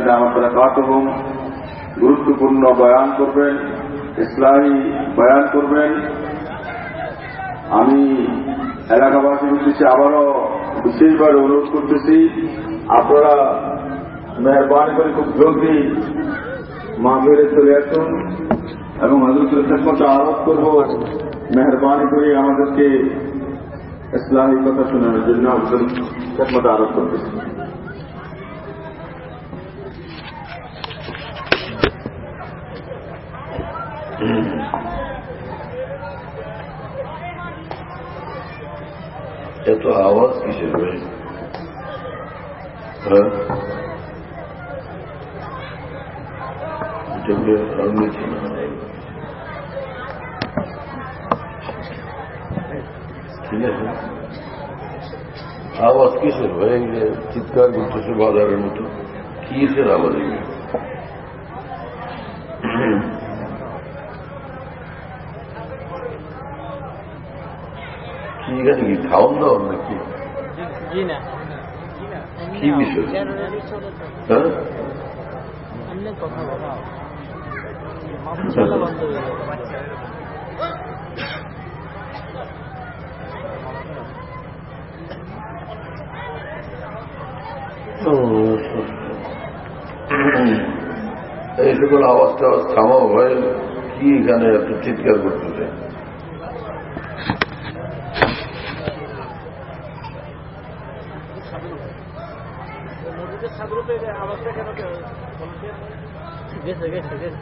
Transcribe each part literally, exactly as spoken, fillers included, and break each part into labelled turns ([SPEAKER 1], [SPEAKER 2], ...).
[SPEAKER 1] দামাত বারাকাতুহুম গুরুত্বপূর্ণ বয়ান করবেন, ইসলামী বয়ান করবেন। আমি এলাকাবাসীর উদ্দেশ্যে আবারও বিশেষভাবে অনুরোধ করতেছি, আপনারা মেহরবানি করে খুব জলদি মাহফিলে চলে আসুন এবং হযরতের খেদমতে আরোপ করব, মেহরবানি করে আমাদেরকে ইসলামী কথা শোনানোর জন্য হযরতের খেদমতে আরোপ করতেছি।
[SPEAKER 2] এত আওয়াজ কিসের ভাই? হ্যাঁ, আমি ঠিক আছে। আওয়াজ কিসের ভাই? চিৎকার করতেছে বাজারের মতো, কিসের আওয়াজ? কি এখানে কি খাওয়ান দাওয়ান নাকি? কি বিষয়? হ্যাঁ, এই সকল আওয়াজ টাওয়াজ থামাও ভাই। কি এখানে এত চিৎকার করতেছে?
[SPEAKER 3] গেছে গেছে গেছে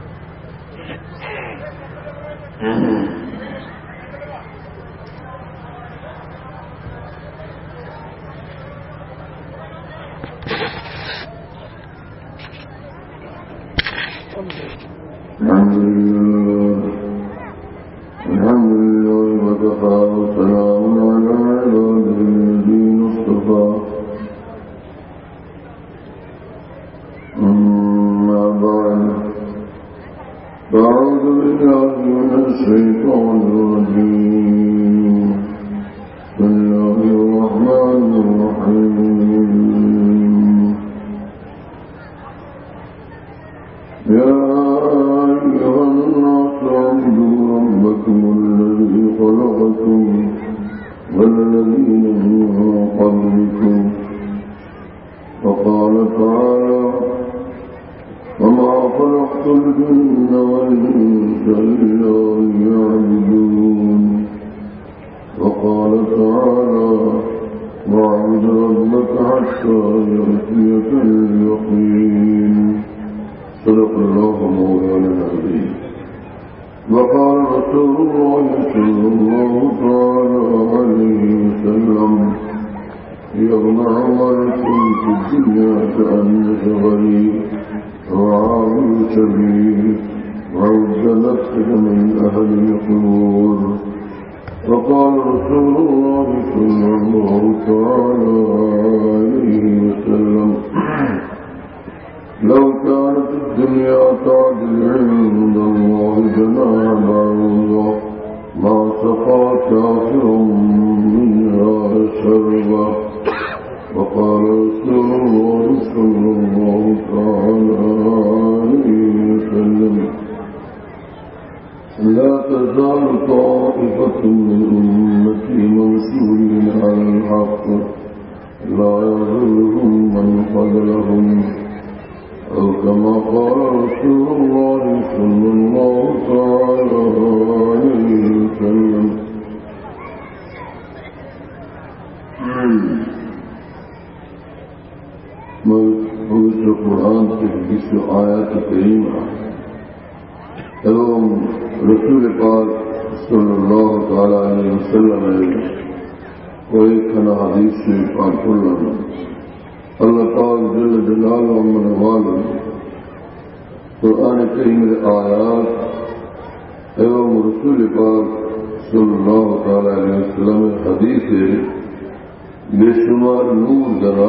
[SPEAKER 3] বেশুমার নূর দ্বারা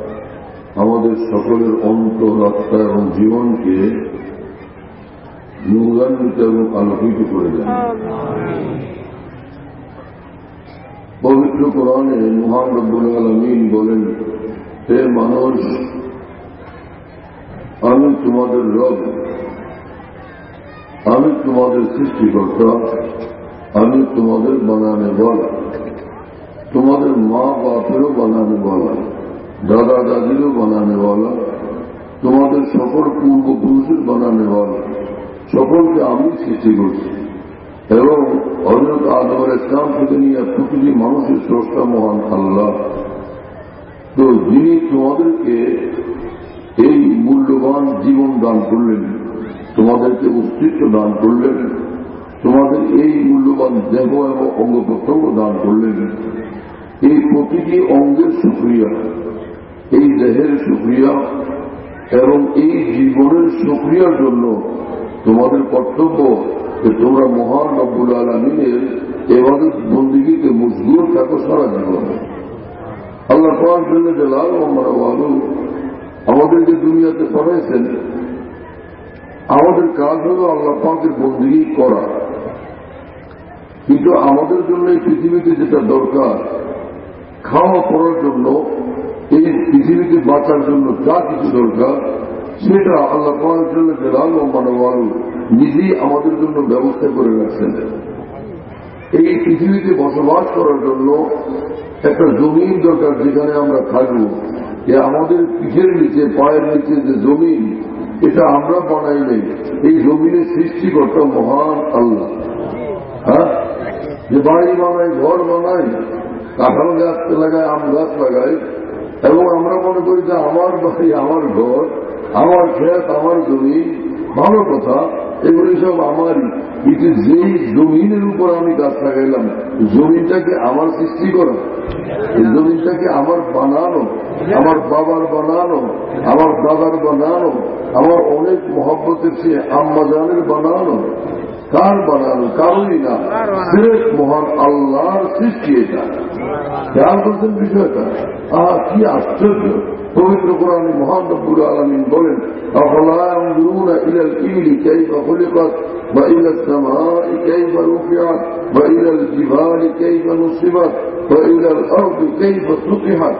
[SPEAKER 3] আমাদের সকলের অন্তর, আত্মা এবং জীবনকে নূরান্বিত এবং আলোকিত করে দেন। পবিত্র কোরআনে মহান রব্বুল আলামিন বলেন, হে মানুষ, আমি তোমাদের রব, আমি তোমাদের সৃষ্টিকর্তা, আমি তোমাদের বানানে বলা, তোমাদের মা বাপেরও বানানে বলা, দাদা দাদিরও বানানে বলা, তোমাদের সকল পূর্বপুরুষের বানানে বলা, সকলকে আমি সৃষ্টি করছি। এবং হযরত আদম আলাইহিস সালাম থেকে নিয়ে প্রতিটি মানুষের স্রষ্টা মহান আল্লাহ। তো যিনি তোমাদেরকে এই মূল্যবান জীবন দান করলেন, তোমাদেরকে অস্তিত্ব দান করলেন, তোমাদের এই মূল্যবান দেহ এবং অঙ্গ প্রত্যঙ্গ দান করলেন, এই প্রতিটি অঙ্গের শুকরিয়া, এই দেহের শুকরিয়া এবং এই জীবনের শুকরিয়ার জন্য তোমাদের কর্তব্য যে তোমরা মহান রব্বুল আলামিনের ইবাদত বন্দেগীতে মশগুল থাকো সারা জীবন। আল্লাহ পাক জন্য জালাল ও মারওয়ালু আমাদেরকে দুনিয়াতে পাঠাইছেন, আমাদের কাজ হল আল্লাহ পাকের বন্দেগী করা। কিন্তু আমাদের জন্য এই পৃথিবীতে যেটা দরকার, খাওয়া পড়ার জন্য, এই পৃথিবীতে বাঁচার জন্য যা কিছু দরকার, সেটা আল্লাহ পাকের জন্য জালাল ও মারওয়ালু নিজেই আমাদের জন্য ব্যবস্থা করে রাখছেন। এই পৃথিবীতে বসবাস করার জন্য একটা জমিন দরকার, যেখানে আমরা থাকব। যে আমাদের পিঠের নিচে, পায়ের নিচে যে জমিন, এটা আমরা বানাই নেই, এই জমিনের সৃষ্টিকর্তা মহান আল্লাহ। হ্যাঁ, যে বাড়ি বানাই, ঘর বানাই, কাঁঠাল গাছ লাগাই, আম গাছ লাগাই, এবং আমরা মনে করি যে আমার বাড়ি, আমার ঘর, আমার ক্ষেত, আমার জমি, ভালো কথা, এগুলি সব আমারই। কিন্তু যেই জমিনের উপর আমি গাছ লাগাইলাম, জমিনটাকে আমার সৃষ্টি করা, এই জমিনটাকে আমার বানানো, আমার বাবার বানানো, আমার দাদার বানানো, আমার অনেক মহব্বতের চেয়ে আম্মাজানের বানানো। কার বানানো? কারোই না, সিরেফ মহান আল্লাহর সৃষ্টি। এটা খেয়াল করছেন বিষয়টা? আহা, কি আশ্চর্য! পবিত্র কোরআনে মহান রব্বুল আলামিন বলেন, আফলা ইয়ানজুরুনা ইলাল ইবলি কাইফা খুলিকাত ওয়া ইলাস সামাই কাইফা রুফিআত ওয়া ইলাল জিবালি কাইফা নুসিবাত ওয়া ইলাল আরদি কাইফা সুতিহাত।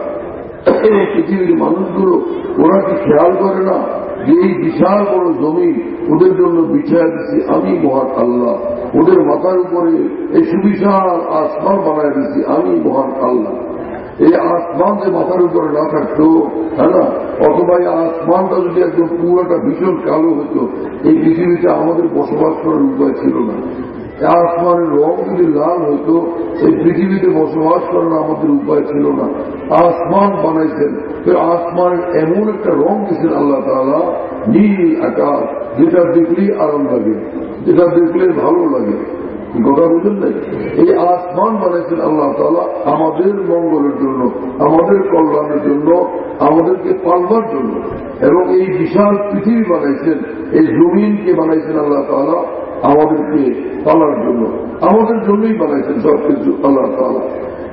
[SPEAKER 3] এই পৃথিবীর মানুষগুলো ওরা কি খেয়াল করে না যে এই বিশাল বড় জমি ওদের জন্য বিছায়া দিচ্ছি আমি মহান আল্লাহ, ওদের মাথার উপরে এই সুবিশাল আসমান বানায় দিচ্ছি আমি মহান আল্লাহ। এই আসমান যে মাথার উপরে না থাকতো, হ্যাঁ না, অথবা এই আসমানটা যদি একদম পুরোটা ভীষণ কালো হতো, এই পৃথিবীতে আমাদের বসবাস করার উপায় ছিল না। আসমানের রং যদি লাল হতো, এই পৃথিবীতে বসবাস করার আমাদের উপায় ছিল না। আসমান বানাইছেন, আসমানের এমন একটা রং দিয়েছেন আল্লাহ তাআলা, নীল আকাশ, যেটা দেখলেই আরাম লাগে, যেটা দেখলে ভালো লাগে। কথা বুঝেন নাই? এই আসমান বানাইছেন আল্লাহ তাআলা আমাদের মঙ্গলের জন্য, আমাদের কল্যাণের জন্য, আমাদেরকে পালবার জন্য। এবং এই বিশাল পৃথিবী বানাইছেন, এই জমিনকে বানাইছেন আল্লাহ তাআলা আমাদেরকে পালার জন্য, আমাদের জন্যই বানাইছেন সবকিছু আল্লাহ তাআলা।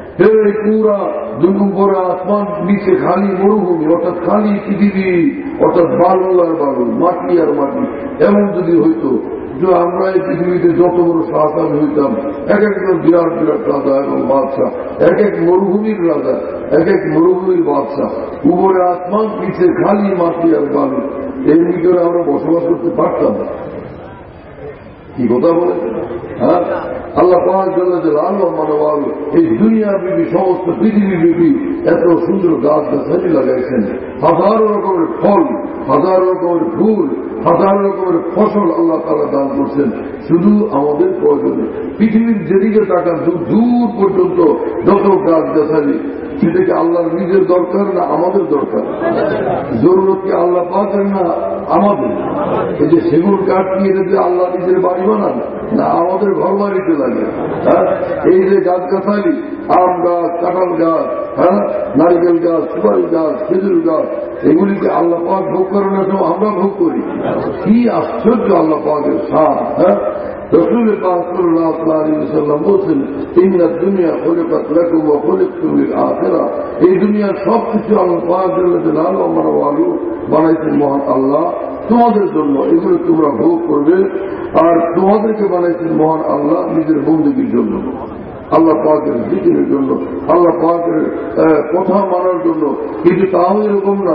[SPEAKER 3] এই পুরা দুই উপরে আসমান, নিচে খালি মরুভূমি, অর্থাৎ খালি পৃথিবী, অর্থাৎ বালু আর বালু, মাটি আর মাটি। এমন যদি হইতো যে আমরা এই পৃথিবীতে যত বড় শাসন হইতাম, এক একজন বিরাট বিরাট রাজা এবং বাদশাহ, এক এক মরুভূমির রাজা, এক এক মরুভূমির বাদশাহ, উপরে আসমান, নিচে খালি মাটি আর বালু, এর ভিতরে আমরা বসবাস করতে পারতাম না। কি কথা বলে? হ্যাঁ, আল্লাহ পাক জন্য যে আল্লাহ মানবাল এই দুনিয়া বিবি, সমস্ত পৃথিবী বিবি এত সুন্দর গাছ গাছালি লাগাইছেন, হাজারো রকমের ফল, হাজারো রকমের ফুল, হাজারো রকমের ফসল আল্লাহ তাআলা দান করছেন শুধু আমাদের প্রয়োজনে। পৃথিবীর যেদিকে তাকান দূর দূর পর্যন্ত যত গাছ গাছালি, সেটা কি আল্লাহর নিজের দরকার না আমাদের দরকার? জরুরত কি আল্লাহ পাকের না আমাদের? এই যে সেগুন কাঠ কি এটা যে আল্লাহ নিজের বাড়ি বানান না আমাদের ঘর বাড়িতে লাগে? হ্যাঁ, এই যে গাছ গাছালি, আম গাছ, কাঁঠাল গাছ, হ্যাঁ, নারিকেল গাছ, সুপারি গাছ, খেজুর গাছ, এগুলিকে আল্লাহ পাক ভোগ করেন না, আমরা ভোগ করি। কি আশ্চর্য আল্লাহ পাকের শান! হ্যাঁ, রাসূল পাক সাল্লাল্লাহু আলাইহি ওয়াসাল্লাম বলেছেন, ইন্না দুনিয়া খুলিকাত লাকুম ওয়া খুলিকতুম লিল আখিরাহ। এই দুনিয়ার সবকিছু আল্লাহ পাক জাল্লা জালালুহু ওয়া মারওয়ালু বানাইছেন মহান আল্লাহ তোমাদের জন্য, এগুলো তোমরা ভোগ করবে। আর তোমাদেরকে বানাইছেন মহান আল্লাহ নিজের বন্দেগীর জন্য, আল্লাহ পাকের জিকিরের জন্য, আল্লাহ পাকের কথা মানার জন্য। কিন্তু তাও এরকম না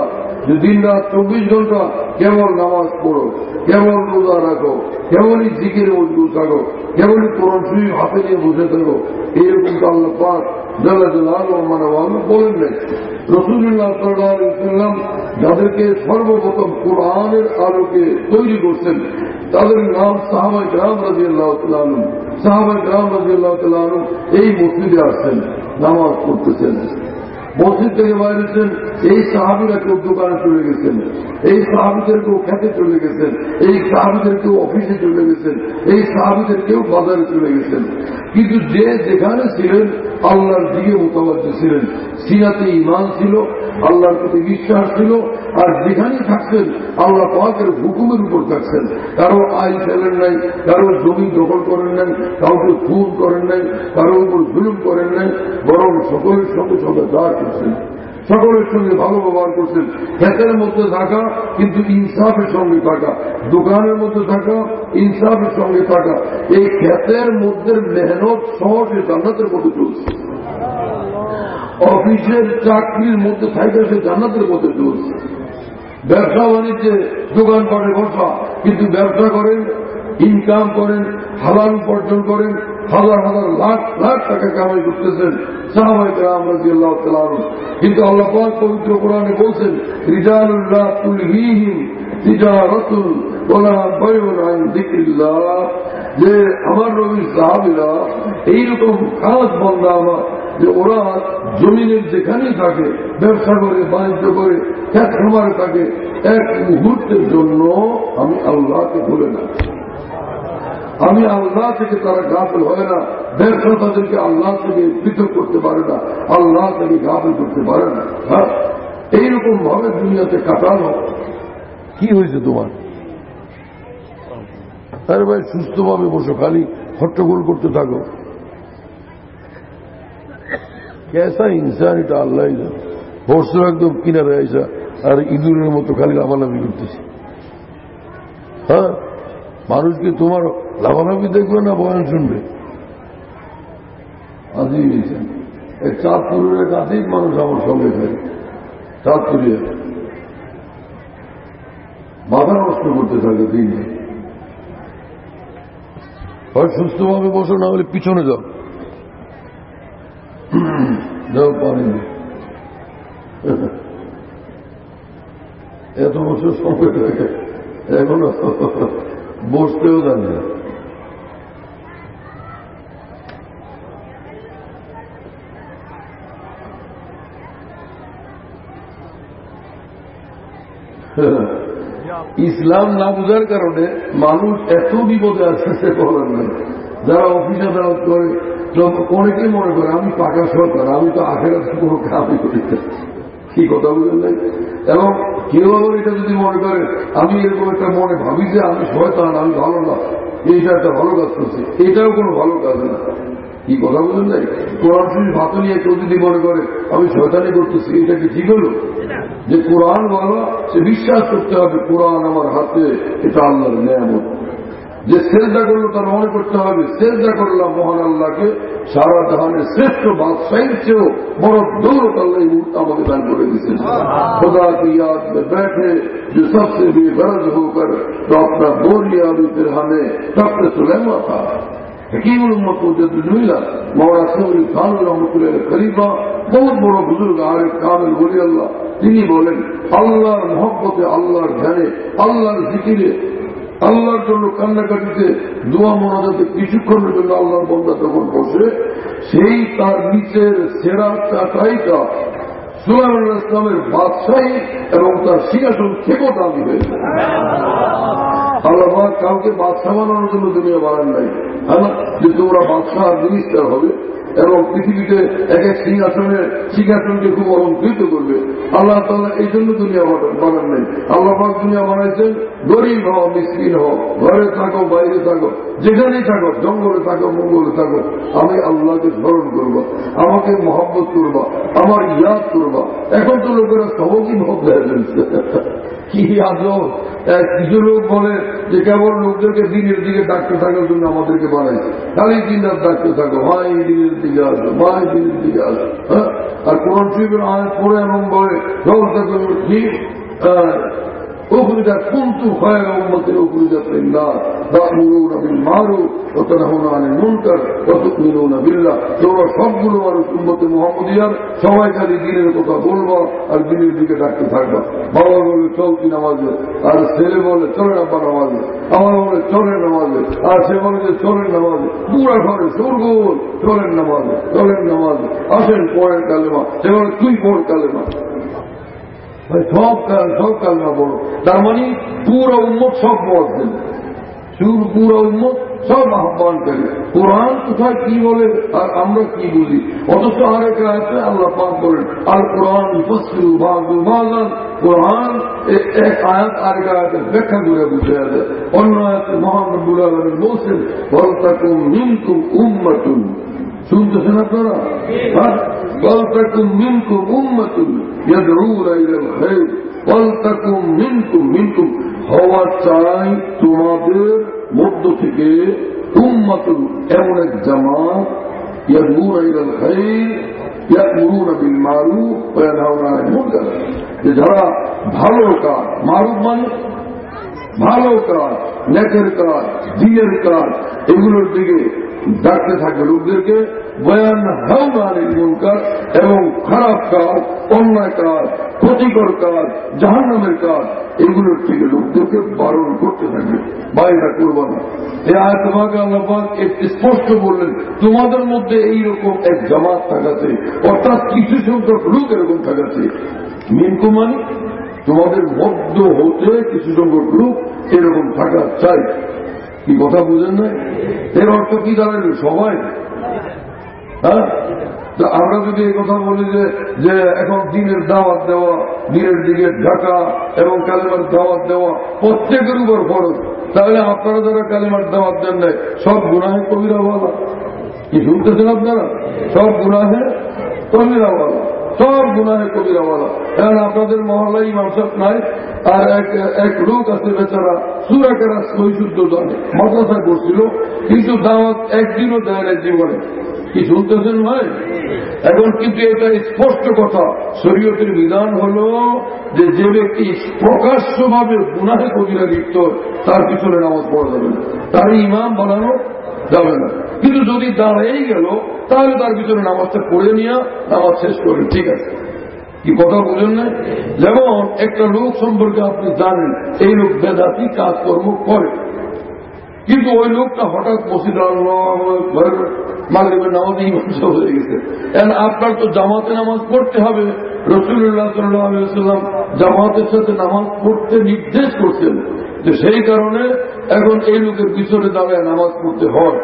[SPEAKER 3] যে দিন রাত চব্বিশ ঘন্টা কেবল নামাজ পড়ো, কেবল রোজা রাখো, কেবলই জিকিরে মজবুত থাকো, কেবলই কোরআন শরীফ হাতে নিয়ে বসে থাকো, এইরকম তো আল্লাহ পাক জাল্লা জালালুহু মানে বলেন নাই। রাসূলুল্লাহ সাল্লাল্লাহু আলাইহি ওয়াসাল্লাম যাদেরকে সর্বপ্রথম কোরআনের আলোকে তৈরি করছেন তাদের নাম সাহাবায়ে কেরাম রাদিয়াল্লাহু তাআলা আনহুম। সাহাবায়ে কেরাম রাদিয়াল্লাহু তাআলা আনহুম এই মসজিদে আসছেন, নামাজ পড়তেছেন, মসজিদ থেকে বাইরেছেন, এই সাহাবীরা কেউ দোকানে চলে গেছেন, এই সাহাবীদের কেউ খেতে চলে গেছেন, এই সাহাবীদের কেউ অফিসে চলে গেছেন, এই সাহাবীদের কেউ বাজারে চলে গেছেন, কিন্তু যে যেখানে ছিলেন আল্লাহর দিকে মোতাবাজ্জ ছিলেন, সিনাতে ঈমান ছিল, আল্লাহর প্রতি বিশ্বাস ছিল, আর যেখানেই থাকছেন আল্লাহ পাকের হুকুমের উপর থাকছেন। কারো আইন ফেলেন নাই, কারো জমি দখল করেন নাই, কাউকে খুন করেন নাই, কারোর উপর জুলুম করেন নাই, বরং সকলের সঙ্গে সদাচার করছেন, সকলের সঙ্গে ভালো ব্যবহার করছেন। ক্ষেতের মধ্যে থাকা কিন্তু ইনসাফের সঙ্গে থাকা, দোকানের মধ্যে থাকা ইনসাফের সঙ্গে থাকা, এই ক্ষেতের মধ্যে মেহনত সহজে জান্নাতের মধ্যে চলছে। অফিসের চাকরির মধ্যে থাকে সে জান্নাতের মধ্যে চলছে। ব্যবসা বাণিজ্যে দোকানপাটে বসা, কিন্তু ব্যবসা করেন, ইনকাম করেন, হালাল উপার্জন করেন, হাজার হাজার লাখ লাখ টাকা কামাই করতেছেন সাহাবায়ে কেরাম রাদিয়াল্লাহু তাআলা আনহুম। কিন্তু আল্লাহ পাক পবিত্র কোরআনে বলছেন রিজালুল লা তুলহিহিম তিজারাতুন ওয়ালা বাইউন আন যিকরিল্লাহ, যে আমার নবীর সাহাবীরা এইরকম খাস বান্দা আমার, যে ওরা জমিনের যেখানেই থাকে ব্যবসা করে, বাণিজ্য করে, এক সময় থাকে, এক মুহূর্তের জন্য আমি আল্লাহকে ভুলে না, আমি আল্লাহ থেকে তারা গাফেল হয় না। ব্যবসা তাদেরকে আল্লাহ থেকে পৃথক করতে পারে না, আল্লাহ থেকে গাফেল করতে পারে না। হ্যাঁ, এইরকম ভাবে দুনিয়াতে কাটানো। কি হয়েছে তোমার? আরে ভাই সুস্থভাবে বসো, খালি হট্টগোল করতে থাকো। কেসা ইনসান এটা আল্লাহ জানে। বসছো একদম কিনারে আইসা আর ইঁদুরের মতো খালি লাফালাফি করতেছে। হ্যাঁ, মানুষকে তোমার লাফালাফি দেখবে না বয়ান শুনবে? আজি এক চাঁদপুরের কাছেই মানুষ আমার সঙ্গে খায়, চাঁদপুরিয়া মাথা নষ্ট করতে থাকে দিন। হয় সুস্থভাবে বসো, না হলে পিছনে যাও, যাও পানি এত বছর সময় থাকে এখনো বসতেও জানি না। ইসলাম না বোঝার কারণে মানুষ এত বিপদে আসছে বলার নাই। যারা অফিস আদালত করে অনেকেই মনে করে আমি পাকা সরকার, আমি তো আখেরাতে কোনো কাজই করি না। কি কথা বলেন নাই? এবং কেউ আবার এটা যদি মনে করে আমি এরকম একটা মনে ভাবি যে আমি শয়তান, আমি ভালো না, এইটা একটা ভালো কাজ করছি, এটাও কোনো ভালো কাজ না। কি কথা বলেন নাই? কোরআন শরীফ হাতে নিয়ে কেউ যদি মনে করে আমি শয়তানি করতেছি, এটা কি ঠিক হলো? যে কোরআন বলা, সে বিশ্বাস করতে হবে কোরআন আমার হাতে, এটা আল্লাহর নেয়ামত। যে সেজদা করলো তার মনে করতে হবে সেজদা করলাম মহান আল্লাহকে, সারা জাহানের শ্রেষ্ঠ বাদশাহীর চেয়েও বড় দৌলত আল্লাহ এই মুহূর্তে আমাকে দান করে দিচ্ছেন। खुदा की याद में बैठे जो सबसे बेगरज होकर तो अपना बोल लिया भी फिर हमें तख्त सुलेमा था। हकीमुल उम्मत मुजद्दिदुल्लाह मौलाना शौरी खान रहमतुल्लाह खलीफा, बहुत बड़ा बुजुर्ग आरिफ कामिल वली আল্লাহ, তিনি বলেন আল্লাহর মহব্বতে, আল্লাহর ধ্যানে, আল্লাহর জিকিরে, আল্লাহর জন্য কান্নাকাটিতে, দোয়া মোনাজাতে কিছুক্ষণের জন্য আল্লাহর বান্দা যখন বসে, সেই তার নিচের সেরা চাটাইটা সুলাইমান আলাইহিস সালামের বাদশাহী এবং তার সিংহাসন থেকেও দামি হয়েছে। আল্লাহ কাউকে বাদশাহ বানানোর জন্য দুনিয়া বানান নাই, হ্যাঁ, যে তোমরা বাদশাহ আর মিনিস্টার হবে এবং পৃথিবীতে এক এক সিংহাসনের সিংহাসনকে খুব অলঙ্কৃত করবে। আল্লাহ তাআলা এই জন্য দুনিয়া বানান নাই। আল্লাহ পাক দুনিয়া বানাইছেন গরিব হও, মিসকিন হও, ঘরে থাকো, বাইরে থাকো, যেখানেই থাকো, জঙ্গলে থাকো, মঙ্গলে থাকো, আমি আল্লাহকে স্মরণ করবো, আমাকে মহব্বত করবা, আমার ইয়াদ করবা। এখন তো লোকেরা সবকই ভাব দেয় কি আজব। কিছু লোক বলে যে কেবল লোকদেরকে দিনের দিকে ডাকতে থাকার জন্য আমাদেরকে বানাইছে, খালি দিন রাত ডাকতে থাকো, ভাই দিনের দিকে আসো, ভাই দিনের দিকে আসো। হ্যাঁ, আর কোরআন শরীফের আয়াত পড়ে এমন বলে ব্যবস্থা করবে, ঠিক أخرجت كنتم خير أمة أخرجت للناس تأمرون بالمعروف وتنهون عن المنكر وتؤمنون بالله তোমরা সবগুলো মানুষ উম্মতে মুহাম্মদিয়ার সবাই খালি দ্বীনের কথা বলবা আর দ্বীনের দিকে ডাকতে থাকবা। বাবা বলে চলতি নামাজে, আর ছেলে বলে চলে আব্বা নামাজে, আমার বলে চলের নামাজে, আর সে বলে যে চলের নামাজে, পুরা ঘরে সুরগোল চলের নামাজে চলের নামাজে, আসেন পরের কালেমা, সে বলে তুই পড় কালেমা, সব কাল সব কালমা বড়। তার মানে পুরো উম্মত সব মত দেন, সুর পুরো উম্মত সব আহ্বান করে। কোরআন কোথায় কি বলে আর আমরা কি বুঝি, অথচ আরেক আছে আল্লাহ পাক বলেন আর কোরআন ইফাসসিরু বা'দু বা'দান, কোরআন এক আয়াত আরেক আয়াতের ব্যাখ্যা করে বুঝে আছে। অন্য আয়াতে মহান রব্বুল আলামিন বলছেন ওয়ালতাকুম মিনকুম উম্মাতুন, শুনতেছেন আপনারা? ওয়ালতাকুম মিনকুম উম্মাতুন ইয়াদউনা ইলাল খায়র, ওয়ালতাকুম মিনকুম মিনকুম হওয়া চাই তোমাদের মধ্য থেকে উম্মাতুন এমন এক জামাত ইয়াদউনা ইলাল খায়র ইয়া'মুরুনা বিল মারুফ ওয়া ইয়ানহাউনা আনিল মুনকার, যে যারা ভালো কাজ, মারুফ মানে ভালো কাজ, নেকের কাজ, দিনের কাজ, এগুলোর দিকে ডাকতে থাকবে লোকদেরকে, বয়ান হাওনা আনিল মুনকার, এবং খারাপ কাজ, অন্যায় কাজ, ক্ষতিকর কাজ, জাহান্নামের কাজ, এগুলোর থেকে লোকদেরকে বারণ করতে থাকবে, বাইরে করবো না। এই আয়াত তোমাকে আল্লাহ পাক স্পষ্ট বললেন তোমাদের মধ্যে এইরকম এক জামাত থাকাছে, অর্থাৎ কিছু সংখ্যক লোক এরকম থাকাছে। মিনকুম মানে তোমাদের মধ্য হতে কিছু সংখ্যক লোক এরকম থাকা চাই। কি কথা বুঝেন না? এর অর্থ কি দাঁড়াবে? সবাই। হ্যাঁ, আমরা যদি এই কথা বলি যে যে এখন দিনের দাওয়াত দেওয়া, দিনের দিকে ঢাকা এবং কালেমার দাওয়াত দেওয়া প্রত্যেকের উপর ফরজ, তাহলে আপনারা যারা কালেমার দাওয়াত দেন নাই সব গুনাহে কবিরা বলা, কি শুনতেছেন আপনারা? সব গুনাহে কবিরা বলা, সব গুনাহে কবিরা বলা। এখন আপনাদের মহল্লায় ইমাম সাহেব নাই, আর এক এক লোক আছে বেচারা সূরা কেরাত সহি শুদ্ধ জানে, মাদ্রাসায় পড়ছিল, কিন্তু দাওয়াত একদিনও দেয় না জীবনে। কি শুনতেছেন ভাই? এখন কিন্তু এটা স্পষ্ট কথা, শরীয়তের বিধান হল যে যে ব্যক্তি প্রকাশ্যভাবে গুনাহে কবিরা লিপ্ত তার পিছনে নামাজ পড়া যাবে না, তার ইমাম বানানো যাবে না। কিন্তু যদি দাঁড়াই গেল তাহলে তার পিছনে নামাজটা পড়ে নিয়ে নামাজ শেষ করে, ঠিক আছে। কি কথা বুঝেন না? যেমন একটা লোক সম্পর্কে আপনি জানেন এই লোক বেদাতি কাজকর্ম করে, কিন্তু ওই লোকটা হঠাৎ মসজিদ মাগরিবের নামাজে ইমাম সাহেব হয়ে গেছে। আপনার তো জামাতে নামাজ পড়তে হবে, রাসূলুল্লাহ সাল্লাল্লাহু আলাইহি ওয়াসাল্লাম জামাতের সাথে নামাজ পড়তে নির্দেশ করছেন, যে সেই কারণে এখন এই লোকের পিছনে দাঁড়ায় নামাজ পড়তে হয়।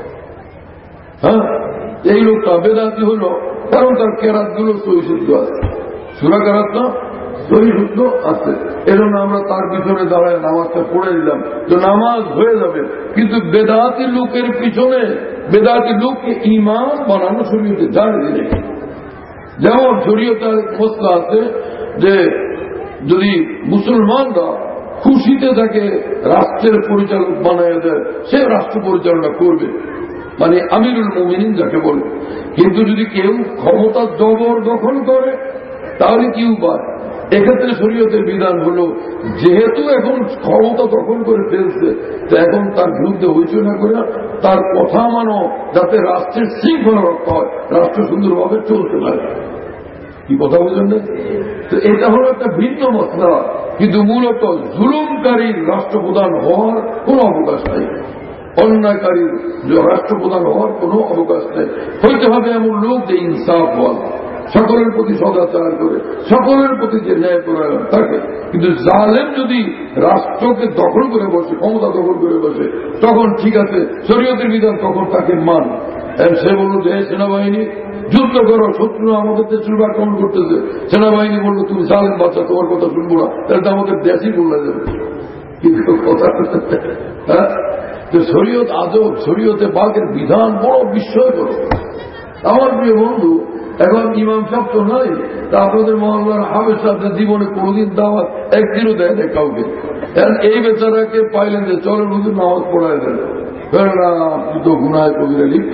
[SPEAKER 3] হ্যাঁ, এই লোকটা বেদাতি হল কারণ তার কেরাত গুলো সহি শুদ্ধ আছে, সূরা কেরাত না সহি শুদ্ধ আছে, এজন্য আমরা তার পিছনে দাঁড়ায় নামাজটা পড়ে দিলাম, তো নামাজ হয়ে যাবে। কিন্তু বেদাতি লোকের পিছনে বেদাতি লোককে ইমাম বানানো শরীয়তে জানে দিলে। যেমন শরীয়তে মসলা আছে যে যদি মুসলমানরা খুশিতে তাকে রাষ্ট্রের পরিচালক বানায় দেয়, সে রাষ্ট্র পরিচালনা করবে, মানে আমিরুল মুমিনিন যাকে বলে। কিন্তু যদি কেউ ক্ষমতা জবর দখল করে তাহলে কি উপায়? এক্ষেত্রে শরীয়তের বিধান হল যেহেতু এখন ক্ষমতা দখল করে ফেলছে, তো এখন তার বিরুদ্ধে হইচই না করে তার কথা মানো, যাতে রাষ্ট্রের শৃঙ্খলা রক্ষা হয়, রাষ্ট্র সুন্দরভাবে চলতে পারে। কি কথা বুঝলেন না? তো এটা হলো একটা ভিন্ন মশলা, কিন্তু মূলত জুলুমকারী রাষ্ট্রপ্রধান হওয়ার কোন অবকাশ নাই, অন্যায়কারীর রাষ্ট্রপ্রধান হওয়ার কোন অবকাশ নেই। হইতে হবে এমন লোক যে ইনসাফ হওয়া, সকলের প্রতি সদাচার করে, সকলের প্রতি যে ন্যায় পরায়ণ থাকে। কিন্তু জালেম যদি রাষ্ট্রকে দখল করে বসে, ক্ষমতা দখল করে বসে, তখন ঠিক আছে শরীয়তের বিধান, তখন তাকে মান। সে বলল যে সেনাবাহিনী যুদ্ধ করো, শত্রু আমাদের দেশের আক্রমণ করতেছে, সেনাবাহিনী বললো তুমি জালেম বাচ্চা, তোমার কথা শুনবো না, তাহলে তো আমাদের দেশই বলে যাবে। কিন্তু কথা হ্যাঁ, যে শরীয়ত আজব, শরীয়তে পাকের বিধান বড় বিস্ময়কর। আমার প্রিয় বন্ধু, এখন ইমাম সাহেব তো নাই, তা আপনাদের মহল্লার হাফেজ সাহেব জীবনে কোনদিন দাওয়াত একদিনও দেয় না কাউকে। এই বেচারাকে পাইলেন যে চলের মধ্যে নামাজ পড়ায় দেন, আপনি তো গুনায় কবিরা লিপ্ত,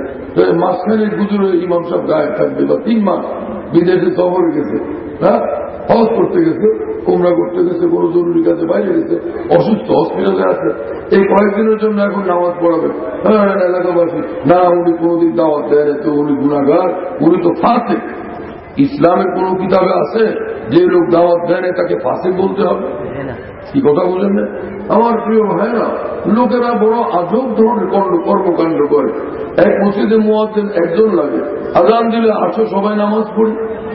[SPEAKER 3] মাঝখানে গুজরে ইমাম সাহেব গায়ে থাকবে, বা তিন মাস বিদেশে সফর গেছে, হ্যাঁ হজ করতে গেছে, উমরা করতে গেছে, কোনো জরুরি কাজে বাইরে গেছে, অসুস্থ হসপিটালে আছে, এই কয়েকদিনের জন্য এখন নামাজ পড়াবে। হ্যাঁ এলাকাবাসী না, উনি কোনদিন দাওয়াত দেয় না, তো উনি গুনাহগার, উনি তো ফাসিক। ইসলামের কোন কিতাবে আছে যে লোক দাওয়াত দেয় না তাকে ফাসিক বলতে হবে? কি কথা বলেন না আমার প্রিয় ভাইরা? লোকেরা বড় আজব ধরনের কর্মকাণ্ড করে। এক মসজিদে মুয়াজ্জিন একজন লাগে, আজান দিলে আসো সবাই নামাজ পড়ি।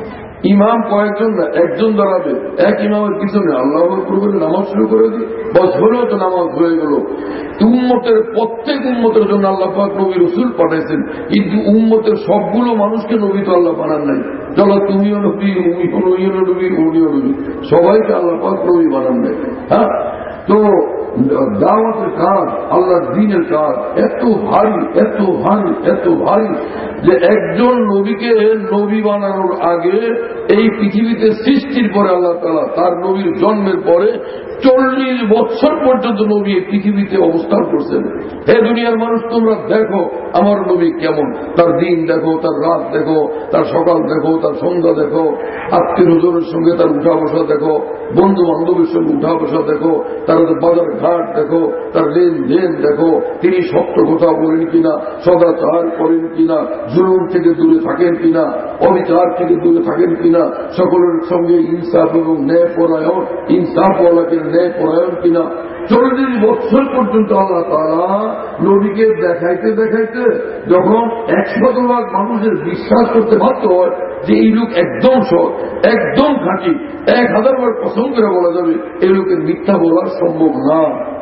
[SPEAKER 3] ইমাম কয়েকজন না, একজন দাঁড়াবে, এক ইমামের পিছনে আল্লাহ আকবার নামাজ শুরু করে দিই, বস হলেও তো নামাজ হয়ে গেল। উম্মতের প্রত্যেক উম্মতের জন্য আল্লাহ পাক নবী রাসূল পাঠাইছেন, কিন্তু উম্মতের সবগুলো মানুষকে নবী তো আল্লাহ বানান নাই। চলো তুমিও নবী, উনিও নবী, উনিও নবী, সবাইকে আল্লাহ পাক নবী বানান নাই। হ্যাঁ, তো দাওয়াতের কাজ, আল্লাহর দ্বীনের কাজ এত ভারী, এত ভারী, এত ভারী যে একজন নবীকে নবী বানানোর আগে এই পৃথিবীতে সৃষ্টির পরে আল্লাহ তাআলা তার নবীর জন্মের পরে চল্লিশ বছর পর্যন্ত নবী পৃথিবীতে অবস্থান করছেন। হে দুনিয়ার মানুষ, তোমরা দেখো আমার নবী কেমন, তার দিন দেখো, তার রাত দেখো, তার সকাল দেখো, তার সন্ধ্যা দেখো, আত্মীয় স্বজনের সঙ্গে তার উঠা বসা দেখো, বন্ধু বান্ধবের সঙ্গে উঠা বসা দেখো, তার বাজার ঘাট দেখো, তার লেনদেন দেখো, তিনি সত্য কথা বলেন কিনা, সদাচার করেন কিনা, জুলুম থেকে দূরে থাকেন কিনা, অবিচার থেকে দূরে থাকেন কিনা, সকলের সঙ্গে ইনসাফ এবং ন্যায় পরায়ণ, ইনসাফ ওয়ালাকে ন্যায় পরায়ণ কিনা। চল্লিশ বছর পর্যন্ত আল্লাহ তাআলা নবীকে দেখাইতে দেখাইতে যখন একশত ভাগ মানুষের বিশ্বাস করতে বাধ্য হয় যে এই লোক একদম সৎ, একদম খাঁটি, এক হাজার বার পছন্দ করে বলা যাবে এই লোকের মিথ্যা বলা সম্ভব না,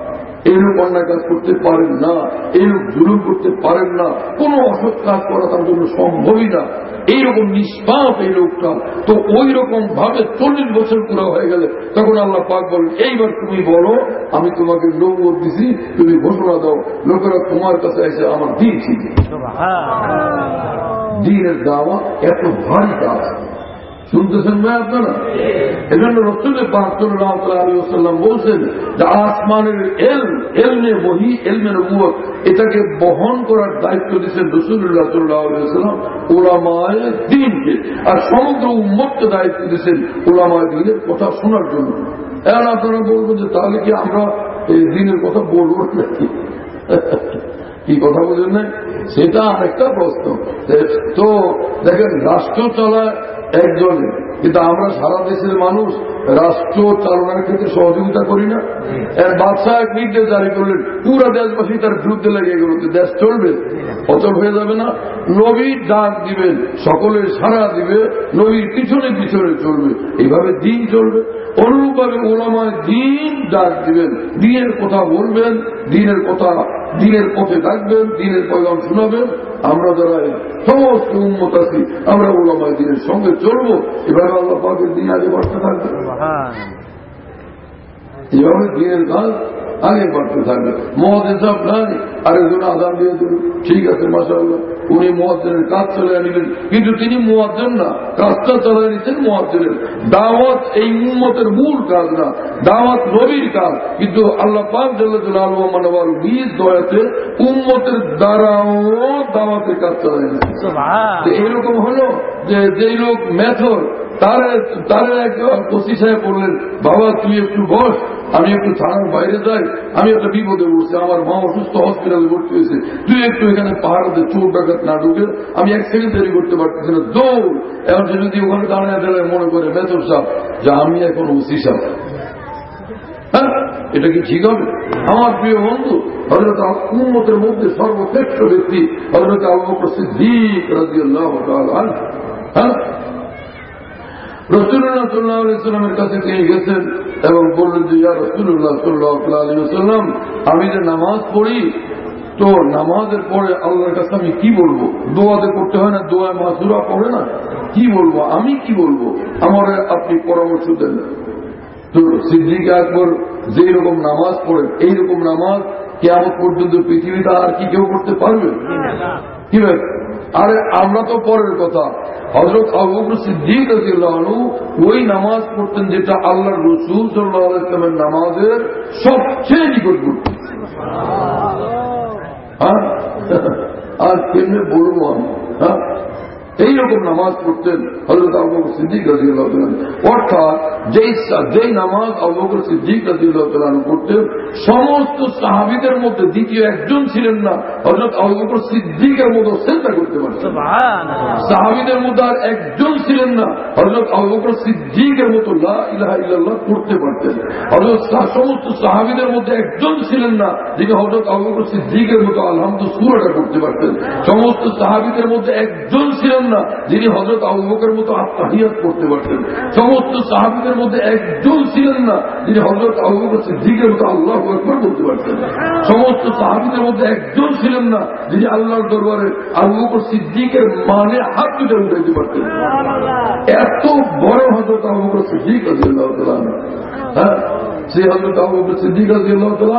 [SPEAKER 3] এই লোক অন্যায় কাজ করতে পারেন না, এই লোক জুলুম করতে পারেন না, কোনো অসৎ কাজ করা তার জন্য সম্ভবই না, এইরকম নিষ্পাপ এই লোকটা। তো ওই রকম ভাবে চল্লিশ বছর পুরো হয়ে গেলে তখন আল্লাহ পাক বলেন, এইবার তুমি বলো আমি তোমাকে নবুয়ত দিছি, তুমি ঘোষণা দাও, লোকেরা তোমার কাছে এসে আমার দিন শিখবে। দ্বীনের দাওয়াত এত ভারী কাজ, শুনতেছেন ভাই আপনারা? এজন্য রাসূল পাক সাল্লাল্লাহু আলাইহি ওয়াসাল্লাম বলছেন যে আসমানের ইলম, ইলমে ওহী, ইলমে নবুয়ত, এটাকে বহন করার দায়িত্ব দিয়েছেন রাসূলুল্লাহ সাল্লাল্লাহু আলাইহি ওয়াসাল্লাম উলামায়ে দ্বীনকে, আর সমগ্র উম্মতকে দায়িত্ব দিয়েছেন উলামায়ে দ্বীনের কথা শোনার জন্য। এখন আপনারা বলবেন যে তাহলে কি আমরা এই দ্বীনের কথা বলবো নাকি? কি কথা বলেন না, সেটা আরেকটা প্রশ্ন। তো দেখেন, রাষ্ট্র চলা একজনে, কিন্তু আমরা সারা দেশের মানুষ রাষ্ট্র চালনার ক্ষেত্রে সহযোগিতা করি না। এর বাদশাহ এক নির্দেশ জারি করলেন, পুরো দেশবাসী তার বিরুদ্ধে লেগে গেল, দেশ চলবে? অচল হয়ে যাবে না? নবীর ডাক দিবেন, সকলের সাড়া দিবে, নবীর পিছনে পিছনে চলবে, এইভাবে দিন চলবে। অনুরূপভাবে ওলামায়ে দ্বীন ডাক দিবেন, দ্বীনের কথা বলবেন, দ্বীনের কথা, দ্বীনের পথে ডাকবেন, দ্বীনের পয়গাম শোনাবেন। আমরা যারা সমস্ত উম্মত আছি আমরা ওলামায়ে দ্বীনের সঙ্গে চলবো, এভাবে আল্লাহ পাকের দ্বীন আগে বাড়তে থাকবে, এভাবে দ্বীনের কাজ আগে বাড়তে থাকবে। মুয়াজ্জিন সাহেব নাই, আরেকজন আযান দিয়ে দিল, ঠিক আছে মাশাআল্লাহ, উনি মুয়াজ্জিনের কাজ চালিয়ে নিলেন, কিন্তু তিনি মুয়াজ্জিন না, কাজটা চালিয়ে নিচ্ছেন মুয়াজ্জিনের। দাওয়াত এই উম্মতের মূল কাজ না, দাওয়াত নবীর কাজ, কিন্তু আল্লাহ পাক জাল্লা জালালুহু ওয়া মানওয়ালু নিজ দয়াতে উম্মতের দ্বারাও দাওয়াতের কাজ চালিয়ে নিচ্ছেন। সুবহানাল্লাহ। এরকম হলো যে যেই লোক মেথর, তার তার এক ওসি সাহেব বললেন, বাবা তুই একটু বস, আমি একটু থানার বাইরে যাই, আমি একটা বিপদে পড়ছি, আমার মা অসুস্থ, হসপিটালে ভর্তি হয়েছে, তুই একটু এখানে পাহাড়ে চোর ডাকাত না ঢুকে, আমি এক সেকেন্ড দেরি করতে পারতেছি না, দৌড়। এখন সে যদি ওখানে দাঁড়ায় দাঁড়ায় মনে করে মেথর সাহেব যে আমি এখন ওসি সাহেব, হ্যাঁ এটা কি ঠিক হবে? আমার প্রিয় বন্ধু, হযরত উম্মতের মধ্যে সর্বশ্রেষ্ঠ ব্যক্তি হযরত আবু বকর সিদ্দিক রাদিয়াল্লাহু তাআলা আনহু, হ্যাঁ রাসূলুল্লাহ সাল্লাল্লাহু আলাইহি ওয়াসাল্লামের কাছে তিনি গেছেন এবং বললেন যে ইয়া রাসূলুল্লাহ সাল্লাল্লাহু আলাইহি ওয়াসাল্লাম, আমি যে নামাজ পড়ি, তো নামাজের পরে আল্লাহর কাছে আমি কি বলবো? দোয়াতে করতে হয় না, দোয়া মাসুরা পড়ে না, কি বলবো? আমি কি বলবো? আমার আপনি পরামর্শ দেন। তো সিদ্দিক আকবর যেই রকম নামাজ পড়েন, এইরকম নামাজ কিয়ামত পর্যন্ত পৃথিবীতে আর কি কেউ করতে পারবে? কি ভাই? আরে আমরা তো পরের কথা, হযরত আবু বকর সিদ্দিক রাদিয়াল্লাহু আনহু ওই নামাজ পড়তেন যেটা আল্লাহর রাসূল সাল্লাল্লাহু আলাইহি ওয়াসাল্লামের নামাজের সবচেয়ে নিকটবর্তী। হ্যাঁ, আর কেমনে বলবো আমি? হ্যাঁ, এইরকম নামাজ পড়তেন হযরত আবু বকর সিদ্দিক রাদিয়াল্লাহু তাআলা। অর্থাৎ যেই যেই নামাজ আবু বকর সিদ্দিক রাদিয়াল্লাহু তাআলা পড়তেন, সমস্ত সাহাবীদের মধ্যে দ্বিতীয় একজন ছিলেন না হযরত আবু বকর সিদ্দিকের মতো সিজদা করতে পারতেন। সাহাবীদের মধ্যে আর একজন ছিলেন না হযরত আবু বকর সিদ্দিকের মতো লা ইলাহা ইল্লাল্লাহ পড়তে পারতেন। হযরত সমস্ত সাহাবীদের মধ্যে একজন ছিলেন না যিনি হযরত আবু বকর সিদ্দিকের মতো আলহামদুলিল্লাহ সূরাটা পড়তে পারতেন। সমস্ত সাহাবীদের মধ্যে একজন ছিলেন না যিনি হযরত আবু বকরের মতো আত্তাহিয়াত পড়তে পারতেন। সমস্ত সাহাবীদের মধ্যে একজন ছিলেন না যিনি হযরত আবু বকর সিদ্দিকের মতো আল্লাহু আকবার বলতে পারতেন। সমস্ত সাহাবীদের মধ্যে একজন ছিলেন না যিনি আল্লাহর দরবারে আবু বকর সিদ্দিকের মানে হাত দুটো উঠাইতে পারতেন। এত বড় হযরত আবু বকর সিদ্দিক রাদিয়াল্লাহু তাআলা, হ্যাঁ, সেই হযরত আবু বকর সিদ্দিক রাদিয়াল্লাহু তাআলা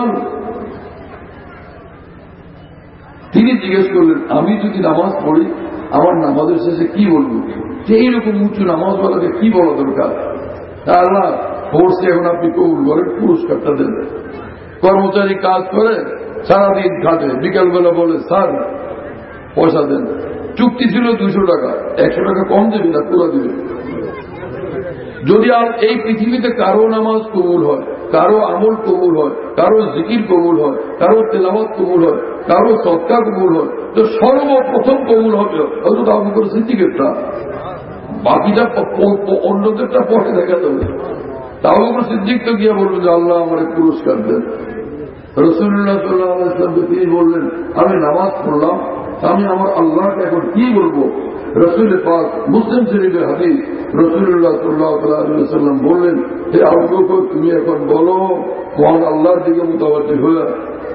[SPEAKER 3] তিনি জিজ্ঞেস করলেন, আমি যদি নামাজ পড়ি আমার নামাজের শেষে কি বলবো? এইরকম উঁচু নামাজওয়ালাকে কি বলা দরকার? আল্লাহ পড়ছে, এখন আপনি কবুল করেন, পুরস্কারটা দেন। কর্মচারী কাজ করে সারাদিন খাটে, বিকালবেলা বলে স্যার পয়সা দেন। চুক্তি ছিল দুইশো টাকা, একশো টাকা কম দেবে না পুরো দেবে। যদি আর এই পৃথিবীতে কারো নামাজ কবুল হয়, কারো আমল কবুল হয়, কারো জিকির কবুল হয়, কারো তেলাওয়াত কবুল হয়, কারো সদকা কবুল হয়, তো সর্বপ্রথম কবুল হবে হযরত আবু বকর সিদ্দিকেরটা। বাকিটা অন্যদেরটা পরে দেখা যাবে। আবু বকর সিদ্দিক তো গিয়ে বলবেন যে আল্লাহ আমার পুরস্কার দেন। রাসূলুল্লাহ সাল্লাল্লাহু আলাইহি ওয়াসাল্লাম তিনি বললেন, আমি নামাজ পড়লাম, আমি আমার আল্লাহকে এখন কি বলবো? রাসূল পাক মুসলিম শরীফের হাদিস, রাসূলুল্লাহ সাল্লাল্লাহু আলাইহি ওয়াসাল্লাম বললেন, হে আবু বকর তুমি এখন বলো মহান আল্লাহর দিকে মুতাওয়াজ্জিহ হয়ে,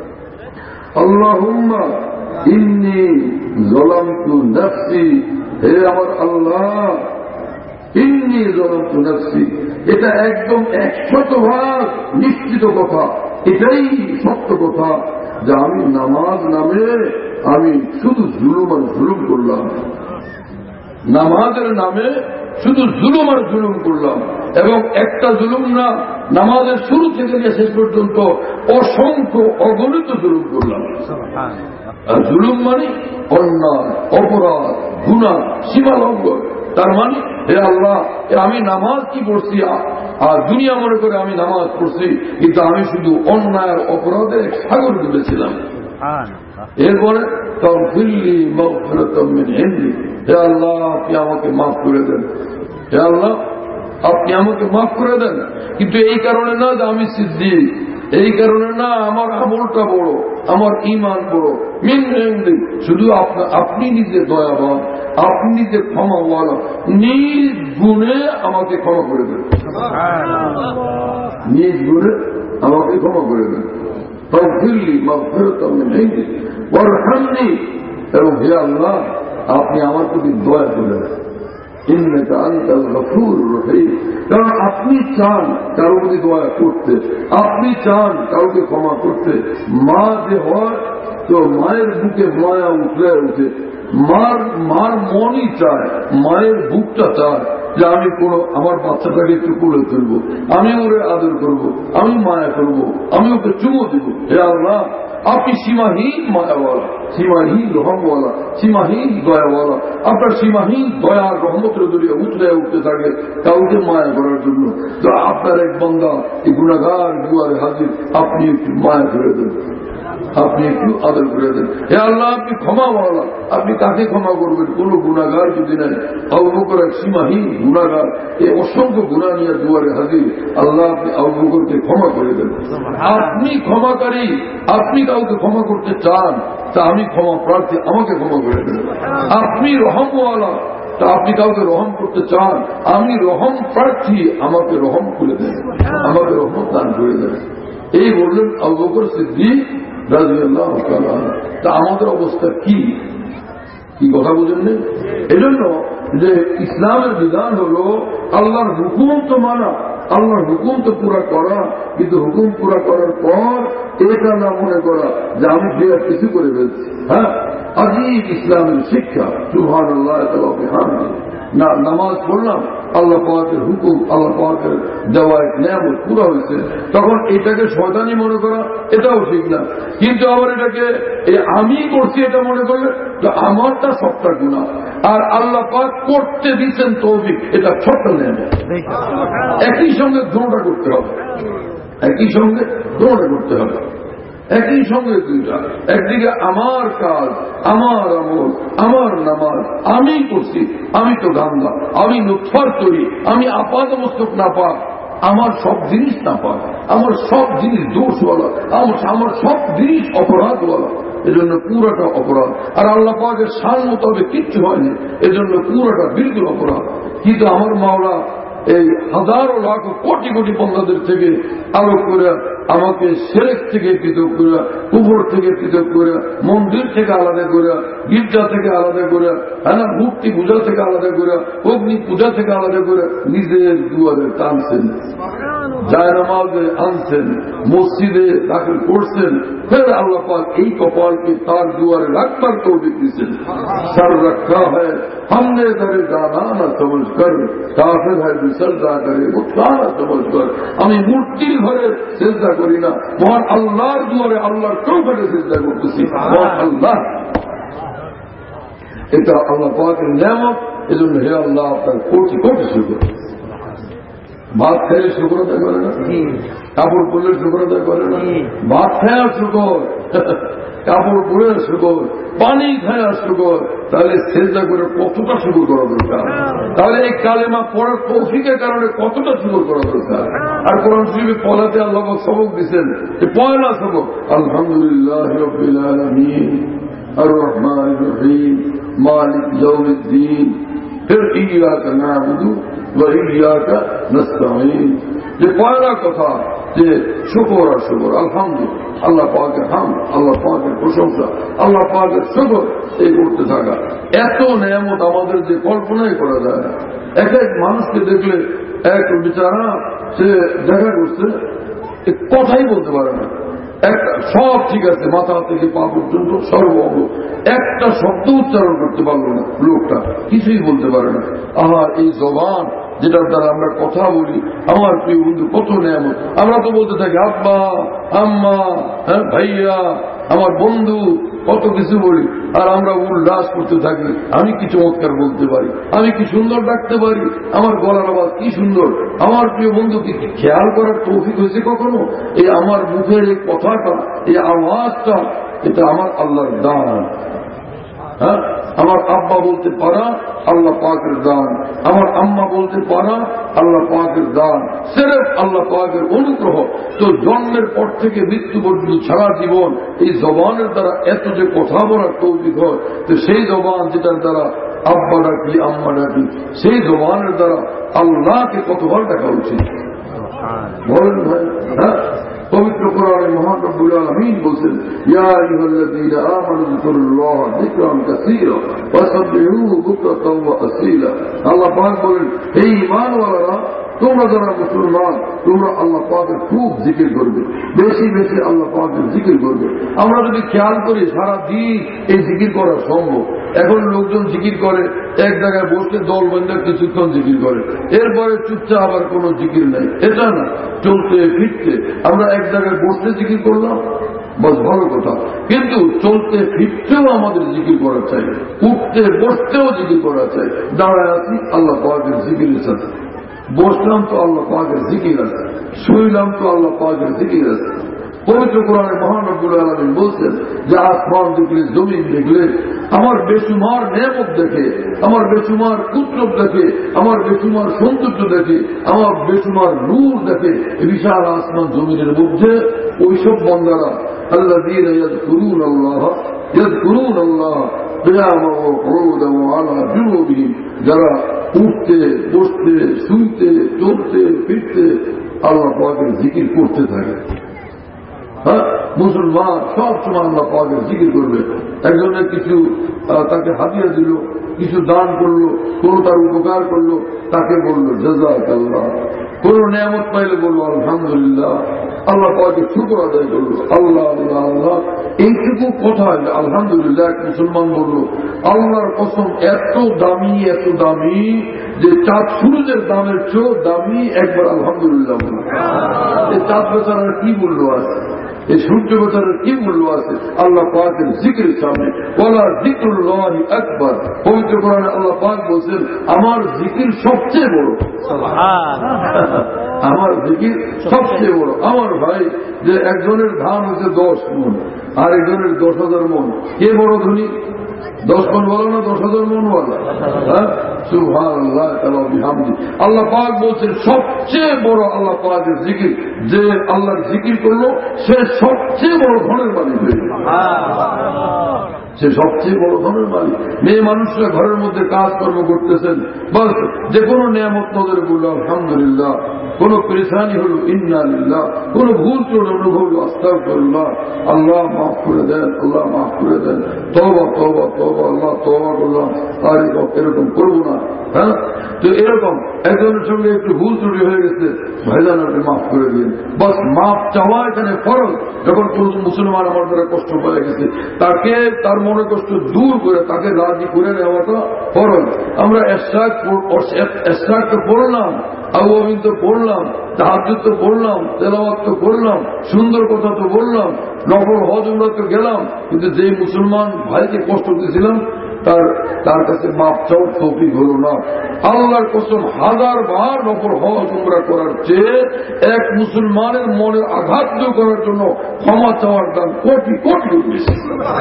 [SPEAKER 3] আল্লাহুম্মা ইন্নী যালামতু নাফসি, হে আমার আল্লাহ ইন্নী যালামতু নাফসি। এটা একদম একশত ভাগ নিশ্চিত কথা, এটাই সত্য কথা যে আমি নামাজ নামে আমি শুধু জুলুম আর জুলুম করলাম। নামাজের নামে শুধু জুলুম আর জুলুম করলাম, এবং একটা জুলুম না, নামাজের শুরু থেকে নিয়ে শেষ পর্যন্ত অসংখ্য অগণিত জুলুম করলাম। আর জুলুম মানে অন্যায়, অপরাধ, গুনাহ, সীমা লঙ্ঘন। তার মানে হে আল্লাহ আমি নামাজ কি পড়ছি, আর দুনিয়া মনে করে আমি নামাজ পড়ছি, কিন্তু আমি শুধু অন্যায় আর অপরাধের এক সাগর ডুবেছিলাম। এরপরে তাগফিরলি মাগফিরাতাম মিন ইনদি, হে আল্লাহ আপনি আমাকে মাফ করে দেন, হে আল্লাহ আপনি আমাকে মাফ করে দেন। কিন্তু এই কারণে না যে আমি সিদ্দিক, এই কারণে না আমার আমলটা বড়, আমার ঈমান বড়, মিন ইনদি, শুধু আপনি নিজে দয়াবান, আপনি নিজে ক্ষমাওয়ালা, নিজ গুণে আমাকে ক্ষমা করে দেন, নিজ গুণে আমাকে ক্ষমা করে দেন। তাগফিরলি মাগফিরাতাম মিন ইনদি ওয়ারহামনি, এবং হে আল্লাহ আপনি আমার প্রতি দয়া করেন, ইন্নাকা আনতাল গফুরুর রহিম। কারণ আপনি চান কারো প্রতি দয়া করতে, আপনি চান কাউকে ক্ষমা করতে। মা যে হয় তো মায়ের বুকে মায়া উঠলে উঠে, মার মার মনই চায়, মায়ের বুকটা চায় যে আমি কোন আমার বাচ্চাটাকে একটু কোলে তুলবো, আমি ওরে আদর করব, আমি মায়া করব, আমি ওকে চুমো দেব। হে আল্লাহ আপনি সীমাহীন মায়াওয়ালা, সীমাহীন রহমওয়ালা, সীমাহীন দয়াওয়ালা। আপনার সীমাহীন দয়ার রহমতের দরিয়া উঠলে উঠতে থাকে কাউকে মায়া করার জন্য। তো আপনার এক বান্দা এই গুনাহগার দুয়ারে হাজির, আপনি একটু মায়া করে দেন, আপনি একটু আদর করে দেন। হে আল্লাহ আপনি ক্ষমাওয়ালা, আপনি কাকে ক্ষমা করবেন? কোন গুনাহগার যদি নেন, আবু বকর এক সীমাহীন গুনাহগার, এই অসংখ্য গুনাহ নিয়ে দুয়ারে হাজির, আল্লাহ আপনি আবু বকরকে ক্ষমা করে দেন। আপনি ক্ষমাকারী, আপনি কাউকে ক্ষমা করতে চান, তা আমি ক্ষমা প্রার্থী, আমাকে ক্ষমা করে দেন। আপনি রহমওয়ালা, তা আপনি কাউকে রহম করতে চান, আমি রহম প্রার্থী, আমাকে রহম করে দেন, আমাকে রহমত দান করে দেন। এই বললেন আবু বকর সিদ্দিক রাদিয়াল্লাহু তাআলা। তা আমাদের অবস্থা কি কি কথা বুঝেন? এজন্য যে ইসলামের বিধান হলো আল্লাহর হুকুম তো মানা, আল্লাহর হুকুম তো পুরা করা, কিন্তু হুকুম পুরা করার পর এটা না মনে করা যে আমি বিরাট কিছু করে ফেলছি। হ্যাঁ, আজীব ইসলামের শিক্ষা, সুবহানাল্লাহ ওয়া বিহামদিহি। না নামাজ পড়লাম, আল্লাহ পাকের হুকুম, আল্লাহ পাকের দেওয়া এক নিয়ামত পুরা হয়েছে, তখন এটাকে শয়তানি মনে করা এটাও ঠিক না। কিন্তু আবার এটাকে আমি করছি এটা মনে করলে আমারটা সবটা গুনাহ, আর আল্লাহ পাক করতে দিচ্ছেন তৌফিক, এটা ছোট্ট নেমত। একই সঙ্গে দুটোটা করতে হবে, একই সঙ্গে দুটোটা করতে হবে, একই সঙ্গে দুইটা। একদিকে আমার কাজ, আমার আমল, আমার নামাজ আমি করছি, আমি তো গান্দা, আমি নুৎফার তৈরি, আমি আপাত মস্তক না পাক, আমার সব জিনিস না পাক, আমার সব জিনিস দোষওয়ালা, আমার সব জিনিস অপরাধওয়ালা, এজন্য পুরোটা অপরাধ। আর আল্লাহ পাকের শান মোতাবেক কিচ্ছু হয়নি, এজন্য পুরোটা বিলকুল অপরাধ। কিন্তু আমার মাওলা এই হাজারো লাখ কোটি কোটি বন্দাদের থেকে আলোক করে আমাকে শিরক থেকে পৃথক করে, কুফর থেকে পৃথক করে, মন্দির থেকে আলাদা করে, গির্জা থেকে আলাদা করে, হ্যাঁ মূর্তি পূজা থেকে আলাদা করে, অগ্নি পূজা থেকে আলাদা করে নিজের দুয়ারে টানছেন, জায়নামাজে আনছেন, মসজিদে দাখিল করছেন। ফের আল্লাহ পাক এই কপালকে তার দুয়ারে রাখবার তৌফিক দিচ্ছেন। সর রখা হয় हमने दरे जाना न समझ कर, काफिर है बिसरदा करे उठा न समझ कर। আমি মূর্তির ঘরে সিজদা করি না, মহান আল্লাহর দুয়ারে আল্লাহর চৌকাঠে সিজদা করতেছি। মহান আল্লাহ, এটা আল্লাহ পাকের নিয়ামত। এজন্য হে আল্লাহ আপনার কোটি কোটি শুকর। ভাত খাইলে শুকর আদায় করে না, কাপড় পরলে শুকর আদায় করে না, ভাত খায় শুকর, কাপড় পরে শুকর, পানি খায় শুকর, তাহলে সেজদা করে কতটা শুকর করা দরকার? তাহলে এই কালেমা পড়ার তৌফিকের কারণে কতটা শুকর করা দরকার? আর কোরআন শরীফে পলাতে আল্লাহ সবক দিচ্ছেন, যে পয়লা সবক আলহামদুলিল্লাহ রাব্বিল আলামিন আর রহমানির রহিম মালিক ইয়াউমিদ্দিন, ফির ইয়্যাকা না'বুদু ওয়া ইয়্যাকা নাস্তাঈন। যে পয়লা কথা যে শুকর আর শুকর, আলহামদুলিল্লাহ, আল্লাহ পাকের হামদ, আল্লাহ পাকের প্রশংসা, আল্লাহ পাকের শুকর, এই করতে থাকা। এত নিয়ামত আমাদের যে কল্পনাই করা যায় না। এক এক মানুষকে দেখলে এক বিচারা সে দেখা করছে, কথাই বলতে পারে না, একটা সব ঠিক আছে, মাথা থেকে পা পর্যন্ত সর্বঙ্গ, একটা শব্দ উচ্চারণ করতে পারলো না লোকটা, কিছুই বলতে পারে না। আহা, এই জবান যেটার দ্বারা আমরা কথা বলি, আমার প্রিয় বন্ধু কত নিয়ামত। আমরা তো বলতে থাকি আব্বা, আম্মা, হ্যাঁ ভাইয়া, আমার বন্ধু, কত কিছু বলি। আর আমরা উল্লাস করতে থাকি, আমি কি চমৎকার বলতে পারি, আমি কি সুন্দর ডাকতে পারি, আমার গলার আওয়াজ কি সুন্দর। আমার প্রিয় বন্ধু কি খেয়াল করার তৌফিক হয়েছে কখনো? এই আমার মুখের এই কথাটা, এই আওয়াজটা, এটা আমার আল্লাহর দান। হ্যাঁ, আমার আব্বা বলতে পারা আল্লাহ পাকের দান, আমার আম্মা বলতে পারা আল্লাহ পাকের দান, সির্ফ আল্লাহ পাকের অনুগ্রহ। তো জন্মের পর থেকে মৃত্যু পর্যন্ত সারা জীবন এই জবানের দ্বারা এত যে কথা বলার তৌফিক হয়, তো সেই জবান যেটার দ্বারা আব্বা ডাকি, আম্মা ডাকি, সেই জবানের দ্বারা আল্লাহকে কতবার ডাকা উচিত বলেন ভাই? হ্যাঁ, পবিত্র কোরআনে মহান রব্বুল আলামিন বলেন, ইয়া আইয়ুহাল্লাযীনা আমানু যিকুরুল্লাহ যিকরান কাসীরা ওয়াসাব্বিহুহু বুকরাতাও ওয়া আসীলা। আল্লাহ পাক বলেন, হে ঈমানওয়ালারা, তোমরা যারা মুসলমান, তোমরা আল্লাহ পাকের খুব জিকির করবে, বেশি বেশি আল্লাহ পাকের জিকির করবে। আমরা যদি খেয়াল করি সারা দিন এই জিকির করা সম্ভব। এখন লোকজন জিকির করে এক জায়গায় বসে দল বন্ধে কিছুক্ষণ জিকির করে, এরপরে চুপচাপ আবার কোন জিকির নেই। এটা না, চলতে ফিরতে আমরা এক জায়গায় বসতে জিকির করলাম, বস ভালো কথা, কিন্তু চলতে ফিরতেও আমাদের জিকির করা চাই, উঠতে বসতেও জিকির করা চাই। দাঁড়ায় আছি আল্লাহ পাকের জিকিরের সাথে, বসলাম তো আল্লাহ পাকের জিকির আছে, শুইলাম তো আল্লাহ পাকের জিকির আছে। পবিত্র কোরআনে মহান রব্বুল আলামিন বলছেন যে আসমান দেখলে, জমিন দেখলে, আমার বেসুমার নেয়ামত দেখে, আমার বেসুমার কুদরত দেখে, আমার বেসুমার সৌন্দর্য দেখে, আমার বেসুমার নূর দেখে, বিশাল আসমান জমিনের মধ্যে ওইসব বান্দারা আল্লাযীনা ইয়াযকুরুনা আল্লাহ ইয়াযকুরুনা আল্লাহ কিয়ামান ওয়া কুউদান ওয়া আলা জুনুবিহিম, যারা উঠতে বসতে শুইতে চলতে ফিরতে আল্লাহ পাকের জিকির করতে থাকে। হ্যাঁ, মুসলমান সব সময় আল্লাহ পাকের জিকির করবে। একজনের কিছু তাকে হাদিয়া দিল, কিছু দান করলো, কোন তার উপকার করলো, তাকে বললো জাযাকাল্লাহ। কোন নিয়ামত পাইলে বললো আলহামদুলিল্লাহ, আল্লাহ পাকের শুকর আদায় করলো, আল্লাহ আল্লাহ আল্লাহ। এইটুকু কথা আলহামদুলিল্লাহ এক মুসলমান বললো, আল্লাহর কসম এত দামি, এত দামি যে চাঁদ সূর্যের দামের চেয়েও দামি একবার আলহামদুলিল্লাহ বলল। এই চাঁদ বেচারা কি বললো আছে? এই সূর্য বেচারের কি মূল্য আছে আল্লাহ পাকের জিকিরের সামনে? ওয়ালা যিকরুল্লাহি আকবার। পবিত্র কোরআনে আল্লাহ পাক বলছেন আমার জিকির সবচেয়ে বড়। আমার জিকির সবচেয়ে বড়। আমার ভাই, যে একজনের ধান হচ্ছে দশ মন আর একজনের দশ হাজার মন, কে বড় ধনী? দশ মন বলো না দশ হাজার মন বলো? সুবহানাল্লাহ বিহামদি। আল্লাহ পাক বলছেন সবচেয়ে বড় আল্লাহ পাকের জিকির। যে আল্লাহর জিকির করলো সে সবচেয়ে বড় ধনের মালিক হয়ে গেল। সে সবচেয়ে বড় ধনের মালিক। মেয়ে মানুষরা ঘরের মধ্যে কাজকর্ম করতেছেন, বাস যে কোনো নিয়ামত নজরে বলল আলহামদুলিল্লাহ, কোন পরেশানি হল ইন্না লিল্লাহ, কোন ভুল ত্রুটি অনুভব হল আস্তাগফিরুল্লাহ, আল্লাহ মাফ করে দেন, আল্লাহ মাফ করে দেন, তওবা তওবা তওবা, আল্লাহ তওবা করলাম আর এরকম করবো না। হ্যাঁ, তো এরকম একজনের সঙ্গে একটু ভুল ত্রুটি হয়ে গেছে, ভাইজান আপনি মাফ করে দিন। বাস মাফ চাওয়া এখানে ফরজ। যখন কোন মুসলমান আমার দ্বারা কষ্ট পেয়ে গেছে, তাকে তার মনে কষ্ট দূর করে তাকে রাজি করে নেওয়াটা ফরজ। আমরা এশরাক তো পড়লাম, আবু আমিন তো পড়লাম, তাহাজ্জুদ তো পড়লাম, তেলাওয়াত তো করলাম, সুন্দর কথা তো বললাম, নফল হজ উমরা তো গেলাম, কিন্তু যে মুসলমান ভাইকে কষ্ট দিয়েছিলাম তার তার কাছে মাপ চাওয়ার তৌফিক হল না। আল্লাহর কসম, হাজার বার নফল হজ উমরা করার চেয়ে এক মুসলমানের মনের আঘাত দূর করার জন্য ক্ষমা চাওয়ার দাম কোটি কোটি বেশি।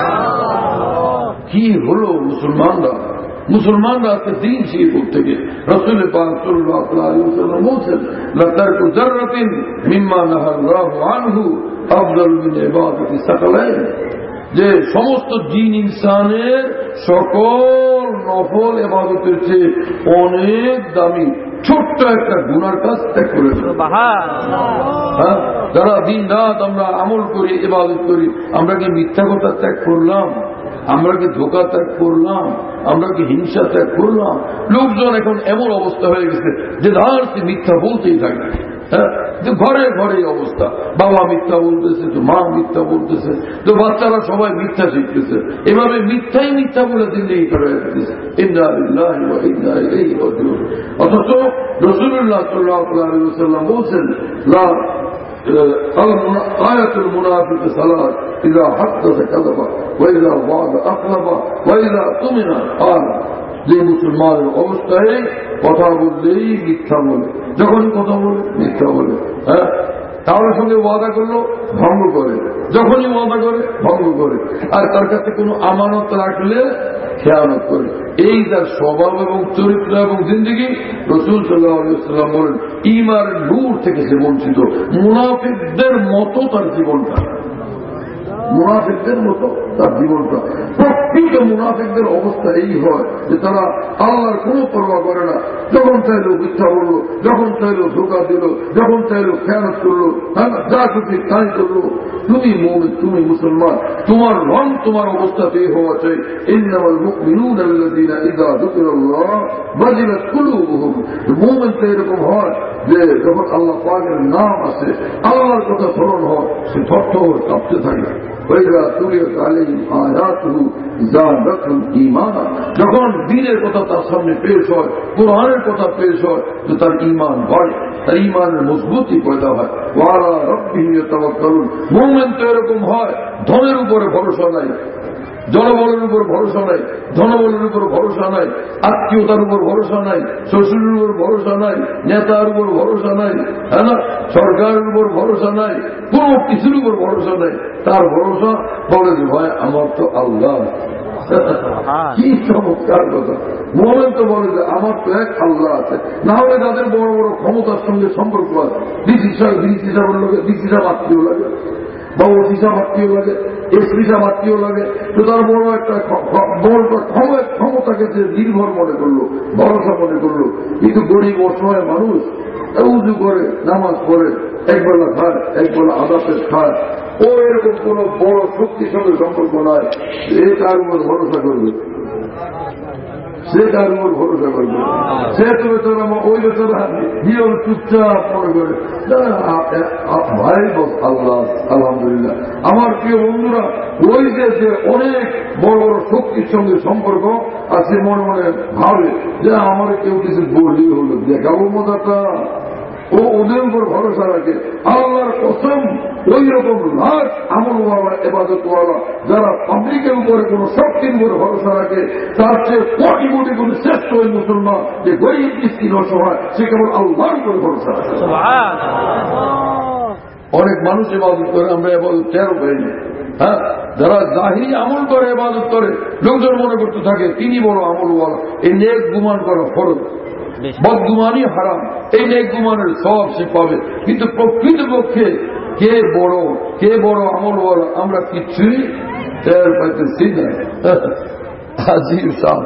[SPEAKER 3] কি হলো মুসলমানরা? মুসলমানরা আজকে দিন শিখে করতে গিয়ে রাসূল পাক সাল্লাল্লাহু আলাইহি ওয়াসাল্লাম বলছেন লাতারকু যাররাতিন মিম্মা নাহাল্লাহু আনহু আফদাল মিন ইবাদাতি সাকালাইন, যে সমস্ত জিন ইনসানের সকল নফল ইবাদতের চেয়ে অনেক দামি ছোট্ট একটা গুনার কাজ ত্যাগ করেছে। হ্যাঁ, যারা দিন রাত আমরা আমল করি, ইবাদত করি, আমরা কি মিথ্যা কথা ত্যাগ করলাম? আমরা কি ধোঁকা ত্যাগ করলাম? আমরা কি হিংসা ত্যাগ করলাম? লোকজন এখন এমন অবস্থা হয়ে গেছে যে ধারতে মিথ্যা বলতেই থাকে। হ্যাঁ, ঘরে ঘরে অবস্থা, বাবা মিথ্যা বলতেছে, তো মা মিথ্যা বলতেছে, তো বাচ্চারা সবাই মিথ্যা শিখতেছে, এভাবে মিথ্যাই মিথ্যা বলে জিন্দেগি করে রাখতেছে। অথচ রাসূলুল্লাহ সাল্লাল্লাহু আলাইহি ওয়াসাল্লাম বলছেন আয়াতুল মুনাফিক সালাত ইযা হাদাসা কাযাবা ওয়া ইযা ওয়াদা আখলাফা ওয়া ইযা তুমিনা ক্বালা, যে মুসলমানের অবস্থায় কথা বললেই মিথ্যা বলে, যখন কথা বলে মিথ্যা বলে। হ্যাঁ, কারোর সঙ্গে ওয়াদা করলো ভঙ্গ করে, যখনই ওয়াদা করে ভঙ্গ করে, আর তার কাছে কোনো আমানত রাখলে খেয়ানত করে। এই তার স্বভাব এবং চরিত্র এবং জিন্দেগি। রাসূল সাল্লাল্লাহু আলাইহি ওয়াসাল্লাম বলেন ঈমানের নূর থেকে সে বঞ্চিত। মুনাফিকদের মতো তার জীবনটা, মুনাফিকদের মতো তার জীবনটা। প্রকৃত মুনাফিকদের অবস্থা এই হয় যে তারা আল্লাহর কোনো পরোয়া করে না, যখন চাইলো মিথ্যা বললো, যখন চাইলো ধোঁকা দিল, যখন চাইলো খেয়ানত করলো, হ্যাঁ, যা খুশি তাই করলো। তুমি মুমিন, তুমি মুসলমান, তোমার রং তোমার অবস্থাতেই হওয়া চাই। ইন্নামাল মুমিনুনা আল্লাযীনা ইযা যুকিরাল্লাহ ওয়াজিলাত কুলুবুহুম। মুমিন তো এরকম হয় যে যখন আল্লাহ পাকের নাম আসে, আল্লাহর কথা স্মরণ হয়, সে থরথর কাঁপতে থাকে। যখন দ্বীনের কথা তার সামনে পেশ হয়, কোরআনের কথা পেশ হয়, তো তার ঈমান বাড়ে, তার ঈমানের মজবুতি পয়দা হয়। ওয়ালা রাব্বিহিম ইয়াতাওয়াক্কালুন। মুমিন তো এরকম হয়, ধনের উপরে ভরসা নাই, জনবলের উপর ভরসা নাই, ধনবলের উপর ভরসা নাই, আত্মীয়তার উপর ভরসা নাই, শ্বশুরের উপর ভরসা নাই, নেতার উপর ভরসা নাই, হ্যাঁ না, সরকারের উপর ভরসা নাই, কোন কিছুর উপর ভরসা নাই। তার ভরসা বলে যে ভাই আমার তো আল্লাহ। কি চমৎকার কথা! মুমিন তো বলে যে আমার তো এক আল্লাহ আছে। না হলে তাদের বড় বড় ক্ষমতার সঙ্গে সম্পর্ক আছে, ডিসি সাহেব ডিসি সাহেবের লোকে ডিসি সাহেব আত্মীয় লাগে, বা ওসি সাহেব আত্মীয় লাগে, এসপি সাহেব আত্মীয় লাগে, তো তার বড় একটা বড় ক্ষমতাকে যে নির্ভর মনে করলো, ভরসা মনে করলো। কিন্তু গরিব অসহায় মানুষ উজু করে, নামাজ পড়ে, একবেলা খায়, একবেলা আদাতের খায়, ও এরকম কোন বড় শক্তির সঙ্গে সম্পর্ক নয়। সে তার উপর ভরসা করবে, সে তার উপর ভরসা করবে। সে তো বেচারা ওই বেচারা নিয়ম চুপচাপ মনে করে ভাই বস আল্লাহ আলহামদুলিল্লাহ। আমার প্রিয় বন্ধুরা, ওই দেশে অনেক বড় বড় শক্তির সঙ্গে সম্পর্ক আছে, মনে মনে ভাবে যে আমার কেউ কিছু বললেই হলো, দেখাবো মজাটা, ও ওদের উপর ভরসা রাখে। আল্লাহর কসম ওই রকম লাখ আমলওয়ালা এবাদতওয়ালা যারা পাবলিকের উপরে কোন শক্তির উপরে ভরসা রাখে তার চেয়ে কোটি কোটি কোন শ্রেষ্ঠ ওই মুসলমান যে গরিব মিসকিন অসহায় সে কেবল আল্লাহর উপরে ভরসা রাখে। অনেক মানুষ ইবাদত করে, আমরা ইবাদত টেরও পাইনি। হ্যাঁ, যারা জাহিরি আমল করে ইবাদত করে লোকজন মনে করতে থাকে তিনি বড় আমলওয়ালা। এই নেক গুমান করা ফরজ, বদগুমানই হারাম। এই নেক গুমানের সব সে পাবে, কিন্তু প্রকৃতপক্ষে কে বড় কে বড় আমলওয়ালা আমরা কিছুই টের পাইতেছি না। আজিব সাহ,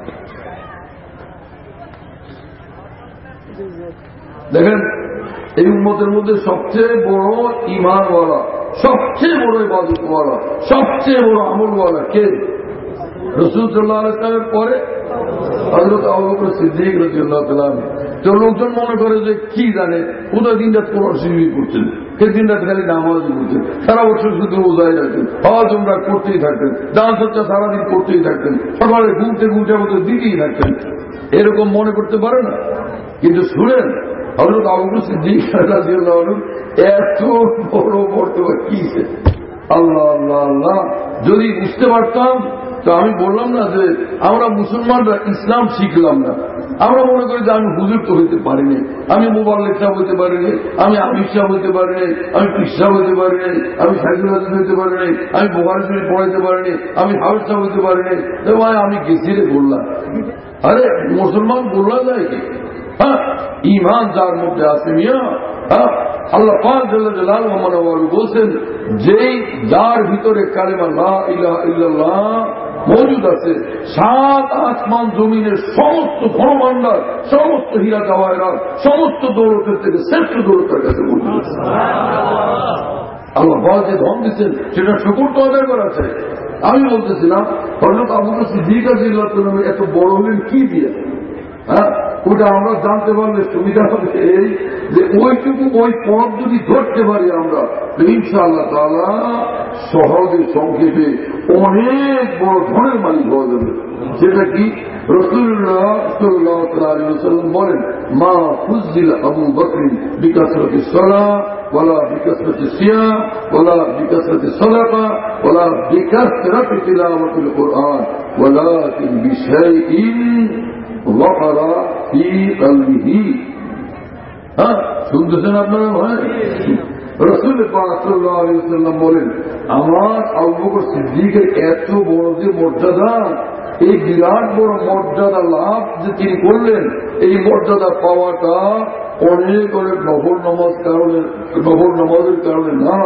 [SPEAKER 3] দেখেন এই উম্মতের মধ্যে সবচেয়ে বড় ঈমানওয়ালা, সবচেয়ে বড় ইবাদতওয়ালা, সবচেয়ে বড় আমলওয়ালা কে? রাসূল সাল্লাল্লাহু আলাইহি ওয়াসাল্লামের পরে হযরত আবু বকর সিদ্দিক রাদিয়াল্লাহু তাআলা। তো লোকজন মনে করে যে কি জানে, ওদের দিন রাত কোরআন শরীফ পড়তেন, সে দিন রাত খালি নামাজই করতেন, সারা বছর শুধু রোজাই রাখতেন, হজ উমরা করতেই থাকতেন, দান সচ্চা সারাদিন করতেই থাকতেন, সকালে ঘুমতে ঘুমতে মতো দিতেই থাকতেন, এরকম মনে করতে পারে না। কিন্তু শুনেন হযরত আবু বকর সিদ্দিক রাদিয়াল্লাহু আনহু এত বড় মর্তবা কি, আল্লাহ আল্লাহ আল্লাহ! যদি বুঝতে পারতাম তো আমি বললাম না যে আমরা মুসলমানরা ইসলাম শিখলাম না, আমরা মনে করি যে আমি হুজুর তো হইতে পারিনি, আমি মুবাল্লিগ সাহেব হইতে পারিনি, আমি আমির সাহেব হইতে পারিনি, আমি পীর সাহেব হইতে পারিনি, আমি সাইদুল হাদিস হইতে পারিনি, আমি বুখারী শরীফ পড়াইতে পারিনি, আমি হাফেজ সাহেব হইতে পারিনি। তো ভাই আমি গেছি রে বললাম, আরে মুসলমান বললা যায় কি? হ্যাঁ, ঈমান যার মধ্যে আছে মিয়া, হ্যাঁ, আল্লাহ পাক জাল্লা জালালুহু ওয়া মানওয়ালু বলছেন যেই যার ভিতরে কালেমা লা ইলাহা ইল্লাল্লাহ মজুদ আছে, সাত আসমান জমিনের সমস্ত ধনভাণ্ডার, সমস্ত হীরা জওয়াহরাত, সমস্ত দৌলতের থেকে শ্রেষ্ঠ দৌলতের কাছে মজুদ আছে। আল্লাহ পাক যে ধন দিচ্ছেন সেটা শুকর তো আদায় করা আছে। আমি বলতেছিলাম হযরত আবু বকর সিদ্দিক রাদিয়াল্লাহু তাআলা এত বড় হলেন কি দিয়ে? হ্যাঁ, ওটা আমরা জানতে পারলে সুবিধা হবে এই যে ওইটুকু ওই পথ যদি ধরতে পারি আমরা ইনশাআল্লাহ তাআলা সহজে সংক্ষেপে অনেক বড় ধনের মালিক হওয়া যাবে। সেটা কি? রাসূলুল্লাহ সাল্লাল্লাহু আলাইহি ওয়াসাল্লাম বলেন, মা ফুযিলা আবু বকর বিকাসরাতিস সালাহ ওয়ালা বিকাসরাতিস সিয়াম ওয়ালা বিকাসরাতিস সাদাকা ওয়ালা বিকাসরাতি তিলাওয়াতিল কুরআন ওয়ালাকিন বিশাইইন ওয়াকারা ফি কলবিহি। হ্যাঁ, শুনতেছেন আপনারা? ভাই, রাসূল পাক সাল্লাল্লাহু আলাইহি ওয়াসাল্লাম বলেন, আমার আবু বকর সিদ্দিকের এত বড় যে মর্যাদা, এই বিরাট বড় মর্যাদা লাভ যে তিনি করলেন, এই মর্যাদা পাওয়াটা অনেক অনেক নফল নামাজ কারণে নফল নামাজের কারণে না,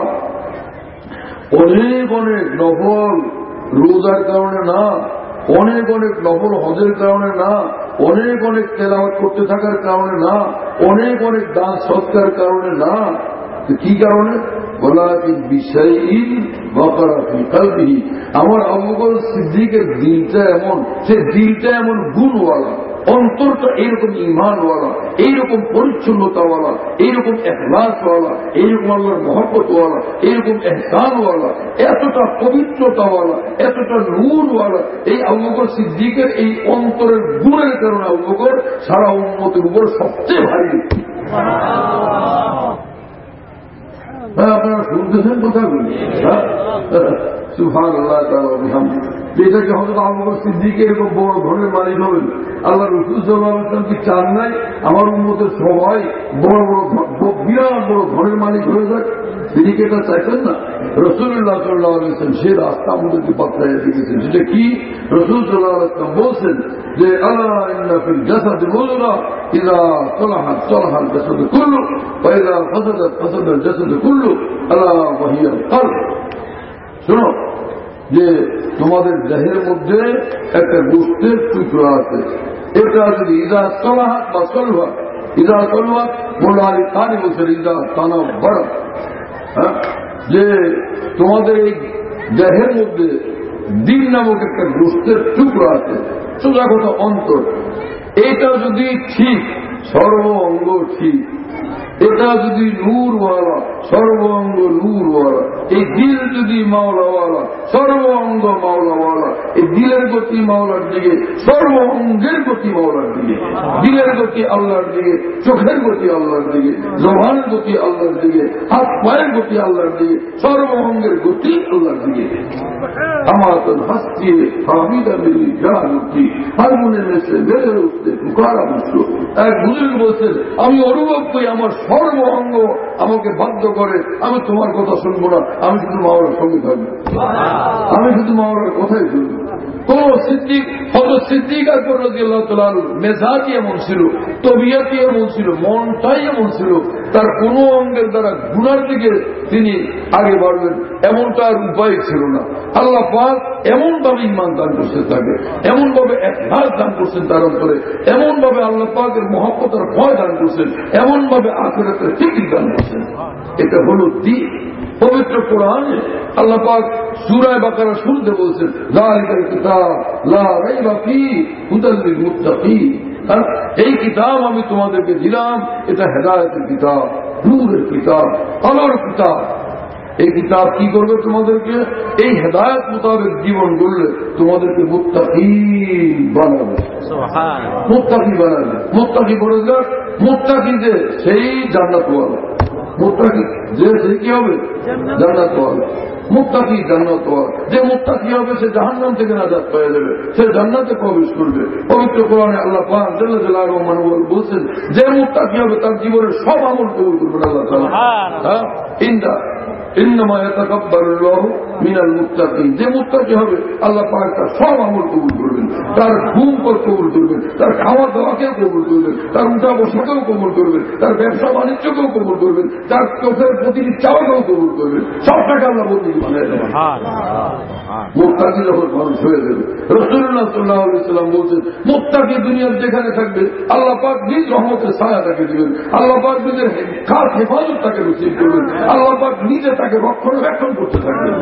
[SPEAKER 3] অনেক অনেক নফল রোজার কারণে না, অনেক অনেক নফল হজের কারণে না, অনেক অনেক তেলাওয়াত করতে থাকার কারণে না, অনেক অনেক দান সৎকার কারণে না। কি কারণে? ওয়ালাকিন বিশাইইন ওয়াকারা ফি কলবিহি। আমার আবু বকর সিদ্দিকের দিলটা এমন, সে দিলটা এমন গুণওয়ালা, অন্তরটা এইরকম ঈমানওয়ালা, এইরকম পরিচ্ছন্নতাওয়ালা, এইরকম ইখলাসওয়ালা, এইরকম আল্লাহর মহব্বতওয়ালা, এইরকম ইহসানওয়ালা, এতটা পবিত্রতাওয়ালা, এতটা নূরওয়ালা। এই আবু বকর সিদ্দিকের এই অন্তরের গুণের কারণে আবু বকর সারা উম্মতের উপর সবচেয়ে ভারী। হ্যাঁ, আপনারা শুনতেছেন কথাগুলি? সুবহানাল্লাহ তাআলা বিহামদিহি। এটাকে হযরত আবু বকর সিদ্দিক এরকম বড় ধরনের মালিক হবেন। আল্লাহ রাসূল সাল্লাল্লাহু আলাইহি ওয়াসাল্লাম কি চান নাই আমার উম্মতের সবাই বড় বড় বিরাট বড় ধরনের মালিক হয়ে যাক? তিনি কি এটা চাইতেন না? রাসূলুল্লাহ সাল্লাল্লাহু আলাইহি ওয়াসাল্লাম সে রাস্তা আমাদেরকে বাতলাইয়া দিয়েছেন। সেটা কি? রাসূল সাল্লাল্লাহু আলাইহি ওয়াসাল্লাম বলছেন যে আলা ইন্না ফিল জাসাদি মুদগা ইযা সালাহাত সালাহাল জাসাদু কুল্লু ওয়া ইযা ফাসাদাত ফাসাদাল জাসাদু কুল্লু আলা ওয়া হিয়াল কলব। শোনো যে তোমাদের দেহের মধ্যে একটা গোশতের টুকরা আছে, এটা যদি ইযা সালাহাত বা সলহা, ইযা সলহা মোল্লারি তানি বলছেন ইযা তানা বড়, হ্যাঁ, যে তোমাদের এই দেহের মধ্যে দিল নামক একটা গোশতের টুকরা আছে, সোজা কথা অন্তর, এটা যদি ঠিক সর্ব অঙ্গ ঠিক, এটা যদি নূরওয়ালা সর্ব অঙ্গ নূরওয়ালা, এই দিল যদি মাওলাওয়ালা, সর্ব অঙ্গ মাওলাওয়ালা। এই দিলের গতি মাওলার দিকে, সর্ব অঙ্গের গতি মাওলার দিকে। দিলের গতি আল্লাহর দিকে, চোখের গতি আল্লাহর দিকে, জবানের গতি আল্লাহর দিকে, হাত পায়ের গতি আল্লাহর দিকে, সর্ব অঙ্গের গতি আল্লাহর দিকে। আমার তো হাসছি হামিদা মিলি জানুকি হারমোনিয়াম এসে বেড়ে উঠতে পুকারা বুঝল। এক বুজুর্গ বলছেন, আমি অনুভব করি আমার সর্ব অঙ্গ আমাকে বাধ্য করে আমি তোমার কথা শুনবো না, আমি শুধু মাওলার সঙ্গে থাকবো, আমি শুধু মাওলার কথাই শুনবো। কোন সিদ্দিক হযরত সিদ্দিক আকবর রাদিয়াল্লাহু তাআলা মেজাজই এমন ছিল, তবিয়তই এমন ছিল, মনটাই এমন ছিল, তার কোন অঙ্গের দ্বারা গুনার দিকে তিনি আগে বাড়বেন এমন তার উপায় ছিল না। আল্লাহ পাক এমন ভাবে ইমান দান করছেন তাকে, এমন ভাবে ইখলাস দান করছেন তার অন্তরে, এমন ভাবে আল্লাহ পাকের মহব্বত আর ভয় দান করছেন, এমন ভাবে আখিরাতের ফিকির দান করছেন। এটা হলো দ্বীন। পবিত্র কোরআনে আল্লাহ পাক সূরা বাকারা শুরুতে বলছেন, যালিকাল কিতাব লা রাইবা ফীহি হুদাল লিল মুত্তাকিন। এই কিতাব আমি তোমাদেরকে দিলাম, এটা হেদায়েতের কিতাব, নূরের কিতাব, আলোর কিতাব। এই কিতাব কি করবে তোমাদেরকে? এই হেদায়েত মোতাবেক জীবন গড়লে তোমাদেরকে মুত্তাকি বানাবে, মুত্তাকি বানাবে। মুত্তাকি বলে যাক, মুত্তাকি যে সেই জান্নাতওয়ালা, মুত্তাকি যে সে কি হবে? জান্নাতওয়ালা। মুত্তাকি জান্নাতওয়ালা। যে মুত্তাকি হবে সে জাহান্নাম থেকে নাজাত পেয়ে যাবে, সে জান্নাতে প্রবেশ করবে। পবিত্র কোরআনে আল্লাহ পাক জাল্লা জালালুহু ওয়া বলছেন, যে মুত্তাকি হবে তার জীবনের সব আমল কবুল করবেন আল্লাহ তাআলা। হ্যাঁ, ইন্দা ইন্নামা ইয়াতাকাব্বারুল্লাহু মিনাল মুত্তাকিন। যে মুত্তাকি হবে আল্লাহ পাক তার সব আমল কবুল করবেন, তার ঘুম কর কবুল করবেন, তার খাওয়া দাওয়াকেও কবুল করবেন, তার উঠা বসাকেও কবুল করবেন, তার ব্যবসা বাণিজ্যকেও কবুল করবেন, তার চোখের প্রতিটি চাওয়াকেও কবুল করবেন। সবটাকে আল্লাহ বলতে বানিয়ে দেবেন। মুত্তাকি যখন মানুষ হয়ে যাবে, রাসূলুল্লাহ সাল্লাল্লাহু আলাইহি ওয়াসাল্লাম বলছেন, মুত্তাকি দুনিয়ার যেখানে থাকবে আল্লাহ পাক নিজ রহমতের ছায়া তাকে দিবেন, আল্লাহ পাক নিজের খাস হেফাজত তাকে নসিব করবেন, আল্লাহ পাক নিজে তাকে রক্ষণাবেক্ষণ করতে থাকবেন।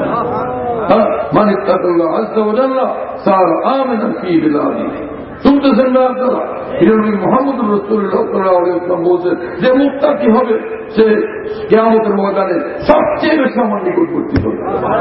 [SPEAKER 3] মান ইত্তাকাল্লাহ আযজা ওয়া জাল্লা সারা আমিনান ফি বিলাদি। শুনতেছেন না আপনারা? নবী মুহাম্মদ রাসূলুল্লাহ সাল্লাল্লাহু আলাইহি ওয়াসাল্লাম বলছেন, যে মুত্তাকি হবে সে কিয়ামতের ময়দানে সবচেয়ে বেশি আমার নিকটবর্তী হবে।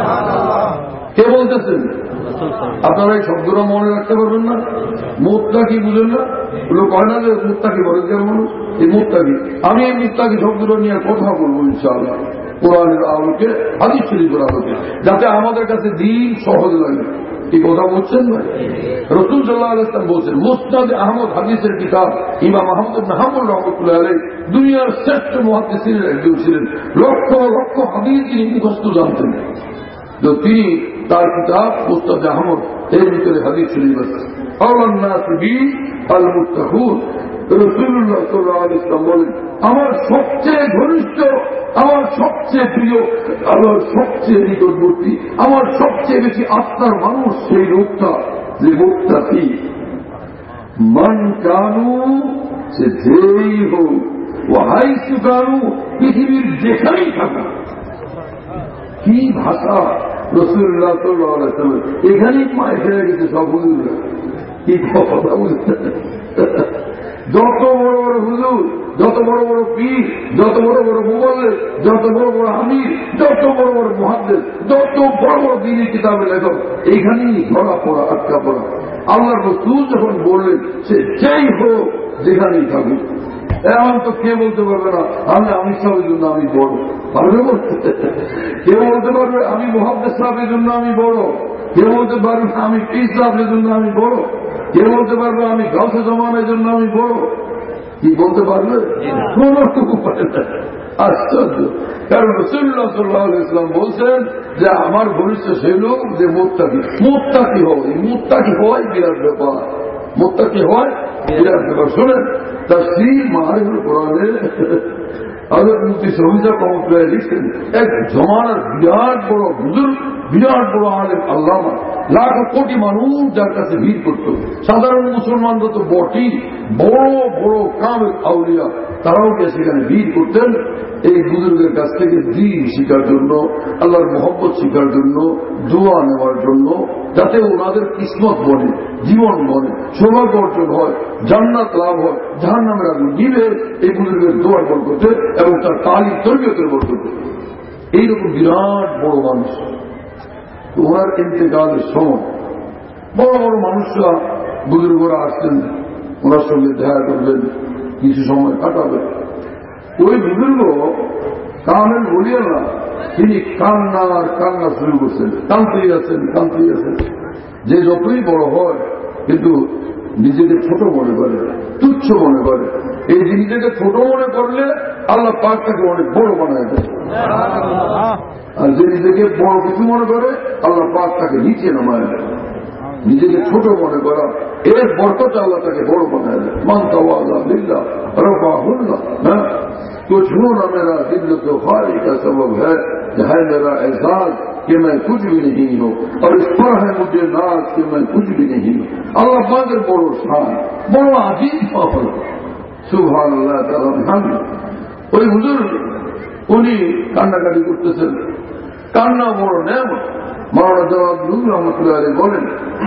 [SPEAKER 3] কে বলতেছেন? আপনারা এই শব্দটা মনে রাখতে পারবেন না? মুত্তাকি বুঝেন না? ওগুলো কয় না যে মুত্তাকি বলেন কেন মানুষ? এই মুত্তাকি, আমি এই মুত্তাকি শব্দটা নিয়ে কথা বলবো ইনশাআল্লাহ কোরআনের আলোকে, হাদিস শরীফের আলোকে, যাতে আমাদের কাছে দিন সহজ লাগে। এই কথা বলছেন না? রাসূল সাল্লাল্লাহু আলাইহি ওয়াসাল্লাম বলছেন, মুসনাদ আহমদ হাদিসের কিতাব, ইমাম আহমদ ইবনে হাম্বল রাহমাতুল্লাহ আলাইহি দুনিয়ার শ্রেষ্ঠ মুহাদ্দিসিনের একজন ছিলেন, লক্ষ লক্ষ হাদিস তিনি মুখস্থ জানতেন। তো তিনি তার কিতাব মুসনাদ আহমদ এর ভিতরে হাদিস শরীফ আছে, আওলান নাস বি আল মুত্তাকুন। রাসূলুল্লাহ সাল্লাল্লাহু আলাইহি ওয়াসাল্লাম বলেন, আমার সবচেয়ে ঘনিষ্ঠ, আমার সবচেয়ে প্রিয়, আমার সবচেয়ে নিকটবর্তী, আমার সবচেয়ে বেশি আত্মার মানুষ সেই লোকটা যে মুত্তাকি। মান কানু, সে যেই হোক, ও হাইসু কানু, পৃথিবীর যেখানেই থাকা। কি ভাষা রাসূলুল্লাহ সাল্লাল্লাহু আলাইহি ওয়াসাল্লাম! এখানেই মায় ফেলে গেছে সব হুজুররা। কি কথা বলছে! যত বড় বড় হুজুর, যত বড় বড় পীর, যত বড় বড় মুবল্লিগ, যত বড় বড় আমির, যত বড় বড় মুহাদ্দিস, যত বড় বড় দ্বীনি কিতাবের লেখক, এইখানেই ধরা পড়া, আটকা পড়া। আল্লাহর রাসূল যখন বললেন, সে যেই হোক, যেখানেই থাকুক। এমন তো কে বলতে পারবে না আমি আমির সাহেবের জন্য আমি বড়? পারবে বলতে? কে বলতে পারবে আমি মুহাদ্দিস সাহেবের জন্য আমি বড়? কে বলতে পারবে আমি পীর সাহেবের জন্য আমি বড়? কে বলতে পারবে আমি গাউসে জমানের জন্য আমি বড়? কি বলতে পারবে? কোনটুকু পারে না। আশ্চর্য! কারণ রাসূলুল্লাহ সাল্লাল্লাহু আলাইহি ওয়াসাল্লাম বলছেন যে আমার ঘনিষ্ঠ সেই লোক যে মুত্তাকি। মুত্তাকি হয়, মুত্তাকি হয় বিরাট ব্যাপার, মুত্তাকি হয় বিরাট ব্যাপার। শোনেন, তাফসীর মারিফুল কোরআনে হযরত মুফতি শহীদা রহমাতুল্লাহ লিখছেন, এক জমানার বিরাট বড় বুজুর্গ, বিরাট বড় আলেম আল্লামা, লাখ কোটি মানুষ যার কাছে ভিড় করত। সাধারণ মুসলমানরা তো বটি, বড় বড় কামেল আউলিয়া তারাও কে সেখানে ভিড় করতেন এই বুজুর্গের কাছ থেকে দ্বীন শিখার জন্য, আল্লাহর মহব্বত শিখার জন্য, দোয়া নেওয়ার জন্য, যাতে ওনাদের কিসমত বনে, জীবন বনে, সৌভাগ্য অর্জন হয়, জান্নাত লাভ হয়, জাহান্নামের আগুন নিবে এই বুজুর্গের দোয়ার বরকতে এবং তার তালিম তরবিয়তের বরকতে। এইরকম বিরাট বড় মানুষ তো ওনার ইন্তেকালের সময় বড় বড় মানুষরা বুজুর্গরা আসছেন, ওনার সঙ্গে দেখা করবেন, কিছু সময় কাটাবেন। ওই বুজুর্গ কামেল বলিয়া না, তিনি কান্না আর কান্না শুরু করছেন, কানতেই আছেন কানতেই আছেন। যে যতই বড় হয় কিন্তু নিজেকে ছোট মনে করে, তুচ্ছ মনে করে। এই জিনিসটাকে ছোট মনে করলে আল্লাহ পাক তাকে অনেক বড় বানায় দেয়, আর যে নিজেকে বড় কিছু মনে করে আল্লাহ পাক তাকে নিচে নামায় দেয়। নিজেকে ছোট মনে করা এর বরকত আল্লাহ তাকে বড় বানায় দেয়। মানতা আল্লাহ লিল্লাহ রফাহুল্লাহ না कुछ हो ना मेरा दिल तो खारी का सबब है है मेरा एहसास कि मैं कुछ भी नहीं हूँ, और इस पर है मुझे नाज कि मैं कुछ भी नहीं हूँ। अल्लाह पाकेर बड़ो शान, बड़ो अजीब सफल। सुभान अल्लाह ताआला बिहामदी। ওই হুজুর উনি কান্নাকাটি করতেছেন, কান্না বড় নেয়ামত। মাওলানা জনাব নূর রহমতুল্লাহ আলাইহি বলেন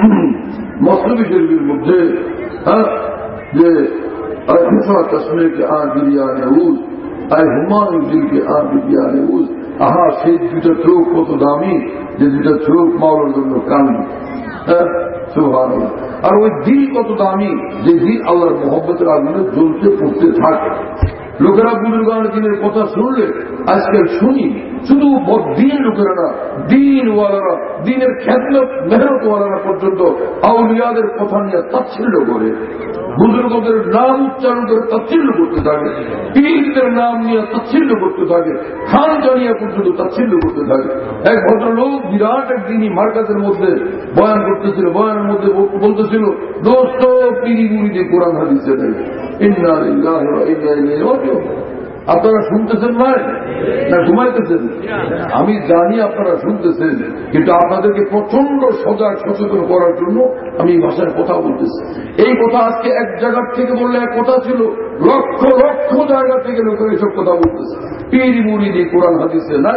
[SPEAKER 3] মসনবী শরীফের মধ্যে হ্যাঁ যে আল-হুসা তসমে কে আদিয়ানে উজ আই হুমায়ুন দিল কে আদিয়ানে উজ। আহা, সেই দুটা চোখ কত দামি যে দুটা চোখ মাওলার জন্য কান্না। হ্যাঁ সুবহানাল্লাহ। আর ওই দিল কত দামি যে দিল আল্লাহর মহব্বতের আগুনে জ্বলতে পড়তে থাকে। লোকেরা বুজুর্গান দিনের কথা শুনলে আজকাল শুনি, শুধু দিন লোকেরা না, দিনওয়ালারা, দিনের খ্যাতমত মেহনতওয়ালারা পর্যন্ত আউলিয়াদের কথা নিয়ে তাচ্ছিল্য করে, বুজুর্গদের নাম উচ্চারণ করে তাচ্ছিল্য করতে থাকে, পীরদের নাম নিয়ে তাচ্ছিল্য করতে থাকে, খান জানিয়া পর্যন্ত তাচ্ছিল্য করতে থাকে। এক ভদ্রলোক বিরাট একদিনই মার্কাতের মধ্যে বয়ান করতেছিল, বয়ানের মধ্যে বলতেছিল দোস্ত পিড়ি মুড়িতে কোরআন হাদিসে নেই। ইন্না লিল্লাহি ওয়া ইন্না ইলাইহি রাজিউন। আপনারা শুনতেছেন ভাই না ঘুমাইতেছেন? আমি জানি আপনারা শুনতেছেন, কিন্তু আপনাদেরকে প্রচন্ড সজাগ সচেতন করার জন্য আমি এই ভাষায় কথা বলতেছি। এই কথা আজকে এক জায়গার থেকে বললে এক কথা ছিল, লক্ষ লক্ষ জায়গা থেকে লোকের এসব কথা বলতেছে। পীর মুরিদি কোরআন হাদিসে নাই,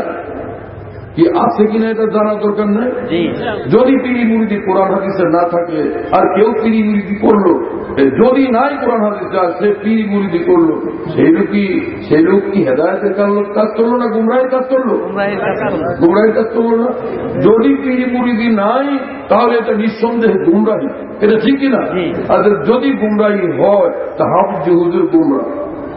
[SPEAKER 3] কি আছে কিনা এটা জানার দরকার নেই। যদি পীর মুরিদি কোরআন হাদিসে না থাকে আর কেউ পীর মুরিদি করলো, যদি নাই কোরআন হাদিসে আর সে পীর মুরিদি করলো, সেই লোক কি সেই লোক কি হেদায়েতের কাজ করলো না গুমরাহের কাজ করলো? গুমরাহের কাজ করলো না। যদি পীর মুরিদি নাই তাহলে এটা নিঃসন্দেহে গুমরাহি, এটা ঠিক কিনা? আর যদি গুমরাহি হয় তা হাফিজ হুজুর গুমরাহ,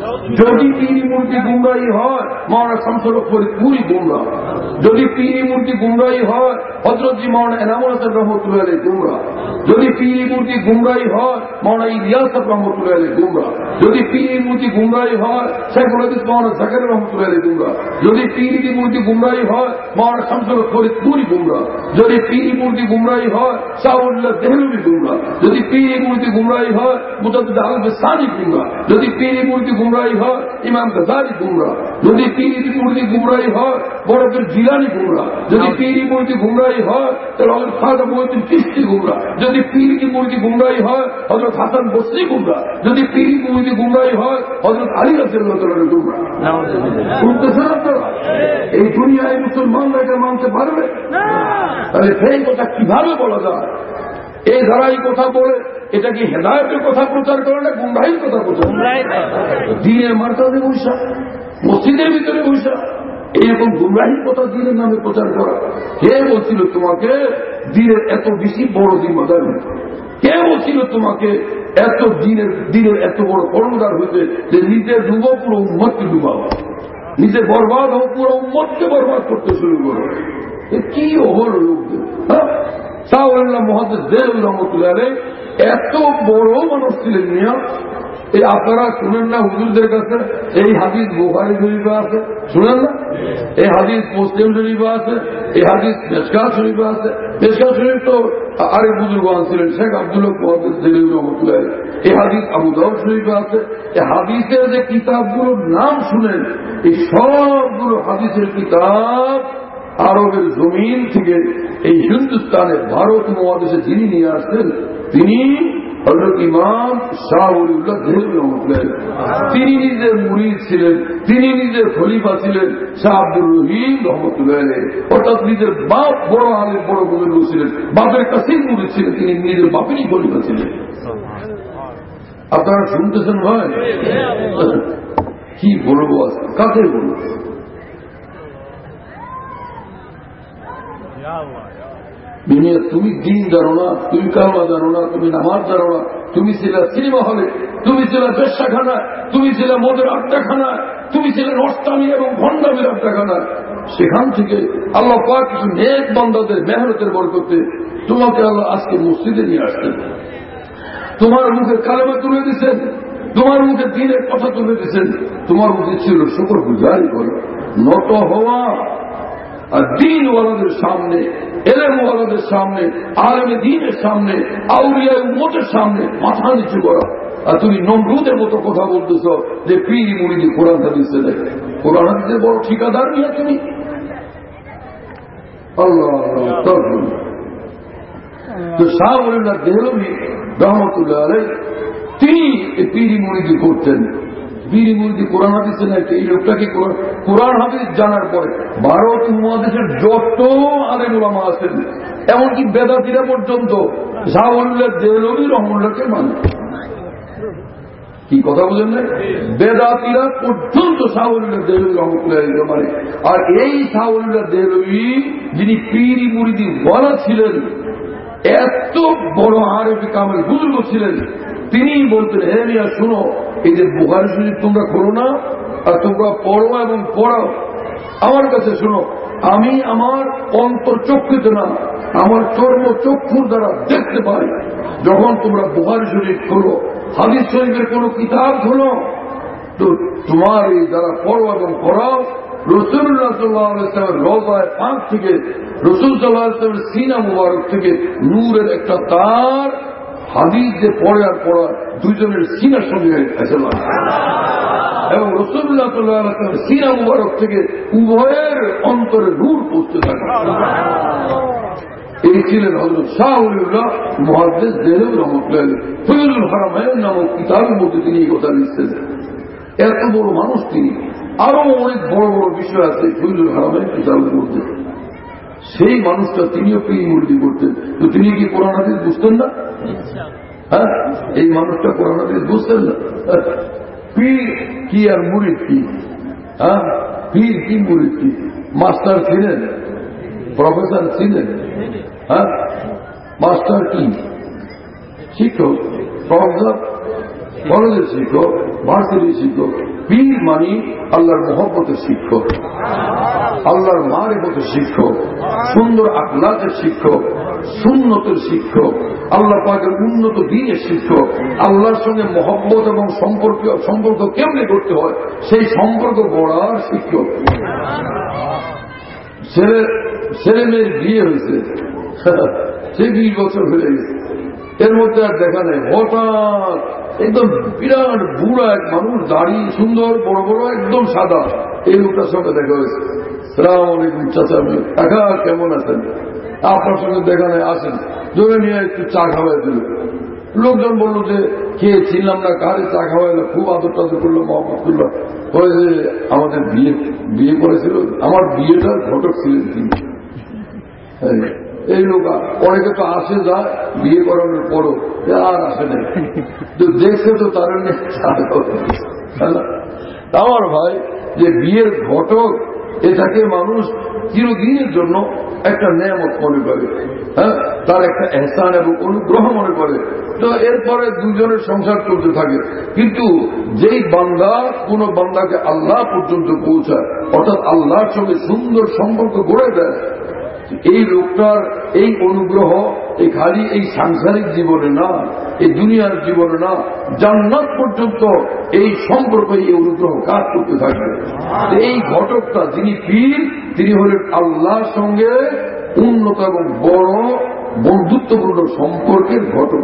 [SPEAKER 3] যদি পীরি মূর্তি গুমরাহি হয় মাওলানা শামসুল হক ফরিদপুরি গুমরাহ, যদি পীরি মূর্তি গুমরাহি হয় হযরত মাওলানা এনামুল হাসান রহমতুল্লাহ আলাইহি গুমরাহ, যদি পীরি মূর্তি গুমরাহি হয় মাওলানা ইলিয়াস রহমতুল্লাহ আলাইহি গুমরাহ, যদি পীরি মূর্তি গুমরাহি হয় শেখুল হাদিস মাওলানা জাকারিয়া রহমতুল্লাহ আলাইহি গুমরাহ, যদি পীরি মূর্তি গুমরাহি হয় মাওলানা শামসুল হক ফরিদপুরি গুমরাহ, যদি পীরি মূর্তি গুমরাহি হয় শাহুল্লাহ দেহলভী গুমরাহ, যদি পীরি মূর্তি গুমরাহি হয় মুজাদ্দিদ আল সানি গুমরাহ, যদি পীরি মূর্তি গুমরাহি হয় ইমাম গাজালি গুমরাহ, যদি পীরি মূর্তি গুমরাহি হয় বড় পীর জিলানী গুমরাহ, যদি পীরি মূর্তি গুমরাহি হয় তাহলে হযরত খাজা মুঈনুদ্দিন চিশতি গুমরাহ, যদি পীরি মূর্তি গুমরাহি হয় হযরত হাসান বসরি গুমরাহ, যদি পীরি মূর্তি গুমরাহি হয় হযরত আলী রাদিয়াল্লাহু তাআলা গুমরাহ। শুনতেছেন আপনারা? এই দুনিয়ায় মুসলমানরা এটা মানতে পারবে না। তাহলে সেই কথা কিভাবে বলা যায়? এই ধারা এই কথা বলে এটা কি হেদায়েতের কথা প্রচার করে না গুমরাহির কথা প্রচার? দিনের মার্কাজে বৈশা, মসজিদের ভিতরে বৈশা এরকম গুমরাহির কথা দিনের নামে প্রচার করা। কে বলছিল তোমাকে দিনের এত বেশি বড় জিম্মাদার হইতে? কে বলছিল তোমাকে এত দিনের দিনের এত বড় কর্মদার হইতে যে নিজের ডুবো পুরো উম্মতকে ডুবাও, নিজে বরবাদ হোক পুরো উম্মতকে বরবাদ করতে শুরু করো? কি হল লোকদের? শাহুল্লাহ মুহাদ্দিস দেহলভী রহমতুল্লাহ আলাইহি এত বড় মানুষ ছিলেন মিয়া। এই আপনারা শুনেন না হুজুরদের কাছে এই হাদিস বুখারী শরীফে আছে, শুনেন না? এই হাদিস মুসলিম শরীফে আছে, এই হাদিস মিশকাত শরীফে আছে। মিশকাত শরীফ তো আরেক বুজুর্গান ছিলেন শেখ আব্দুল হক মুহাদ্দিস দেহলভী রহমতুল্লাহ আলাইহি। এই হাদিস আবু দাউদ শরীফে আছে। এই হাদিসের যে কিতাবগুলোর নাম শুনেন, এই সবগুলো হাদিসের কিতাব আরবের জমিন থেকে এই হিন্দুস্তানে ভারত মহাদেশে যিনি নিয়ে আসছেন তিনি হযরত ইমাম শাহ ওলিউল্লাহ দেহলভী রহমতুল্লাহ আলাইহি। তিনি নিজের মুরিদ ছিলেন, তিনি নিজের খলিফা ছিলেন শাহ আব্দুর রহিম রহমতুল্লাহ আলাইহি। অর্থাৎ নিজের বাপ বড় আলেম বড় বুজুর্গ ছিলেন, বাপের কাছেই মুরিদ ছিলেন, তিনি নিজের বাপেরই খলিফা ছিলেন। আপনারা শুনতেছেন ভাই? কি বলবো আজকে, কাকে বলবো? দুনিয়া তুমি দিন জানো না, তুমি কালমা জানো না, তুমি নামাজ জানো না, তুমি ছিলে সিনেমা হলে, তুমি ছিলে বেশ্যাখানা, তুমি ছিলে মদের আড্ডাখানা, তুমি ছিলে নষ্টামি এবং ভণ্ডামির আড্ডাখানা। সেখান থেকে আল্লাহ পাক কিছু নেক বান্দাদের মেহনতের বরকতে তোমাকে আল্লাহ আজকে মসজিদে নিয়ে আসছেন, তোমার মুখে কালেমা তুলে দিচ্ছেন, তোমার মুখে দিনের কথা তুলে দিচ্ছেন। তোমার মুখে ছিল শুকর গুজারি করো, নত হওয়া, আর দিনওয়ালাদের সামনে, এলেমওয়ালাদের সামনে, আলেমে দিনের সামনে, আউলিয়া উম্মতের সামনে মাথা নিচু করা। আর তুমি নমরুদের মতো কথা বলতেছ যে পীর মুরিদি কোরআন হাদিসে দেয়। কোরআন হাদিসের বড় ঠিকাদার নিয়ে তুমি আল্লাহ তো শাহ ওলিউল্লাহ দেহলভী রহমতুল্লাহ আলাইহ তিনি পীর মুরিদি করতেন। পীর মুরিদি কোরআন হাদিসে না, এই লোকটাকে কোরআন হাদিস জানার পরে ভারত উপমহাদেশের যত আলেম ওলামা আছেন, এমনকি বেদাতিরা পর্যন্ত শাহ ওলিউল্লাহ দেহলভী রহমতুল্লাহকে মানে। কি কথা বলেন না? বেদাতিরা পর্যন্ত শাহ ওলিউল্লাহ দেহলভী রহমতুল্লাহ মানে। আর এই শাহ ওলিউল্লাহ দেহলভী যিনি পীর মুরিদি ওয়ালা ছিলেন, এত বড় আরেফে কামেল বুজুর্গ ছিলেন, তিনি বলতেন, হে মিয়া শুনো, এই যে বুখারী শরীফ তোমরা করো না, আর তোমরা পড়ো এবং পড়াও, আমার কাছে শুনো, আমি আমার অন্তর্চক্ষুতে না, আমার চর্ম চক্ষুর দ্বারা দেখতে পাই, যখন তোমরা বুখারী শরীফ খোলো, হাদিস শরীফের কোন কিতাব খোলো, তো তোমার এই দ্বারা পড়ো এবং পড়াও, রাসূলুল্লাহ সাল্লাল্লাহু আলাইহি ওয়াসাল্লামের রওজায়ে পাক থেকে, রাসূল সাল্লাল্লাহু আলাইহি ওয়াসাল্লামের সিনা মুবারক থেকে নূরের একটা তার হাদিস যে পড়ে আর পড়া দুইজনের সিনার সঙ্গে এসে লাগে, এবং রাসূলুল্লাহ সাল্লাল্লাহু আলাইহি ওয়াসাল্লামের সিনা মুবারক থেকে উভয়ের অন্তরে নূর পৌঁছতে থাকে। এই ছিলেন হযরত শাহ ওলিউল্লাহ মুহাদ্দিস দেহলভী রহমতুল্লাহ আলাইহ। ফয়জুল হারামাইন নামক কিতাবের মধ্যে তিনি এই কথা লিখছেন। এত বড় মানুষ তিনি, আরো অনেক বড় বড় বিষয় আছে ফয়জুল হারামাইন কিতাবের মধ্যে। সেই মানুষটা তিনিও পীর মুরিদি করতেন। তো তিনি কি কোরআন হাদিস বুঝতেন না? হ্যাঁ, এই মানুষটা কোরআন হাদিস বুঝতেন না? পীর কি আর মুরিদ কি? হ্যাঁ, পীর কি মুরিদ কি? মাস্টার ছিলেন, প্রফেসর ছিলেন। হ্যাঁ, মাস্টার কি? শিক্ষক, প্রফেসর, কলেজের শিক্ষক, ভার্সিটির শিক্ষক। পীর মানি আল্লাহর মহব্বতের শিক্ষক, আল্লাহর মারিফতের শিক্ষক, সুন্দর আখলাকের শিক্ষক, সুন্নতের শিক্ষক, আল্লাহ পাকের উন্নত দ্বীনের শিক্ষক, আল্লাহর সঙ্গে মহব্বত এবং সম্পর্ক সম্পর্ক কেমনে করতে হয় সেই সম্পর্ক গড়ার শিক্ষক। ছেলে ছেলে মেয়ের বিয়ে হয়েছে, সে বিশ বছর হয়ে গেছে, এর মধ্যে আর দেখা নেই, হঠাৎ একদম বিরাট বুড়া এক মানুষ, দাড়ি সুন্দর বড় বড়, একদম সাদা, এই লোকটার সঙ্গে দেখা হয়েছে। সালাম আলাইকুম চাচা, কাকা কেমন আছেন? আপনার সঙ্গে দেখা নেই, আসেন, ধরে নিয়ে একটু চা খাওয়াই দিল। লোকজন বললো যে কে চিনলাম না, কারে চা খাওয়াইলো, খুব আদর টাদর করলো, মহব্বত করলো। ওই যে আমাদের বিয়ে বিয়ে করেছিল, আমার বিয়েটার ঘটক ছিলেন তিনি। এই লোক অনেকে তো আসে যায় বিয়ে করানোর পরও, আর আসে না, তো দেখছে তো তার আমার ভাই যে বিয়ের ঘটক, এটাকে মানুষ চিরদিনের জন্য একটা নেয়ামত মনে করে, হ্যাঁ, তার একটা এহসান এবং অনুগ্রহ মনে করে। তো এরপরে দুজনের সংসার চলতে থাকে। কিন্তু যেই বান্দা কোন বান্দাকে আল্লাহ পর্যন্ত পৌঁছায়, অর্থাৎ আল্লাহর সঙ্গে সুন্দর সম্পর্ক গড়ে দেয়, এই লোকটার এই অনুগ্রহ এই খালি এই সাংসারিক জীবনে না, এই দুনিয়ার জীবনে না, জান্নাত পর্যন্ত এই সম্পর্ক, এই অনুগ্রহ কাজ করতে থাকবে। এই ঘটকটা যিনি পীর, তিনি হলেন আল্লাহর সঙ্গে উন্নত এবং বড় বন্ধুত্বপূর্ণ সম্পর্কের ঘটক।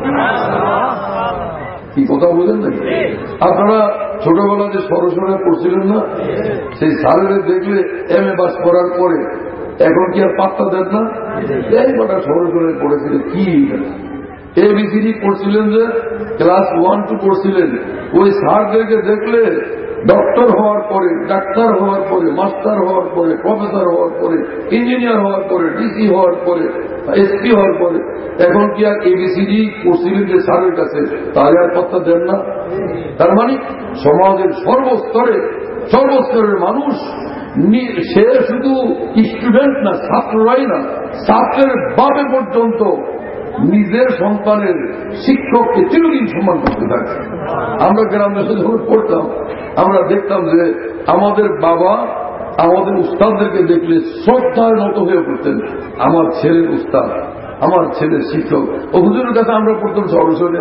[SPEAKER 3] কি কথা বলেন না? আপনারা ছোটবেলা যে সরসরে পড়ছিলেন না, সেই সারের দেখলে এম এ পাস করার পরে এখন কি আর পাত্তা দেন না? এই কটা সরসরে পড়েছিলেন, কি এবিসিডি পড়ছিলেন, যে ক্লাস ওয়ান টু পড়ছিলেন, ওই স্যারদেরকে দেখলে ডক্টর হওয়ার পরে, ডাক্তার হওয়ার পরে, মাস্টার হওয়ার পরে, প্রফেসর হওয়ার পরে, ইঞ্জিনিয়ার হওয়ার পরে, ডিসি হওয়ার পরে, এসপি হওয়ার পরে, এখন কি আর এবিসিডি পড়ছিলেন যে স্যারের কাছে, তাহলে আর পাত্তা দেন না? তার মানে সমাজের সর্বস্তরে সর্বস্তরের মানুষ সে শুধু স্টুডেন্ট না, ছাত্ররাই না, ছাত্রের বাপে পর্যন্ত নিজের সন্তানের শিক্ষককে চিরদিন সম্মান করতে থাকে। আমরা গ্রামে যখন পড়তাম আমরা দেখতাম যে আমাদের বাবা আমাদের উস্তাদদেরকে দেখলে শ্রদ্ধার নত হয়ে পড়তেন। আমার ছেলের উস্তাদ, আমার ছেলের শিক্ষক, ও হুজুরের কাছে আমরা পড়তাম সরস্বরে,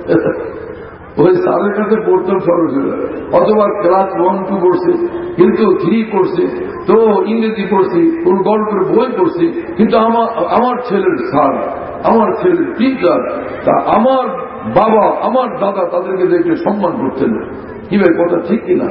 [SPEAKER 3] ওই স্যারের কাছে পড়তাম সরস্বরে, অথবা ক্লাস ওয়ান টু পড়ছি, কিন্তু থ্রি পড়ছি, তো ইংরেজি পড়ছি, কোন গল্পের বই পড়ছি, কিন্তু আমার আমার ছেলের স্যার, আমার ছেলের টিচার, তা আমার বাবা আমার দাদা তাদেরকে দেখে সম্মান করতেন। কি ভাই কথা ঠিক কিনা?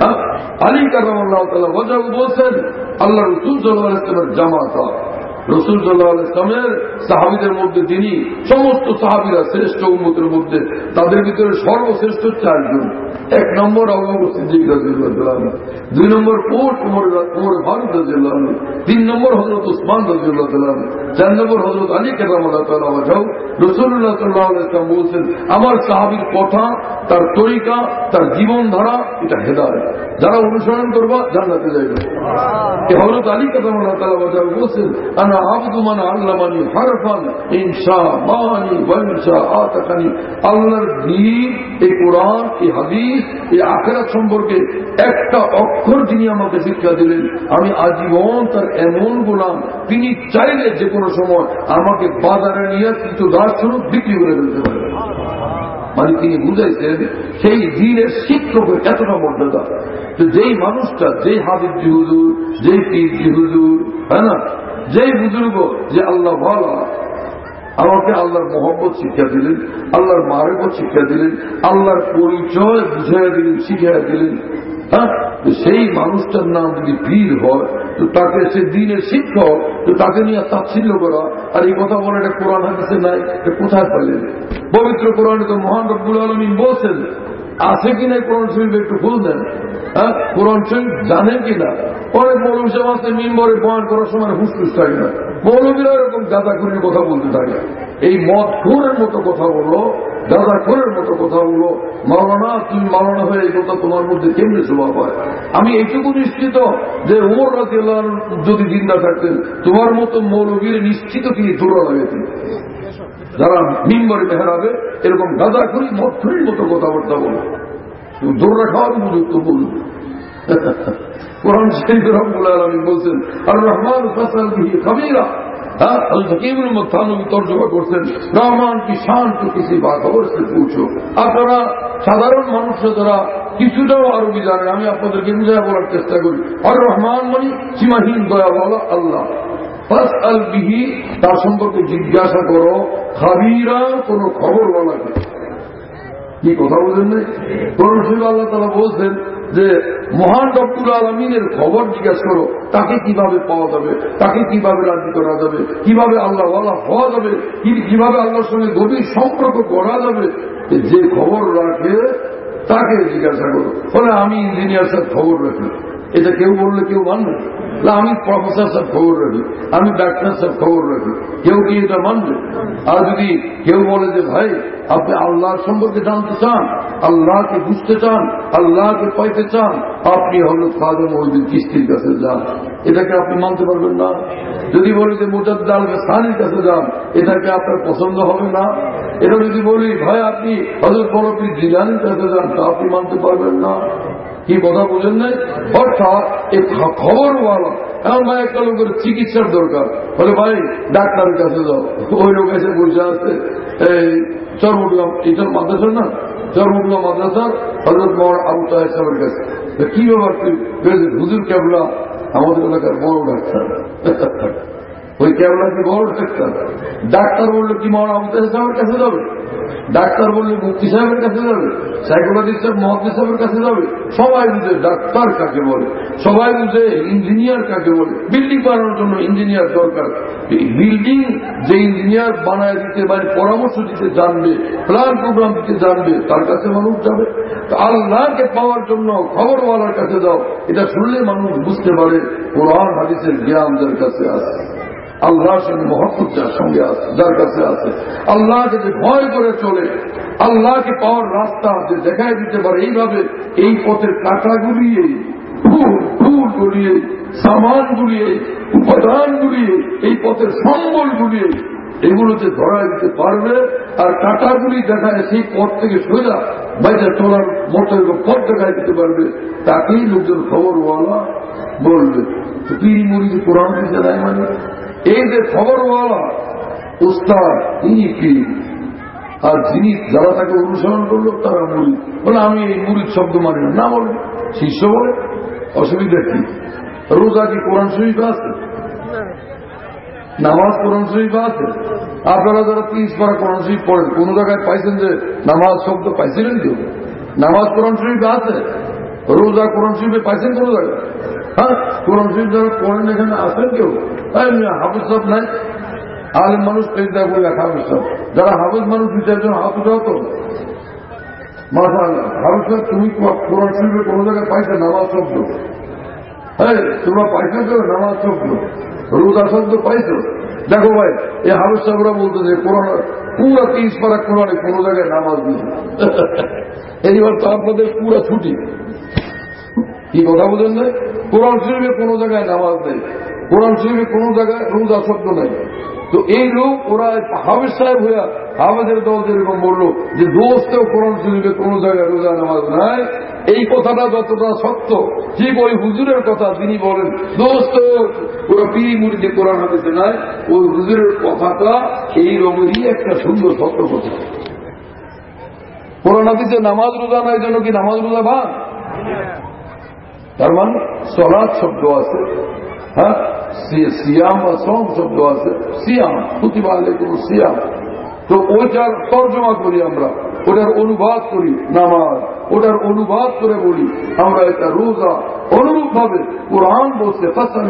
[SPEAKER 3] আলী কারামাল্লাহ তাআলা ওয়াজাহু বলছেন আল্লাহ রাসূল সাল্লাল্লাহু আলাইহি ওয়াসাল্লামের জামাতা, রাসূল সাল্লাল্লাহু আলাইহি ওয়াসাল্লামের সাহাবীদের মধ্যে তিনি সমস্ত সাহাবীরা শ্রেষ্ঠ উম্মতের মধ্যে, তাদের ভিতরে সর্বশ্রেষ্ঠ চারজন। এক নম্বর আবু বকর সিদ্দিক রাদিয়াল্লাহু আনহু, দুই নম্বর ওমর ওমর ফারুক রাদিয়াল্লাহু আনহু, তিন নম্বর হযরত উসমান রাদিয়াল্লাহু আনহু, চার নম্বর হযরত আলী কারামাল্লাহু তাআলা ওয়াজহু। রাসূলুল্লাহ সাল্লাল্লাহু আলাইহি ওয়াসাল্লাম বলেছেন আমার সাহাবীর কথা, তার তরিকা, তার জীবনধারা এটা হেদায়েত, যারা অনুসরণ করবা জান্নাতে যাবে। এই হযরত আলী কারামাল্লাহু তাআলা ওয়াজহু বলেছেন আনা আবদু মান আল্লামানি হারফান ইনশা মানি ওয়া ইনশা আতাকানি। আল্লাহর দ্বীন, এই কোরআন, এই হাদিস, এই আখিরাত সম্পর্কে একটা অক্ষর যিনি আমাকে শিক্ষা দিলেন, আমি আজীবন তার এমন গোলাম, তিনি চাইলে যে কোনো সময় আমাকে বাজারে নিয়ে কিছু দাস স্বরূপ বিক্রি করে ফেলতে পারেন। মানে তিনি বুঝাইছেন সেই দ্বীনের শিক্ষকের এতটা মর্যাদা। তো যেই মানুষটা, যেই হাবিব জি হুজুর, যেই পীর জি হুজুর, হ্যাঁ না, যেই বুজুর্গ, যে আল্লাহ ভালা আমাকে আল্লাহর মহব্বত শিক্ষা দিলেন, আল্লাহর মারিফত শিক্ষা দিলেন, আল্লাহর পরিচয় বুঝাইয়া দিলেন, শিখিয়া দিলেন, হ্যাঁ, সেই মানুষটার নাম যদি পীর হয় তো তাকে সে দ্বীনের শিক্ষক, তো তাকে নিয়ে তাচ্ছিল্য করা আর এই কথা বলে এটা কোরআন হাদিসে নাই, এটা কোথায় পেলেন? পবিত্র কোরআনে তো মহান রব্বুল আলামিন বলছেন, আছে কিনা কোরআন শরীফ একটু খুঁজ দেন, হ্যাঁ, কোরআন শরীফ জানেন কিনা? অনেক মৌলভী সাহেব আছে মিম্বরে বয়ান করার সময় হুসফুস থাকে না, মৌলভীরা এরকম গাঁদাখুরির কথা বলতে থাকে, এই মদ খুরের মতো কথা বললো, গাঁদাখুরের মতো কথা বললো, মাওলানা তুমি মাওলানা হয়ে এই কথা তোমার মধ্যে কেমনে শোভা পায়? আমি এইটুকু নিশ্চিত যে ওমর রাদিয়াল্লাহু আনহু যদি জিন্দা থাকতেন তোমার মতো মৌলভীর নিশ্চিত তিনি দৌড়া লাগাতেন, যারা মিম্বরে মেহরাবে এরকম গাঁদাখুরি মদখুরির মতো কথাবার্তা বলো, দৌড়া খাওয়ার উপযুক্ত বলুন। কোরআন শরীফে রব্বুল আলামিন বলছেন আর রহমান ফাসাল বিহি খাবীরা, হ্যাঁ, আল হাকিম ইবনে মুতানবী তরজমা করছেন রহমান কি শান তো কিসি বাখবর সে পুছো। আপনারা সাধারণ মানুষ যারা কিছুটাও আরবি জানেন, আমি আপনাদেরকে বুঝায় বলার চেষ্টা করি। আর রহমান মানে সীমাহীন দয়াওয়ালা আল্লাহ, ফাসাল বিহি তার সম্পর্কে জিজ্ঞাসা করো, খাবীরা কোন খবরওয়ালাকে। কি কথা বলেন না? কোরআন শরীফে আল্লাহ তাআলা বলছেন যে মহান রব্বুল আলামিনের খবর জিজ্ঞাসা করো, তাকে কিভাবে পাওয়া যাবে, তাকে কিভাবে রাজি করা যাবে, কিভাবে আল্লাহ ওয়ালা হওয়া যাবে, কিভাবে আল্লাহর সঙ্গে গভীর সম্পর্ক করা যাবে, যে খবর রাখে তাকে জিজ্ঞাসা করো। বলে আমি ইঞ্জিনিয়ার সাহেব খবর রাখি, এটা কেউ বললে কেউ মানবে না। আমি প্রফেসর সাহেব খবর রাখি, আমি ডাক্তার সাহেব খবর রাখি, কেউ কি এটা মানবে? আর যদি কেউ বলে যে ভাই আপনি আল্লাহর সম্পর্কে জানতে চান, আল্লাহকে বুঝতে চান, আল্লাহকে পাইতে চান, আপনি হল খাজা মঈনুদ্দিন চিশতির কাছে যান, এটাকে আপনি মানতে পারবেন না। যদি বলি যে মুজাদ্দিদ আল গাসানির কাছে যান, এটাকে আপনার পছন্দ হবে না। এটা যদি বলি ভাই আপনি হযরত বড় পীর জিলানীর কাছে যান, তা আপনি মানতে পারবেন না। কি কথা বুঝেন নাই? অর্থাৎ এই খবরওয়ালা, এখন ভাই একটা লোকের চিকিৎসার দরকার, বলে ভাই ডাক্তারের কাছে যাও, ওই লোক এসে বসে আছে এই চরমুগলাম, এটা মাদ্রাসা না, চরমুগলাম মাদ্রাসার হযরত মাওলানা আবু তাহের সাহেবের কাছে। কি ব্যাপার? হুজুর কেবলা আমাদের এলাকার বড় ডাক্তার। ওই কেবলা কি বড় ডাক্তার? ডাক্তার বললে কি মাওলানা আবু তাহের সাহেবের কাছে যাবে? ডাক্তার বললে মুফতি সাহেবের কাছে যাবে? সাইকোলজিস্ট সাহেব মুহাদ্দিস সাহেবের কাছে যাবে? সবাই বুঝে ডাক্তার কাকে বলে, সবাই বুঝে ইঞ্জিনিয়ার কাকে বলে। বিল্ডিং বানানোর জন্য ইঞ্জিনিয়ার দরকার। বিল্ডিং যে ইঞ্জিনিয়ার বানায় দিতে পারে, পরামর্শ দিতে জানবে, প্ল্যান প্রোগ্রাম দিতে জানবে, তার কাছে মানুষ যাবে। আল্লাহকে পাওয়ার জন্য খবরওয়ালার কাছে যাও, এটা শুনলে মানুষ বুঝতে পারে কোরআন হাদিসের জ্ঞান যার কাছে আছে, আল্লাহর সঙ্গে মহব্বত যার সঙ্গে আছে, যার কাছে আছে, আল্লাহকে যে ভয় করে চলে, আল্লাহকে পাওয়ার রাস্তা যে দেখায় দিতে পারে, এইভাবে এই পথের কাঁটাগুলি ফুল ফুল গড়িয়ে, সামান গুলিয়ে, উপাদান গুলিয়ে, এই পথের সম্বল গুলিয়ে এগুলোতে ধরা দিতে পারবে, আর কাঁটাগুলি দেখায় সেই পথ থেকে সোজা বাইরে চলার মতো পথ দেখায় দিতে পারবে, তাকেই লোকজন খবরওয়ালা বলবে। পীর মুরিদ কোরআন দিতে নাই মানে এই যে খবরওয়ালা উস্তাদ ইনি পীর, আর যিনি যারা তাকে অনুসরণ করলো তারা মুরিদ। বলে আমি এই মুরিদ শব্দ মানি না, বলে শিষ্য বলে অসুবিধা কি? রোজা কি কোরআন শরীফে আছে? নামাজ কোরআন শরীফে আছে? আপনারা যারা তিরিশ পারা কোরআন শরীফ পড়েন কোন জায়গায় পাইছেন যে নামাজ শব্দ পাইছিলেন? কেউ নামাজ কোরআন শরীফে আছে? রোজা কোরআন শরীফে পাইছেন কোন জায়গায়? হ্যাঁ, কোরআন শরীফ যারা পড়েন এখানে আসেন কেউ? হাফিজ সাহেব নাই, আলেম মানুষ পেজা বলে হাফিজ সাহেব, যারা হাফিজ মানুষ দু চারজন হাত উঠাও তো মাশাআল্লাহ। হাফিজ সাহেব তুমি কোরআন শরীফে কোন জায়গায় পাইছে নামাজ শব্দ? হ্যাঁ, তোমরা পাইছো তো নামাজ শব্দ, রোজা শব্দ পাইছো? দেখো ভাই, এই হাফিজ সাহেবরা বলতো যে কোরআন পুরা তিরিশ পারা কোরআনে কোন জায়গায় নামাজ দিয়েছে। এইবার তো আপনাদের পুরা ছুটি, কি কথা বলেন না? কোরআন শরীফে কোন জায়গায় নামাজ নেই, কোরআন শরীফে কোন জায়গায় রোজা শব্দ নেই। তো এই লোক ওরা হাফিজ সাহেব হইয়া হাফিজের দল যেরকম বললো যে দোস্তেও কোরআন শরীফে কোন জায়গায় রোজা নামাজ নাই, এই কথাটা যতটা সত্য ঠিক ওই হুজুরের কথা তিনি বলেন দোস্ত ওরা পীর মুরিদে কোরআন হাদিসে নাই, ওই হুজুরের কথাটা এই রকমই একটা সুন্দর সত্য কথা। কোরআন হাদিসে নামাজ রোজা নাই জন্য কি নামাজ রোজা ভাঙ? তার মানে সলাৎ শব্দ আছে, হ্যাঁ, সিয়াম বা সম শব্দ আছে, সিয়াম কুতিবা আলাইকুম সিয়াম। তো ওইটার তর্জমা করি আমরা, ওটার অনুবাদ করি নামাজ, ওটার অনুবাদ করে বলি আমরা এটা রোজা। অনুরূপ ভাবে কোরআন বলছে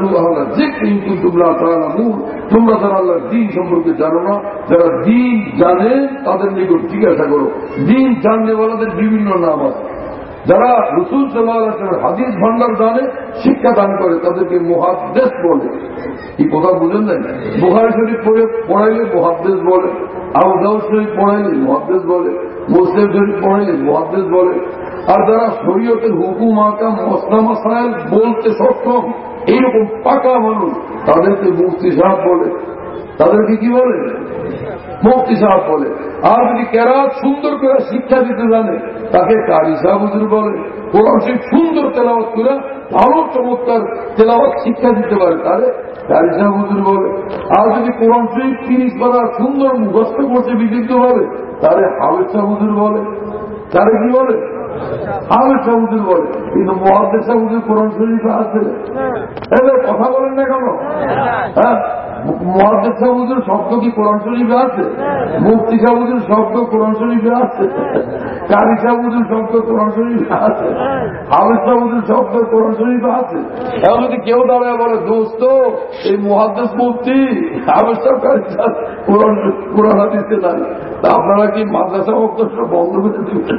[SPEAKER 3] তোমরা যারা আল্লাহর দিন সম্পর্কে জানো না, যারা দিন জানে তাদের নিকট জিজ্ঞাসা করো। দিন জানলে বলাদের বিভিন্ন নাম আছে। যারা রাসূল সাল্লাল্লাহু আলাইহি ওয়াসাল্লামের হাদিস ভান্ডার জানে, শিক্ষা দান করে, তাদেরকে মুহাদ্দিস বলে। এই কথা বুঝেন নাই? বুখারী শরীফ পড়ে পড়াইলে মুহাদ্দিস বলে, আবু দাউদ শরীফ পড়াইলে মুহাদ্দিস বলে, মুসলিম শরীফ পড়াইলে মুহাদ্দিস বলে। আর যারা শরীয়তের হুকুম আহকাম মসলা মাসাইল বলতে সক্ষম এইরকম পাকা মানুষ, তাদেরকে মুফতি সাহেব বলে। তাদেরকে কি বলে? মুফতি সাহেব বলে। আর যদি কেরাত সুন্দর করে শিক্ষা দিতে জানে তাকে কারি সাহেব হুজুর বলে। কোরআন শরীফ সুন্দর তেলাওয়াত করে ভালো চমৎকার তেলাওয়াত শিক্ষা দিতে পারে তাহলে কারি সাহেব হুজুর বলে। আর যদি কোরআন শরীফ তিরিশ পারা সুন্দর মুখস্থ করতে বিচিত্র ভাবে তাহলে হাফেজ সাহেব হুজুর বলে। তারে কি বলে? হাফেজ সাহেব হুজুর বলে। কিন্তু মুহাদ্দিস সাহেব হুজুর কোরআন শরীফে আছে? এবার কথা বলেন না কেন? হ্যাঁ, মুহাদ্দিস সাহেব হুজুর শব্দ কি কোরআন শরীফে আছে? মুফতি সাহেব হুজুর শব্দ কোরআন শরীফে আছে? কারি সাহেব হুজুর শব্দ কোরআন শরীফে আছে? হাফেজ সাহেব হুজুর শব্দ কোরআন শরীফে আছে? এখন যদি কেউ দাঁড়ায় বলে দোস্ত এই মুহাদ্দিস মুফতি হাফেজ সাহেব কারি সাহেব কোরআন কোরআন হাদিসে নাই, তা আপনারা কি মাদ্রাসা অবকাশ বন্ধ করে দেবেন?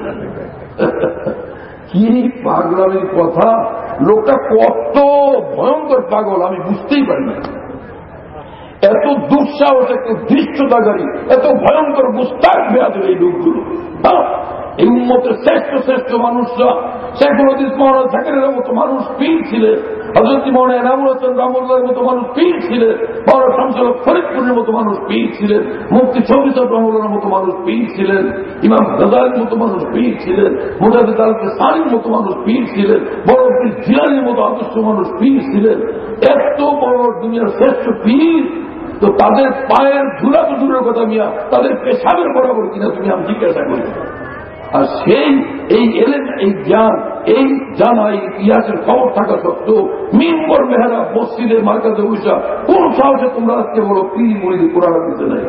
[SPEAKER 3] কি পাগলামির কথা! লোকটা কত ভয়ঙ্কর পাগল আমি বুঝতেই পারি না। এত দুঃসাহস, এত ধৃষ্টতাকারী, এত ভয়ঙ্কর মুস্তাক বেয়াদব এই লোকগুলো। এই উম্মতের শ্রেষ্ঠ শ্রেষ্ঠ মানুষরা শেখুল হাদিস মাওলানা জাকিরের মতো মানুষ পীর ছিলেন, হযরত মাওলানা এনামুল হোসেন রহমতুল্লাহর মতো মানুষ পীর ছিলেন, মাওলানা শামসুল হক ফরিদপুরের মতো মানুষ পীর ছিলেন, মুফতি শফি সাহেব রহমতুল্লাহর মতো মানুষ পীর ছিলেন, ইমাম গাজ্জালির মতো মানুষ পীর ছিলেন, মুজাদ্দিদ আল-কিসানির মতো মানুষ পীর ছিলেন, বড় পীর জিলানীর মতো আদর্শ মানুষ পীর ছিলেন। এত বড় দুনিয়ার শ্রেষ্ঠ পীর, তো তাদের পায়ের ধুলা তো দূরের কথা মিয়া, তাদের পেশাবের বরাবর কিনা তুমি আমি জিজ্ঞাসা করি। আর সেই এই এলেন, এই জ্ঞান, এই জানা, এই ইতিহাসের খবর থাকা সত্ত্বেও মিম্বর মেহরাব মসজিদের মার্কাজে উষা কোন সাহসে তোমরা আজকে বলো পীর মুরিদ কোরআন দিতে নাই?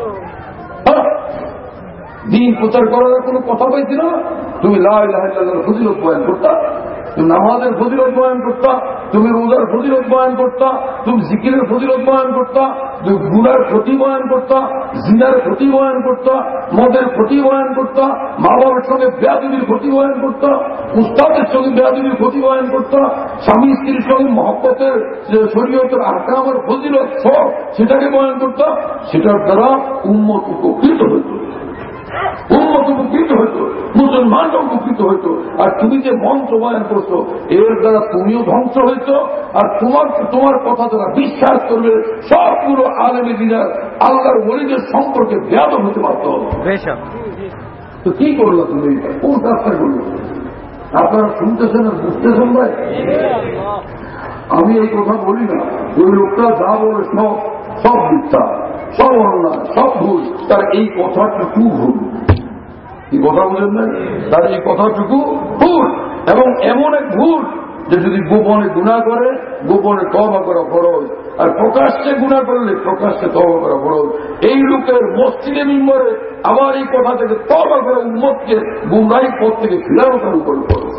[SPEAKER 3] দিন প্রচার করার কোনো কথা পাইছিল না? তুমি লা ইলাহা ইল্লাল্লাহর ফজিলত বয়ান করতা, তুমি নামাজের ফজিলত বয়ান করতা, তুমি রোজার ফজিলত বয়ান করতা, তুমি জিকিরের ফজিলত বয়ান করতা, তুমি গুনার ক্ষতি বয়ান করতা, জিনার ক্ষতি বয়ান করতা, মদের ক্ষতি বয়ান করতা, মা বাবার সঙ্গে বেয়াদবির ক্ষতি বয়ান করতা, উস্তাদের সঙ্গে বেয়াদবির ক্ষতি বয়ান করতা, স্বামী স্ত্রীর সঙ্গে মহব্বতের শরীয়তের আহকামের ফজিলত সব সেটাকে বয়ান করতা। সেটার দ্বারা উম্মত উপকৃত হইত। উম্মত উপকৃত হইতো, মুসলমানরা উপকৃত হইতো। আর তুমি যে মন্ত্র বয়ান করছো এর দ্বারা তুমিও ধ্বংস হইতো, আর তোমার তোমার কথা যারা বিশ্বাস করবে সবগুলো আলেমী দিনার আল্লাহর ওলিদের সম্পর্কে বেয়াদব হতে পারত। তো কি করলো তুমি? কোন কাজটা করলো? আপনারা শুনতেছেন আর বুঝতেছেন ভাই? আমি এই কথা বলি না, ওই লোকটা যা বলে সব সব মিথ্যা, সব অন্যায়, সব ভুল। তার এই কথাটুকু ভুল। এই কথা বুঝেন না? তার এই কথাটুকু ভুল, এবং এমন এক ভুল যে যদি গোপনে গুনাহ করে গোপনে তওবা করা ফরজ, আর প্রকাশ্যে গুনাহ করলে প্রকাশ্যে তওবা করা ফরজ। এই লোকের মসজিদে মিম্বরে আবার এই কথা থেকে তওবা করে উম্মতকে গুমরাহী পথ থেকে ফিরানো তার উপর ফরজ।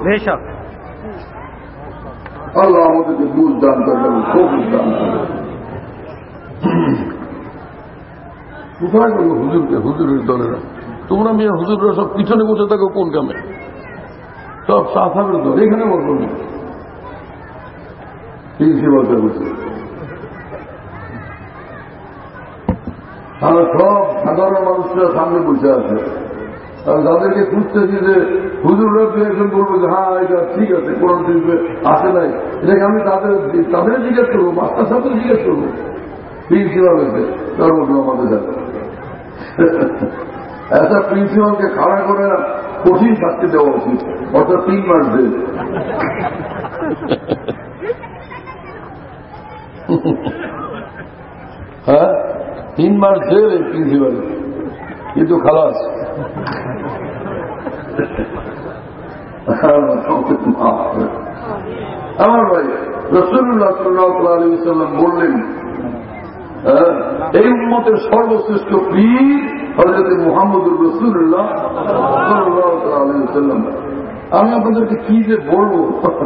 [SPEAKER 3] আল্লাহ আমাদেরকে বুঝ দান করবেন, সবুজ দান করবেন। কোথায় করবো হুজুরকে? হুজুরের দলেরা তোমরা মেয়ে হুজুররা সব পিছনে বসে থাকো কোন কামে? সব সাফারের দল এখানে বসো না, প্রিন্সিপালকে বসে। আর সব সাধারণ মানুষরা সামনে বসে আছে, আর যাদেরকে খুঁজতেছি যে হুজুররা দু একজন বলবো যে হ্যাঁ এটা ঠিক আছে, কোন দিবে আসে নাই, এটাকে আমি তাদের তাদের জিজ্ঞেস করবো, মাস্টার সাথে জিজ্ঞেস করবো। প্রিন্সিপাল হয়েছে তার মধ্যে আমাদের যাবে একটা প্রিন্সিপালকে খাড়া করে কঠিন শাস্তি দেওয়া উচিত, অর্থাৎ তিন মাস দেয়। হ্যাঁ, তিন মাস জেল এই প্রিন্সিপাল, কিন্তু খালাস। আমার ভাই রাসূলুল্লাহ সাল্লাল্লাহু আলাইহি ওয়াসাল্লাম বললেন এই উম্মতের সর্বশ্রেষ্ঠ পীর হযরত মুহাম্মদুর রাসূলুল্লাহ সাল্লাল্লাহু আলাইহি ওয়াসাল্লাম। আমি আপনাদেরকে কি যে বলবো,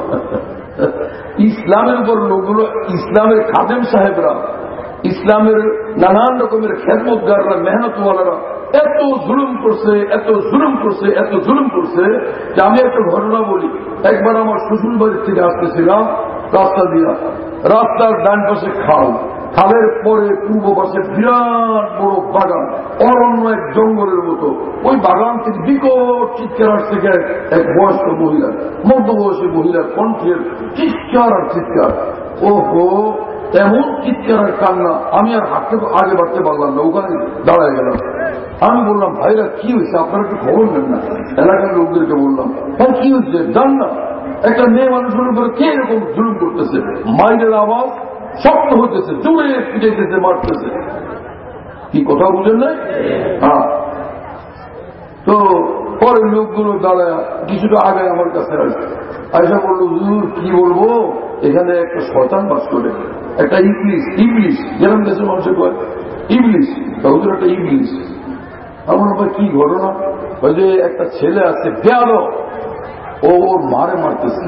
[SPEAKER 3] ইসলামের উপর লোকগুলো, ইসলামের খাদেম সাহেবরা, ইসলামের নানান রকমের খেদমতগাররা, মেহনতওয়ালারা এত জুলুম করছে, এত জুলুম করছে, এত জুলুম করছে যে আমি একটা ঘটনা বলি। একবার আমার শ্বশুর বাড়ির থেকে আসতেছিলাম রাস্তা দিয়া, রাস্তার ডান পাশে খাল, খালের পরে পূর্ব পাশে বিরাট বড় বাগান, অরণ্য এক জঙ্গলের মতো। ওই বাগান থেকে বিকট চিৎকার থেকে এক বয়স্ক মহিলা, মধ্যবয়সী মহিলার কণ্ঠের চিৎকার আর চিৎকার। ওহো, এমন চিৎকার আর কান্না, আমি আর হাঁটতে আগে বাড়তে পারলাম না, ওখানে দাঁড়ায় গেলাম। আমি বললাম ভাইরা কি হয়েছে, আপনারা একটু খবর নেন না। এলাকার লোকদেরকে বললাম হ্যাঁ কি হয়েছে জান না, একটা মেয়ে মানুষের উপরে কে এরকম জুলুম করতেছে, মাইরের আওয়াজ শক্ত হতেছে, জোরে পিটাইতেছে, মারতেছে। কি কথা বুঝেন নাই? হ্যাঁ। তো পরের লোকগুলো দাঁড়ায় কিছুটা আগে আমার কাছে আসবে, আয়সা বললো হুজুর কি বলবো, এখানে একটা শয়তান বাস করে, একটা ইবলিশ, ইবলিশ যেরকম দেশের মানুষের কয় ইবলিশ, হুজুর একটা ইবলিশ। আমার ব্যাপার কি ঘটনা? ওই যে একটা ছেলে আছে বেয়াদব, ও ওর মারে মারতেছে,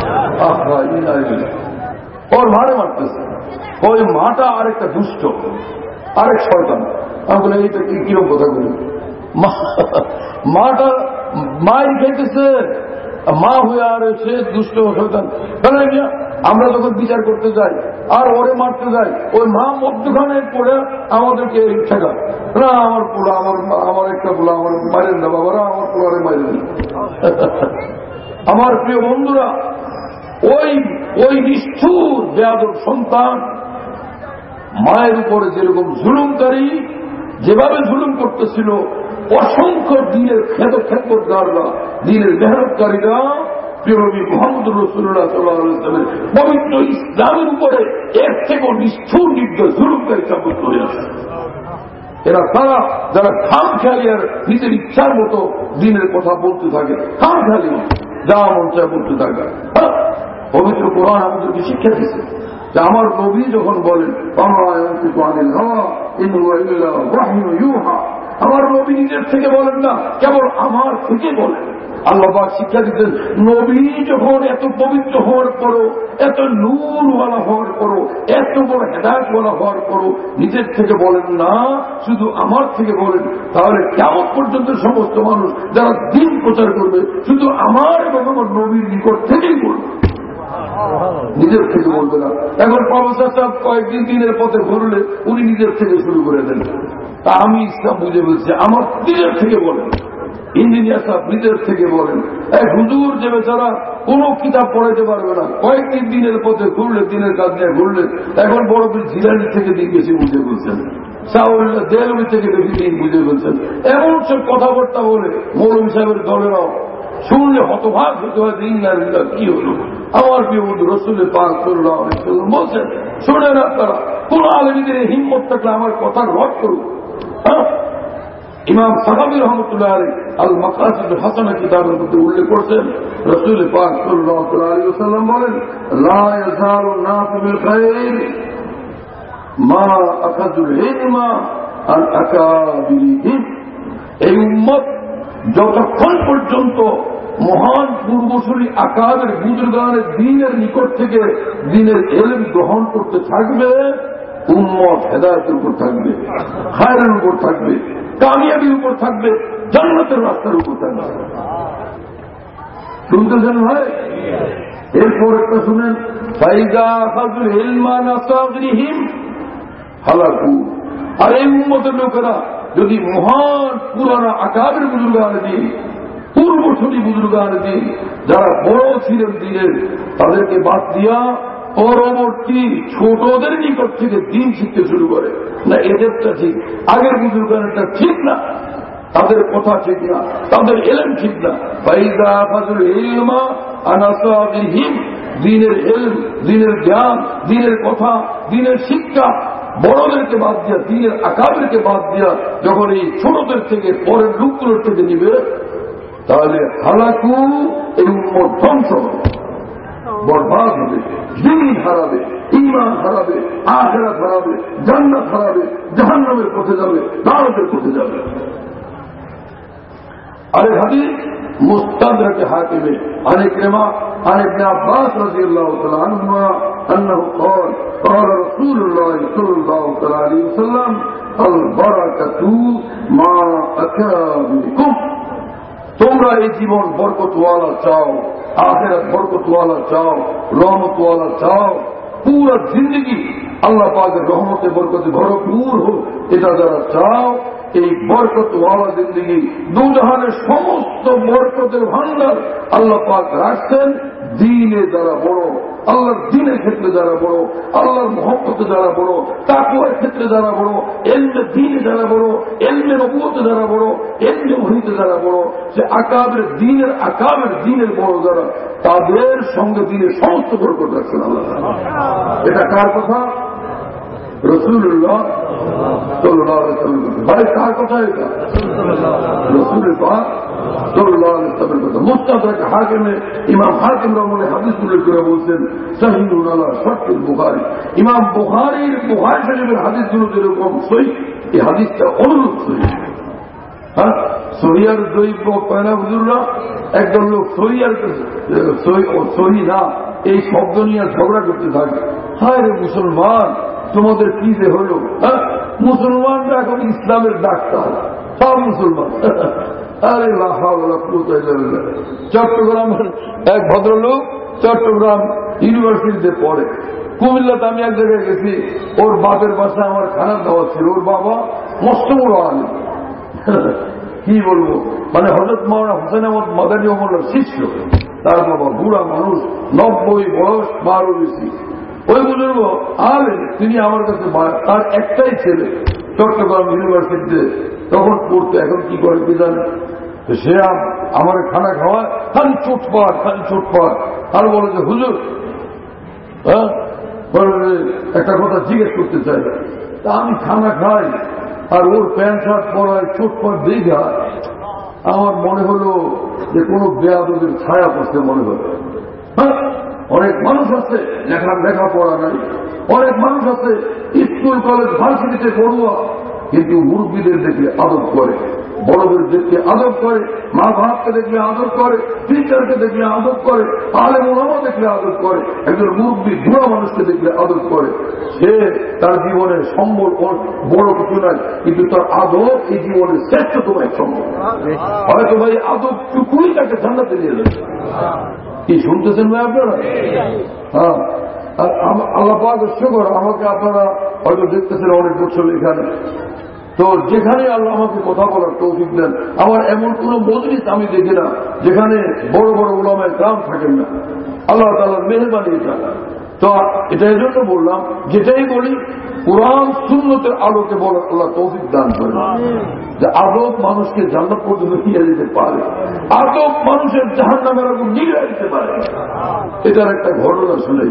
[SPEAKER 3] ওর মারে মারতেছে। ওই মাটা আরেকটা দুষ্ট, আরেক শয়তান। আমি বলি এইটা কি কিরকম কথা বলি, মাটা মাই খেতেছে, মা হয়ে আর সে দুষ্ট শয়তান। আমরা যখন বিচার করতে যাই আর ওরে মারতে যাই, ওই মা মধ্যখানে পড়ে আমাদেরকে ঠেকা, না আমার পোলা, আমার আমার একটা পোলা আমার মারেন না বাবারা, আমার পোলারে মারেন না। আমার প্রিয় বন্ধুরা, ওই ওই নিষ্ঠুর বেয়াদব সন্তান মায়ের উপরে যেরকম জুলুমকারী, যেভাবে জুলুম করতেছিল, অসংখ্য দিনের খেদ খেদমতগাররা, দিনের মেহনতকারীরা প্রিয় নবী মুহাম্মদ রাসূলুল্লাহ সাল্লাল্লাহু আলাইহি ওয়াসাল্লামের পবিত্র ইসলামের উপরে এর থেকে নিষ্ঠুর নির্দোষ জুলুমকারী সাব্যস্ত হয়ে আসে। এরা তারা যারা খাম খেয়ালি আর নিজের ইচ্ছার মতো দিনের কথা বলতে থাকে, খাম খেয়ালি যা মন চায় বলতে থাকে। পবিত্র কোরআন আমাদেরকে শিক্ষা দিচ্ছে যে আমার নবী যখন বলেন আমার নবী নিজের থেকে বলেন না, কেবল আমার থেকে বলেন। আল্লাহ পাক শিক্ষা দিচ্ছেন, নবী যখন এত পবিত্র হওয়ার পরও, এত নূরওয়ালা হওয়ার পরও, এত বড় হেদায়েতওয়ালা হওয়ার পরও নিজের থেকে বলেন না, শুধু আমার থেকে বলেন। তাহলে কিয়ামত পর্যন্ত সমস্ত মানুষ যারা দিন প্রচার করবে শুধু আমার এবং আমার নবীর নিকট থেকেই বলবে, নিজের থেকে বলবে না। এখন প্রফেসর সাহেব কয়েকদিন দিনের পথে ঘুরলে উনি নিজের থেকে শুরু করে দেন, তা আমি ইসলাম বুঝে বলছি, আমার নিজের থেকে বলেন, ইঞ্জিনিয়ার সাহেব নিজের থেকে বলেন, এক হুজুর যে বেচারা কোনো কিতাব পড়াইতে পারবে না, কয়েকদিন দিনের পথে ঘুরলে, দিনের কাজ নিয়ে ঘুরলে, এখন বড় বড় জিলানি থেকে দিন বেশি বুঝে বলছেন, শাহুল্লাহ দেলবি থেকে বেশি দিন বুঝে বলছেন, এমন সব কথাবার্তা বলে মৌলভী সাহেবের দলেরাও শুনলে হতভাগ হতে হয়। ইংল্যান্ডা কি হলো? আমার প্রিয় বন্ধু রসুল পাক সাল্লাল্লাহু আলাইহি ওয়াসাল্লাম বলছেন, শোনেন আপনারা, কোন আলেমীদের হিম্মত থাকলে আমার কথা রদ করুন। ইমাম সাহাবী রহমতুল্লাহ আলাইহি আল মাকাসিদ হাসানা কিতাবের মধ্যে উল্লেখ করছেন, রসুল পাক সাল্লাল্লাহু আলাইহি ওয়াসাল্লাম বলেন, লা ইয়াজালু নাস বিল খায়র মা আখাযুল ইলমা আন আকাবিরিহিম। এই উম্মত যতক্ষণ পর্যন্ত মহান পূর্বসূরি আকাবের বুজুর্গানের দ্বীনের নিকট থেকে দ্বীনের ইলম গ্রহণ করতে থাকবে, উম্মত হেদায়েতের উপর থাকবে, খায়রের উপর থাকবে, কামিয়াবির উপর থাকবে, জান্নাতের রাস্তার উপর থাকবে। শুনতেছেন ভাই? এরপর একটা শুনেন, ফাইদা আখাযুল ইলমা আন আসাগিরিহিম হালাকু। আর এই উম্মতের লোকেরা যদি মহান পুরানা আকাবের বুজুর্গানের দিন, পূর্বসূরি বুজুর্গানের দিন, যারা বড় ছিলেন দিনের, তাদেরকে বাদ দিয়া পরবর্তী ছোটদের নিকট থেকে দিন শিখতে শুরু করে, না এদেরটা ঠিক, আগের বুজুর্গানেরটা ঠিক না, তাদের কথা ঠিক না, তাদের এলেম ঠিক না। ফাইদা আখাযুল ইলমা আন আসাগিরিহিম, দ্বীনের ইলম, দ্বীনের জ্ঞান, দ্বীনের কথা, দ্বীনের শিক্ষা বড়দেরকে বাদ দিয়া, দ্বীনের আকাবেরকে বাদ দিয়া যখন এই ছোটদের থেকে পরের লোকগুলোর থেকে নিবে, তাহলে হালাকু, এই উম্মত ধ্বংস হবে, বরবাদ হবে, দিন হারাবে, ঈমান হারাবে, আখিরাত হারাবে, জান্নাত হারাবে, জাহান্নামের পথে যাবে, দাওয়াতের পথে যাবে। আরে হাদিস মুস্তাদরাক হাকিমে عن إكرمة عن ابن عباس رضي الله تعالى عنهما أنه قال قال رسول الله صلى الله عليه وسلم البركة مع أكابركم। তোমরা এই জীবন বরকতওয়ালা চাও, আখিরাত বরকতওয়ালা চাও, রহমতওয়ালা চাও, পুরা জিন্দগি আল্লাহ পাকের রহমতে বরকতে ভরপুর হোক, এটা যারা চাও, এই বরকতওয়ালা জিন্দগি, দুজাহানের সমস্ত বরকতের ভান্ডার আল্লাহ পাক রাখছেন দ্বীনে যারা বড়, আল্লাহর দ্বীনের ক্ষেত্রে যারা বড়, আল্লাহর মহব্বতে যারা বড়, তাকওয়ার ক্ষেত্রে যারা বড়, ইলমে দ্বীনে যারা বড়, ইলমে নবুয়তে যারা বড়, ইলমে ওহীতে যারা বড়, সে আকাবের দ্বীনের আকাবের দ্বীনের বড় যারা, তাদের সঙ্গে দ্বীনের সমস্ত বরকত রাখছেন আল্লাহ। এটা কার কথা? রাসূলুল্লাহ সাল্লাল্লাহু আলাইহি ওয়াসাল্লাম। ভাই কার কথা এটা? রাসূলুল্লাহ সাল্লাল্লাহু আলাইহি ওয়াসাল্লামের কথা। মুস্তাদরাক হাকিমে ইমাম হাকিম রহমাতুল্লাহ হাদিস উল্লেখ করে বলছেন, সহিহুন আলা শারতুল বুখারী। ইমাম বুখারীর বুখারী শরীফের হাদিসগুলো যেরকম সহিহ, এই হাদিসটা অনুরূপ সহিহ। হ্যাঁ, সহিয়ার জয়ীফ পয়না হুজুররা একদল লোক সহিয়ার সহি না এই শব্দ নিয়ে ঝগড়া করতে থাকে। হায় রে মুসলমান, তোমাদের কি যে হল? হ্যাঁ, মুসলমানরা এখন ইসলামের ডাক্তার, সব মুসলমান। আরে চট্টগ্রামের এক ভদ্রলোক চট্টগ্রাম ইউনিভার্সিটিতে পড়ে, কুমিল্লাতে আমি এক জায়গায় গেছি, ওর বাপের বাসায় আমার খানা দেওয়া ছিল। ওর বাবা মস্ত বড় আলেম, কি বলবো, মানে হযরত মাওলানা হোসেন আহমদ মাদানী ওমরের শিষ্য। তার বাবা বুড়া মানুষ, নব্বই বয়স, বারো বেশি। ওই বুজুর্গ আলেম, তিনি আমার কাছে, তার একটাই ছেলে চট্টগ্রাম ইউনিভার্সিটিতে তখন পড়তো, এখন কি করে কি জানে, সে আমার খানা খাওয়ায়, খালি চোটপাট, খালি চোটপাট। আর বলে যে হুজুর, হ্যাঁ, একটা কথা জিজ্ঞেস করতে চাই। তা আমি খানা খাই আর ওর প্যান্ট শার্ট পরায় চোটপাট দেখা আমার মনে হলো যে কোনো বেয়াদবের ছায়া পড়তে মনে হলো। হ্যাঁ, অনেক মানুষ আছে লেখা লেখাপড়া নাই, অনেক মানুষ আছে স্কুল কলেজ ভার্সিটিতে পড়ুয়া, কিন্তু মুরব্বীদের দেখলে আদব করে, বড়দের দেখলে আদব করে, মা বাপকে দেখলে আদব করে, টিচারকে দেখলে আদব করে, আলেম ওলামা দেখলে আদব করে, একজন মুরব্বী বুড়া মানুষকে দেখলে আদব করে। সে তার জীবনের সম্বল বড় কিছু নাই, কিন্তু তার আদব এই জীবনের শ্রেষ্ঠতম এক সম্বল। হয়তো ভাই আদব টুকুই তাকে জান্নাতে নিয়ে যাবে। কি শুনতেছেন ভাই আপনারা? হ্যাঁ, আর আল্লাহ পাক শুকর, আমাকে আপনারা হয়তো দেখতেছেন অনেক বছর এখানে, তো যেখানে আল্লাহ আমাকে কথা বলার তৌফিক দেন, আমার এমন কোন মজলিস আমি দেখি না যেখানে বড় বড় উলামায়ে কেরাম থাকেন না। আল্লাহ তাআলার মেহেরবানি এটা। তো এটা এই জন্য বললাম, যেটাই বলি কোরআন সুন্নতের আলোকে বলার আল্লাহ তৌফিক দান করেন, যে আদব মানুষকে জান্নাত পর্যন্ত নিয়ে যেতে পারে, আদব মানুষের জাহান্নামের আগুন নিয়ে দিতে পারে। এটার একটা ঘটনা শুনে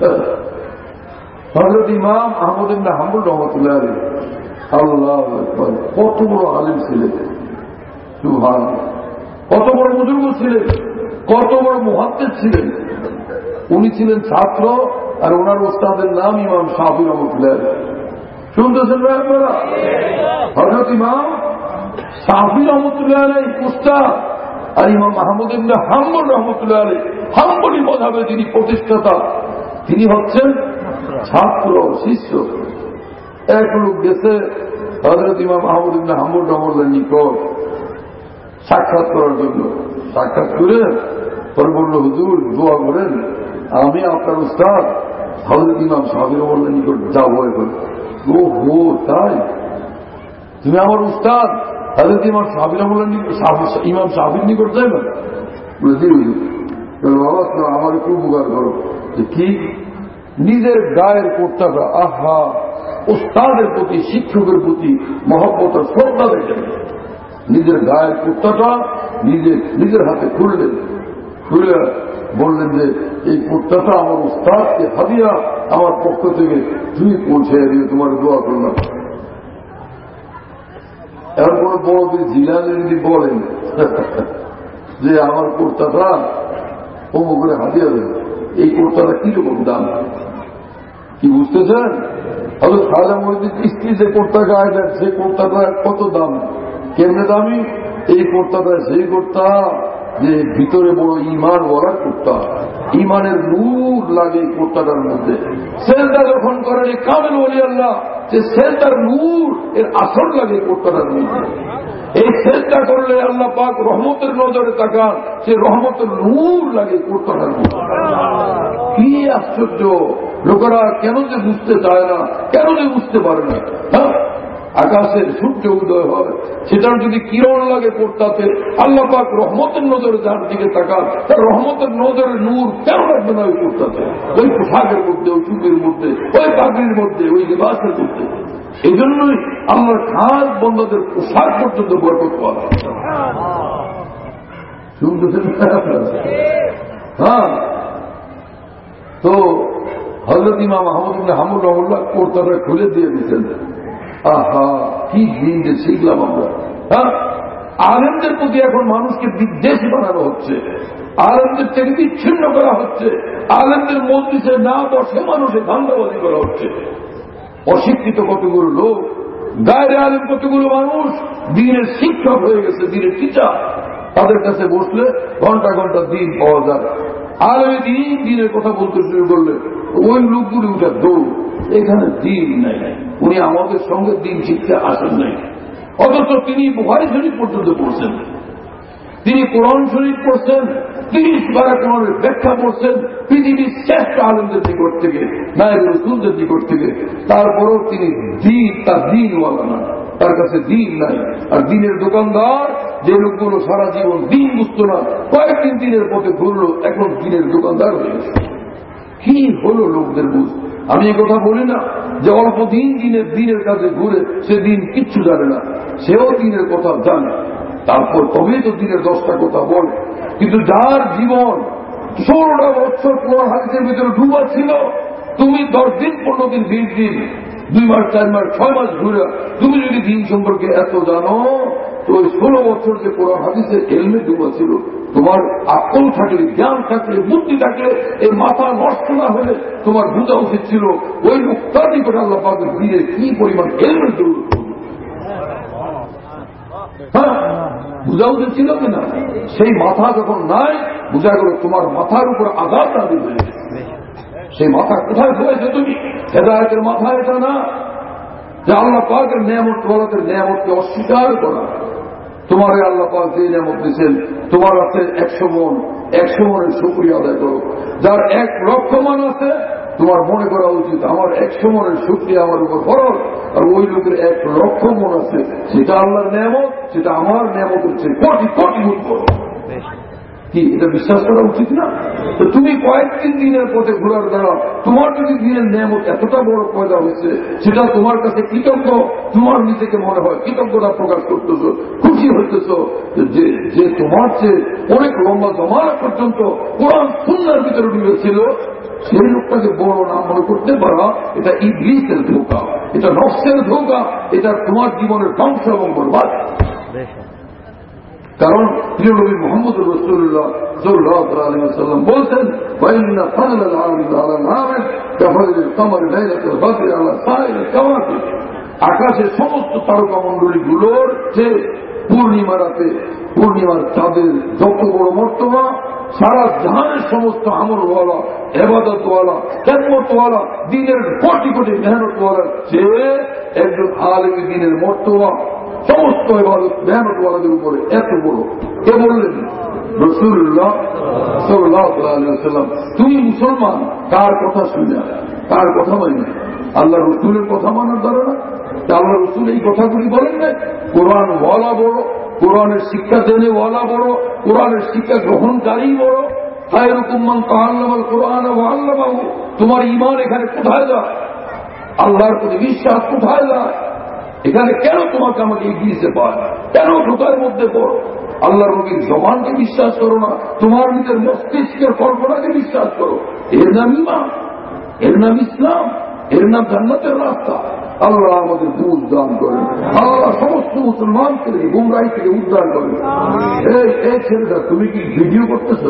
[SPEAKER 3] হযরত ইমাম আহমদ ইবনে হাম্বল রাহমাতুল্লাহ আলাইহি, আল্লাহু আকবার, কত বড় আলেম ছিলেন, সুবহানাল্লাহ, কত বড় বুজুর্গ ছিলেন, কত বড় মুহাদ্দিস ছিলেন। উনি ছিলেন ছাত্র, আর ওনার ওস্তাদের নাম ইমাম শাফি রহমতুল্লাহ। শুনতেছেন না আপনারা? হযরত ইমাম শাফি রহমতুল্লাহ আলাইহি উস্তাদ, আর ইমাম আহমদ ইবনে হাম্বল রহমতুল্লাহ আলাইহি হাম্বলি মাযহাবের যিনি প্রতিষ্ঠাতা, তিনি হচ্ছেন ছাত্র শিষ্য। এক লোক গেছে হযরত ইমাম আহমদ ইবনে হাম্বল রহমতুল্লাহর নিকট সাক্ষাৎ করার জন্য। সাক্ষাৎ করে পরে বলল, হুজুর দোয়া করেন, আমি আপনার উস্তাদ হযরত ইমাম শাফি রহমতুল্লাহর নিকট যাবো এখন। ও হো, তাই? তুমি আমার উস্তাদ হযরত ইমাম শাফি রহমতুল্লাহর নিকট, ইমাম শাফির নিকট যাইবেন? বলে জি হুজুর। বাবা আমার একটু উপকার করো। কি? নিজের গায়ের কোটটাটা, আহা, উস্তাদের প্রতি, শিক্ষকের প্রতি মহব্বত আর শ্রদ্ধা দেখেন। নিজের গায়ের কোটটাটা নিজে নিজের হাতে খুললেন, খুলে বললেন যে এই কোটটাটা আমার উস্তাদকে হাদিয়া আমার পক্ষ থেকে তুমি পৌঁছে দিয়ে তোমার দোয়া করলাম। এমন কোন বড় জিলানি যদি বলেন যে আমার কোটটাটা অমুক করে হাদিয়া দেন, এই কোটটাটা কিরকম দাম কি বুঝতেছেন? হয়তো খাজা মহিউদ্দিন চিশতি যে কোটটা গায়ে দেন, সেই কোটটাটা কত দাম, কেমনে দামি? এই কোটটাটা সেই কোটটা যে ভিতরে বড় ইমান ওয়ালা কোটটা, ইমানের নূর লাগে কোটটাটার মধ্যে। সেজদা যখন করেন এই কামেল ওলি আল্লাহ, যে সেজদার নূর এর আসর লাগে কোটটাটার মধ্যে। এই সেজদা করলে আল্লাহ পাক রহমতের নজরে তাকান, সে রহমতের নূর লাগে কোটটাটার মধ্যে। কি আশ্চর্য! লোকেরা কেন যে বুঝতে চায় না, কেন যে বুঝতে পারে না? হ্যাঁ, আকাশের সূর্য উদয় হয়, সেটার যদি কিরণ লাগে কোটটাতে, আল্লাহ পাক রহমতের নজরে যার দিকে তাকান, তার রহমতের নজরে নূর কেন লাগবে না ওই কোটটাতে, ওই পোশাকের মধ্যে, ওই চুপের মধ্যে, ওই পাগড়ির মধ্যে, ওই লিবাসের মধ্যে। এই জন্যই আল্লাহর খাস বন্দাদের পোশাক পর্যন্ত বরকত পাওয়া। শুনতেছেন? হ্যাঁ, তো হযরত ইমাম আহমদ ইবনে হাম্বল রাহিমাহুল্লাহ কোটটাটা খুলে দিয়ে দিতেন। আহা, কি দিন যে শিখলাম আমরা। হ্যাঁ, আলেমদের প্রতি এখন মানুষকে বিদ্বেষী বানানো হচ্ছে, আলেমদের থেকে বিচ্ছিন্ন করা হচ্ছে, আলেমদের মজলিসে না বসে মানুষের ধান্দাবাজি করা হচ্ছে। অশিক্ষিত কতগুলো লোক, গায়ের আলেম কতগুলো মানুষ দিনের শিক্ষক হয়ে গেছে, দিনের টিচার। তাদের কাছে বসলে ঘন্টা ঘন্টা দিন পাওয়া যায়। আলেম দিন দিনের কথা বলতে শুরু করলে ওই লোকগুলি উঠে দৌড়, এখানে দিন নাই, উনি আমাদের সঙ্গে দিন শিখতে আসেন নাই। অথচ তিনি বুখারী শরীফ পর্যন্ত পড়ছেন, তিনি কোরআন শরীফ পড়ছেন, তিরিশ বারা কোরআনের ব্যাখ্যা পড়ছেন পৃথিবীর শ্রেষ্ঠ আলেমদের নিকট থেকে, নায়েব রাসূলদের নিকট থেকে। তারপরও তিনি দিন, তার দিনওয়ালা না, তার কাছে দিন নাই। আর দিনের দোকানদার, যে লোকগুলো সারা জীবন দিন বুঝতো না, কয়েকদিন দিনের পথে ঘুরলো, এখন দিনের দোকানদার হয়ে গেছে। কি হলো লোকদের বুঝ? আমি এই কথা বলি না যে অল্প দিন দিনের দিনের কাছে ঘুরে সে দিন কিচ্ছু জানে না, সেও দিনের কথা জানে, তারপর তবেই তো দিনের দশটা কথা বলে। কিন্তু যার জীবন ষোলোটা বছর কোরআন হাদিসের ভিতরে ডুবা ছিল, তুমি দশ দিন পনেরো দিন বিশ দিন দুই মাস চার মাস ছয় মাস ঘুরে তুমি যদি দিন সম্পর্কে এত জানো, তো ওই ষোলো বছর যে কোরআন হাদিসের এলমে ডুবা ছিল, তোমার আকল থাকলে, জ্ঞান থাকলে, বুদ্ধি থাকলে, এই মাথা নষ্ট না হলে তোমার বোঝা উচিত ছিল ওই মুক্তাদি করে আল্লাহ পাকের দিনের কি পরিমাণ এলমে দৌড়। হ্যাঁ, বোঝা উচিত ছিল কিনা? সেই মাথা যখন নাই, বোঝা গেল তোমার মাথার উপর আঘাত না দিবে। সেই মাথা কোথায় ফেলেছো তুমি? হেদায়েতের মাথা এটা না যে আল্লাহ পাকের নিয়ামত ওয়ালাদের নিয়ামতকে অস্বীকার করা। তোমার আল্লাহ পাক যে নিয়ামত দিচ্ছেন, তোমার আছে একশো মন, একশো মনের শুকরিয়া আদায় করো। যার এক লক্ষ মান আছে, তোমার মনে করা উচিত আমার একশো মনের শক্তি আমার উপর ফরজ, আর ওই লোকের এক লক্ষ মন আছে, সেটা আল্লাহর নিয়ামত, সেটা আমার নিয়ামতের চেয়ে কোটি কোটি গুণ করো। কি এটা বিশ্বাস করা উচিত না? তো তুমি কয়েকদিন দিনের পথে ঘোরার দ্বারা তোমার যদি দিনের নিয়ামত এতটা বড় পয়দা হয়েছে, সেটা তোমার কাছে কৃতজ্ঞ, তোমার নিজেকে মনে হয় কৃতজ্ঞতা প্রকাশ করতেছ, খুশি হইতেছ যে যে তোমার চেয়ে অনেক লম্বা জমানা পর্যন্ত কোরআন সুন্নাহর ভিতরে ডুবেছিল, সেই লোকটাকে বড় না মনে করতে পারা, এটা ইবলীসের ধোঁকা, এটা নফসের ধোঁকা, এটা তোমার জীবনের ধ্বংস এবং বরবাদ। কারণ প্রিয় নবী মুহাম্মদ রাসূলুল্লাহ সাল্লাল্লাহু আলাইহি ওয়াসাল্লাম বলছেন, ওয়াইন্না ফাযলাল আলিম আলা নামিন কাফারিল কমর লাইলাতুল বদর আলা সাইরিল কাওয়াকিব। আকাশের সমস্ত তারকা মণ্ডলী গুলোর যে পূর্ণিমা রাতে পূর্ণিমার চাঁদের যত বড় মর্তবা, সারা জাহানের সমস্ত আমলওয়ালা, ইবাদতওয়ালা, খেদমতওয়ালা, দিনের কোটি কোটি মেহনতওয়ালার চেয়ে একজন আলেম দ্বীনের মর্তবা সমস্ত ইবাদত মেহনতওয়ালাদের উপরে এত বড়। কে বললেন? রাসূলুল্লাহ সাল্লাল্লাহু আলাইহি ওয়াসাল্লাম। তুমি মুসলমান কার কথা শুনে, কার কথা মানি? আল্লাহ রসুলের কথা মানার দ্বারা না? আল্লাহ রসুল এই কথাগুলি বলেন না? কোরআন ওয়ালা বড়, কোরআনের শিক্ষা দেনে ওয়ালা বড়, কোরআনের শিক্ষা গ্রহণকারী বড়। খায়রুকুম মান তাআল্লামাল কোরআন ওয়া আল্লামাহু। তোমার ঈমান এখানে কোথায় যায়? আল্লাহর প্রতি বিশ্বাস কোথায় যায়? এখানে কেন তোমাকে আমাকে এগিয়ে দিতে পারে? কেন ঢোকার মধ্যে পড়ো? আল্লাহর নবীর জবানকে বিশ্বাস করো না, তোমার নিজের মস্তিষ্কের কল্পনাকে বিশ্বাস করো। এর নাম ঈমান, এর নাম ইসলাম, এর নাম জান্নাতের রাস্তা। আল্লাহ আমাদের বুঝ দান করেন, আল্লাহ সমস্ত মুসলমানকে গুমরাহি থেকে উদ্ধার করেন। এই এই ছেলেটা, তুমি কি ভিডিও করতেছ?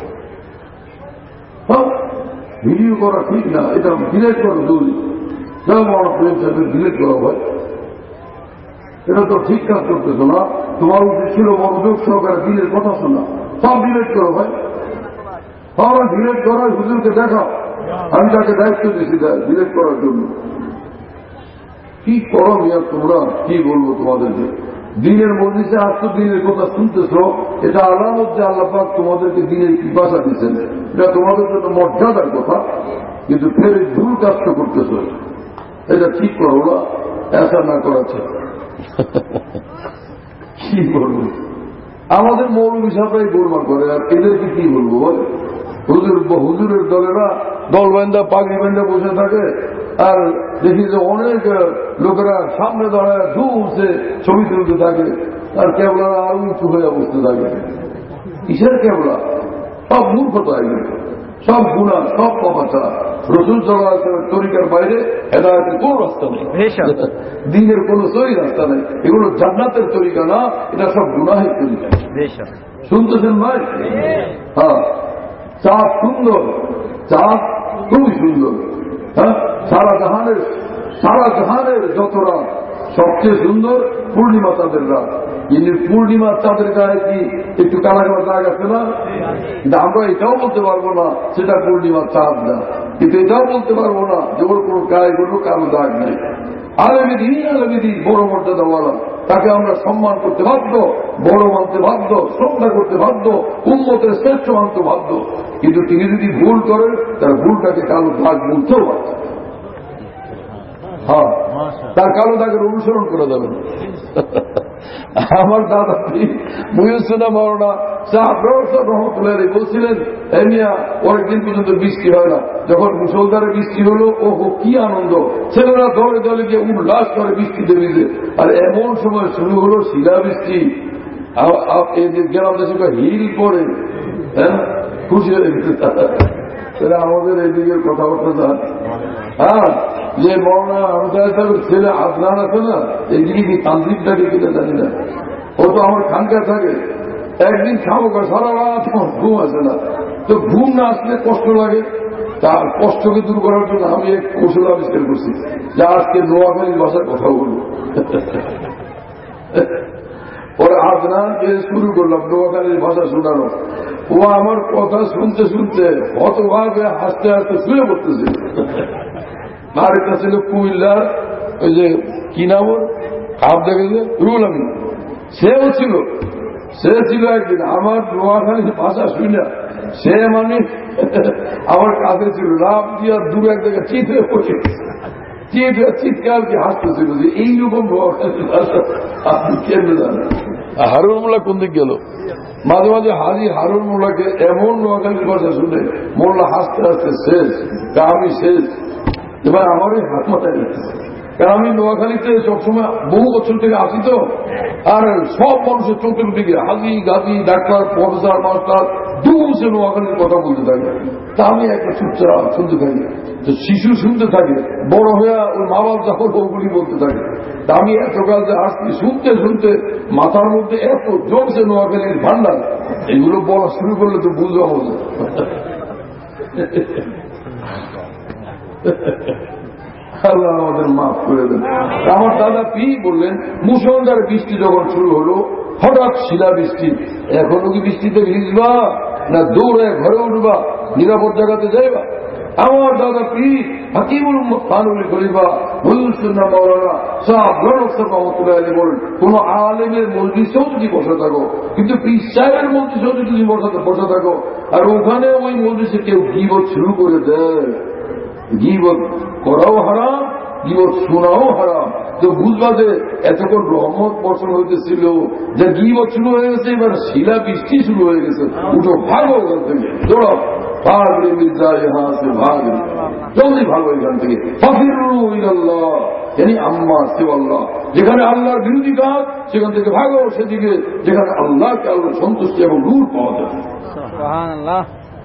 [SPEAKER 3] ভিডিও করা ঠিক না, এটা ডিলেট করা জরুরি। ডিলেট করা হয়, এটা তো ঠিক কাজ করতেছ না। তোমার উচিত ছিল মনোযোগ সহকারে দিনের কথা শোনা। সব ডিলেট করো ভাই, সব ডিলেট করা, হুজুরকে দেখাও। আমি তাকে দায়িত্ব দিয়েছি ডিলেট করার জন্য। কি করো মিয়া তোমরা, কি বলবো তোমাদেরকে? দিনের মজলিসে আসতো, দিনের কথা শুনতেছ, এটা আলামত যে আল্লাহ পাক তোমাদেরকে দিনের কি বাসা দিচ্ছেন, এটা তোমাদের জন্য মর্যাদার কথা। কিন্তু ফের ভুল কাজটা করতেছ, এটা ঠিক করো না, এসা না করাচ্ছে। কি বলবো, আমাদের মৌলবী সাহেবরাই গোলমাল করে, আর এদেরকে কি বলবো বলে? হুজুর হুজুরের দলেরা দল বান্ধা পাগড়ি বান্ধা বসে থাকে, আর দেখি যে অনেক লোকেরা সামনে দাঁড়ায় ধুমছে ছবি তুলতে থাকে, আর কেবলারা আরো উঁচু হয়ে বসতে থাকে। কিসের কেবলা? সব মূর্খতা, এগুলো সব গুনাহ, সব পাপাচা। রাসূল সাল্লাল্লাহু আলাইহি ওয়াসাল্লামের তরিকার বাইরে হেদায়েতের কোন রাস্তা নেই, দ্বীনের কোন সহি রাস্তা নেই। এগুলো জান্নাতের তরিকা না, এটা সব গুনাহের তরিকা। শুনতেছেন ভাই? হ্যাঁ, চাঁদ সুন্দর, চাঁদ খুবই সুন্দর। হ্যাঁ, সারা জাহানের সারা জাহানের যত রাত সবচেয়ে সুন্দর পূর্ণিমা চাঁদের রাত। কিন্তু পূর্ণিমার চাঁদের গায়ে কি একটু কালা কালা দাগ আছে না? কিন্তু আমরা এটাও বলতে পারবো না সেটা পূর্ণিমার চাঁদ না, কিন্তু এটাও বলতে পারবো না যে ওর কোনো গায়ে কোনো কালো দাগ নেই। আলেমী আলেমী বড় মর্যাদাওয়ালা, তাকে আমরা সম্মান করতে বাধ্য, বড় মানতে বাধ্য, শ্রদ্ধা করতে বাধ্য, উম্মতের শ্রেষ্ঠ মানতে বাধ্য। কিন্তু তিনি যদি ভুল করেন, তার ভুলটাকে কালো দাগ বলতেও পারছে। হ্যাঁ, তার কালো দাগের অনুসরণ করে দেবেন। আমার দাদা মুহিউদ্দিন মাওলানা সাহেব রহমতুল্লাহ বলছিলেন, এমিয়া অনেকদিন পর্যন্ত বৃষ্টি হয় না, যখন মুসলধারে বৃষ্টি হলো, ও কি আনন্দ, ছেলেরা দলে দলে গিয়ে উল্লাস করে বৃষ্টিতে ভিজে। আর এমন সময় শুরু হলো শিলা বৃষ্টি, গ্রাম দেশে হিল পরে, হ্যাঁ, খুশি হয়ে গেছে তারা। আমাদের এইদিকে কথাবার্তা যান, হ্যাঁ, যে মৌলানা আহমেদ সাহেবের ছেলে আদনান আছে না, এইদিকে কি তান্ত্রিকটাকে কিনা জানি না, ও তো আমার খানকা থাকে। একদিন খাবো সারা রাত ঘুম আসে না, তো ঘুম না আসলে কষ্ট লাগে। তার কষ্টকে দূর করার জন্য আমি এক কৌশল আবিষ্কার করছি, যে আজকে নোয়াখালীর ভাষার কথা বলবো। পরে আদনানকে শুরু করলাম নোয়াখালীর ভাষা শোনানো। ও আমার কথা শুনতে শুনতে হতভাবে হাসতে হাসতে শুয়ে পড়তেছিল। আরেকটা ছিল কুমিল্লার, ওই যে কি নাম ওর, খাপ দেখেছে, রুল আমি, সেও ছিল। সে ছিল একদিন আমার নোয়াখালীর ভাষা শুনে সে মানে আমার কাছে ছিল, রাম দিয়া দূর এক জায়গায় চিত হয়ে পড়ে চিত চিৎকার কি হাসতেছিল যে এইরকম আপনি কেন জানেন। হারুন মোল্লা কোন দিক গেল? মাঝে মাঝে হাজি হারুন মোল্লাকে এমন নোয়াখালীর কথা শুনে মোল্লা হাসতে হাসতে শেষ, আমি শেষ। এবার আমারই হাত মাথায় রেখেছে, কারণ আমি নোয়াখালীতে সবসময় বহু বছর থেকে আসি তো, আর সব মানুষের চোখের দিকে হাজি গাজি ডাক্তার প্রফেসর মাস্টার দুসে নোয়াখালীর কথা বলতে থাকে। তা আমি একটা চুপচাপ শুনতে থাকি, তো শিশু শুনতে থাকে, বড় হয়ে ওই মা বাপ যখন ওগুলি বলতে থাকে। তা আমি এতকাল যে আসছি শুনতে শুনতে মাথার মধ্যে এত জমছে নোয়াখালীর ভান্ডার, এগুলো বলা শুরু করলে তো বুঝা হবে। আল্লাহ আমাদের মাফ করে দেন। আমার দাদা পি বললেন, মুসলধারে বৃষ্টি যখন শুরু হলো, হঠাৎ শিলা বৃষ্টি, এখনো কি বৃষ্টিতে ভিজবা না দৌড়ে ঘরে উঠবা, নিরাপদ জায়গাতে যাইবা? আমার দাদা পি হাকিমুল খানুল খলিফা মহিউসুন্না মৌলানা সাহেব রহমতুল্লাহ আলাইহি বলেন, কোন আলেমের মজলিসেও যদি বসে থাকো, কিন্তু পীর সাহেবের মজলিসেও যদি তুমি বসে থাকো, আর ওখানে ওই মজলিসে কেউ গীবত শুরু করে দেয়, গীবত করাও হারাম, গীবত শোনাও হারাম, তো বুঝবা যে এতক্ষণ রহমত বর্ষণ হইতেছিল, যে গীবত শুরু হয়ে গেছে, এবার শিলা বৃষ্টি শুরু হয়ে গেছে, উঠো ভাগো ওখান থেকে, দৌড়াও, ভাগ রে মির্জা, ইহা সে ভাগ, জলদি ভাগো এখান থেকে, ফাফিরু ইলাল্লাহ, yani আম্মা সিওয়াল্লাহ, যেখানে আল্লাহর বিরোধী কাজ সেখান থেকে ভাগো সেদিকে যেখানে আল্লাহকে আল্লাহ সন্তুষ্টি এবং নূর পাওয়া যায়। সুবহানাল্লাহ।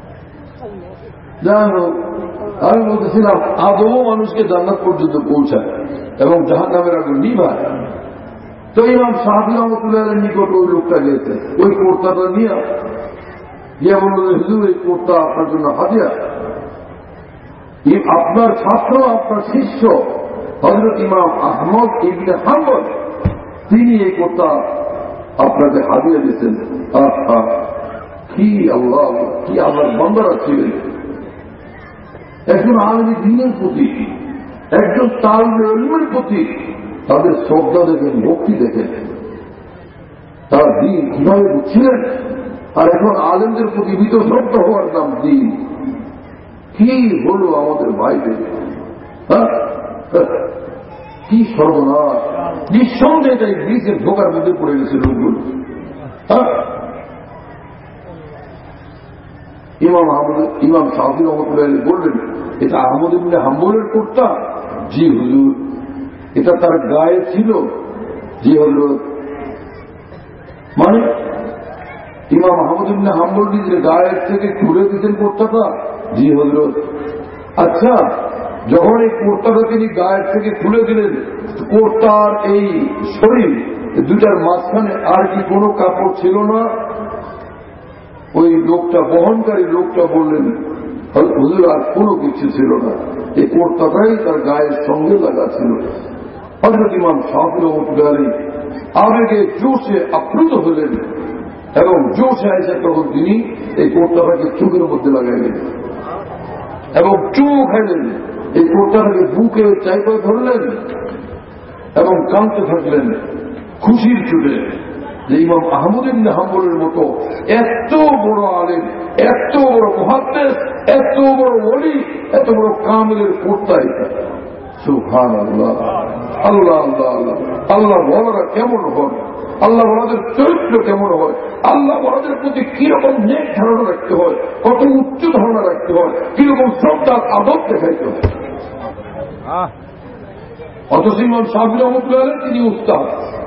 [SPEAKER 3] জানো, আমি বলতেছিলাম আদমও মানুষকে জান্নাত পর্যন্ত পৌঁছায় এবং জাহান্নামের আগুন নিভায়। তো ইমাম সাহাবী রাহমাতুল্লাহ আলাইহির নিকট ওই লোকটা গেছে, ওই কোর্তাটা নিয়ে গিয়ে বলল, হুজুর এই কোর্তা আপনার জন্য হাদিয়া, আপনার ছাত্র আপনার শিষ্য হযরত ইমাম আহমদ ইবনে হাম্বল তিনি এই কোর্তা আপনাকে হাদিয়া দিয়েছেন। আহা, কি আল্লাহ, কি আল্লাহর বান্দারা ছিলেন। একজন আলেমী দ্বীনের প্রতি, একজন তালিবে ইলমের প্রতি তাদের শ্রদ্ধা দেখেন, ভক্তি দেখেন, তারা দ্বীন কিভাবে বুঝছিলেন। আর এখন আলেমদের প্রতি মৃত শ্রদ্ধা হওয়ার নাম দ্বীন। কি হলো আমাদের বাইরে, কি সর্বনাশ। নিঃসন্দেহে তাই ব্রিজের ঢোকার মধ্যে পড়ে গেছে লোকগুলো। ইমাম আহমদ ইমাম শাফি রহমতুল্লাহ বললেন, এটা আহমদ ইবনে হাম্বলের কোর্তা? জি হুজুর। এটা তার গায়ে ছিল? জি হজরত। মানে ইমাম আহমদ ইবনে হাম্বল নিজের গায়ের থেকে খুলে দিতেন কোর্তাটা? জি হজরত। আচ্ছা, যখন এই কোর্তাটা তিনি গায়ের থেকে খুলে দিলেন, কোর্তার এই শরীর দুটার মাঝখানে আর কি কোনো কাপড় ছিল না? ওই লোকটা, বহনকারী লোকটা বললেন, হুজুর আর কোনো কিছু ছিল না, এই কোর্তাটাই তার গায়ের সঙ্গে লাগা ছিল। হযরত ইমাম শাফি রাহমাতুল্লাহ আলাইহি আবেগে জোশে আপ্লুত হলেন এবং জোশে এসে তখন তিনি এই কোর্তাটাকে চোখের মধ্যে লাগাইলেন এবং চুমু খাইলেন, এই কোর্তাটাকে বুকে চাইপা ধরলেন এবং কাঁদতে থাকলেন খুশির চুলে যে ইমাম আহমদ ইবনে হাম্বলের মতো এত বড় আলেম, এত বড় মুহাদ্দিস, এত বড় ওলি, এত বড় কামিলের কোর্তা এটা। সুবহানাল্লাহ। আল্লাহ আল্লাহ আল্লাহ আল্লাহ বলারা কেমন হয়, আল্লাহ বলাদের চরিত্র কেমন হয়, আল্লাহ বলাদের প্রতি কিরকম নেক ধারণা রাখতে হয়, কত উচ্চ ধারণা রাখতে হয়, কিরকম শ্রদ্ধার আদব দেখাইতে হয়। অথচ ইমাম শাফি রাহমাতুল্লাহ আলাইহি তিনি উস্তাদ।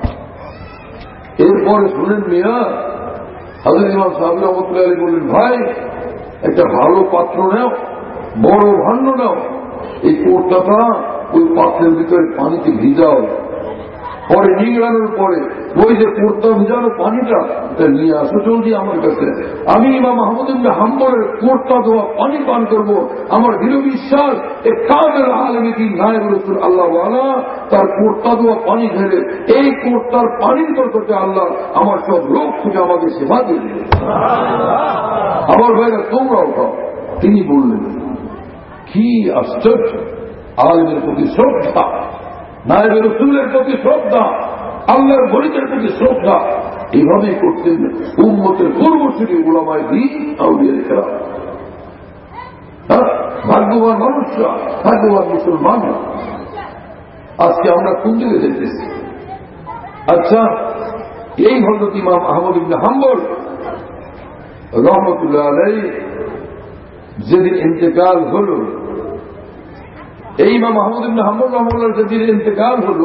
[SPEAKER 3] এরপরে শুনেন মিয়া, হযরত ইমাম শাফি রাহমাতুল্লাহ আলাইহি বললেন, ভাই একটা ভালো পাত্র নাও, বড় ভাণ্ড নাও, এই কোর্তাটা ওই পাত্রের ভিতরে পানিতে ভিজাও, পরে নিগড়ানোর পরে ওই যে কোর্তা ভিজানো পানিটা নিয়ে আসো জলদি আমার কাছে, আমি ইমাম আহমদ ইবনে হাম্বলের কোর্তা দেওয়া পানি পান করব। আমার দৃঢ় বিশ্বাস এই কামেল আলেম কি নায়েব রাসূল আল্লাহ ওয়ালা তার কোর্তা দেওয়া পানি খেলে এই কোর্তার পানির বরকতে আল্লাহ আমার সব রোগ থেকে আমাকে সেবা দেবে। আমার ভাইরা তোমরাও খাও। তিনি বললেন, কি আশ্চর্য, আলেমের প্রতি শ্রদ্ধা, নায়েব রাসূলের প্রতি শ্রদ্ধা, আল্লাহর বলিদের প্রতি শ্রদ্ধা, এইভাবেই করতেন উম্মতের পূর্বসূরি উলামায়ে দ্বীন আউলিয়ায়ে কেরাম। ভাগ্যবান মানুষরা, ভাগ্যবান মুসলমানরা। আজকে আমরা কোন দিকে যেতেছি? আচ্ছা, এই হযরত ইমাম আহমদ ইবনে হাম্বল রহমতুল্লাহ আলাইহি যেদিন ইন্তেকাল হল, এই ইমাম আহমদ ইবনে হাম্বল রহমতুল্লাহ যেদিন ইন্তেকাল হল,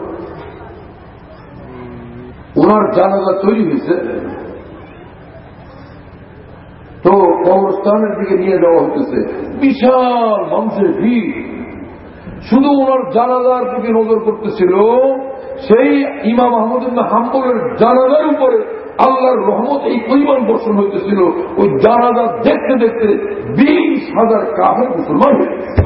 [SPEAKER 3] ওনার জানাজা তৈরি হয়েছে। তো কবরস্থানের দিকে নিয়ে যাওয়া হতেছে, বিশাল মানুষের ভিড়। শুধু ওনার জানাজার দিকে নজর করতেছিল। সেই ইমাম আহমদ ইবনে হাম্বলের জানাজার উপরে আল্লাহর রহমত এই পরিমাণ বর্ষণ হইতেছিল, ওই জানাজা দেখতে দেখতে বিশ হাজার কাফের মুসলমান হয়ে গেছে।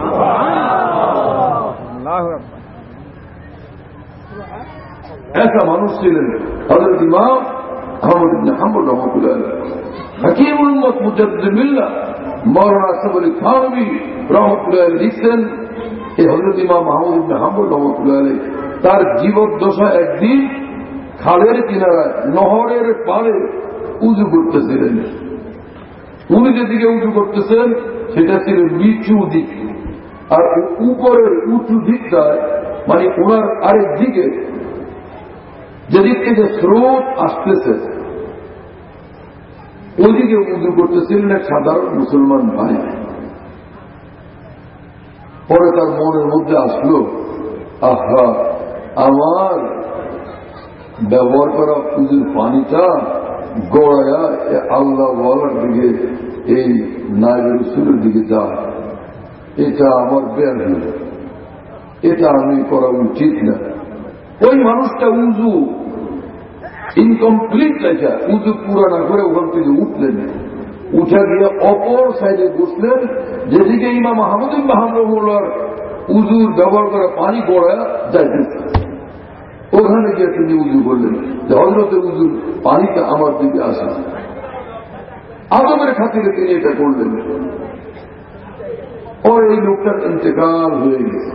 [SPEAKER 3] একটা মানুষ ছিলেন হযরত ইমাম আহমদ ইবনে হাম্বল রহমাতুল্লাহ আলাইহি। হাকিমুল উম্মত মুজাদ্দিদুল মিল্লাহ মাওলানা আশরাফ আলী থানভী রহমাতুল্লাহ আলাইহি লিখছেন, এই হযরত ইমাম আহমদ ইবনে হাম্বল রহমাতুল্লাহ আলাইহি তার জীবদ্দশা একদিন খালের কিনারায় নহরের পাড়ে উজু করতেছিলেন। উনি যেদিকে উজু করতেছেন সেটা ছিল নিচু দিক, আর উপরের উঁচু দিকটায় মানে ওনার আরেক দিকে যেদিক থেকে স্রোত আসতেছে ওইদিকে উজু করতেছিলেন এক সাধারণ মুসলমান ভাই। পরে তার মনের মধ্যে আসলো, আহা, আমার ব্যবহার করা উজুর পানিটা গড়ায়া আল্লাহ ওয়ালার দিকে, এই নায়েবে রাসূলের দিকে যায়, এটা আমার বের হল, এটা আমি করা উচিত না। ওই মানুষটা উজু ইনকমপ্লিট রেখা, উজু পুরা না করে ওখান থেকে উঠলেন, উঠে গিয়ে অপর সাইডে বসলেন যেদিকে ইমাম আহমদ ইবনে হাম্বল উজুর ব্যবহার করা পানি গড়ায়া যাইতেছে। ওখানে গিয়ে তিনি উজু করলেন যে হযরতের উজুর পানিটা আমার দিকে আসে। আদমের খাতিরে তিনি এটা করলেন। ও এই লোকটার ইন্তেকাল হয়ে গেছে।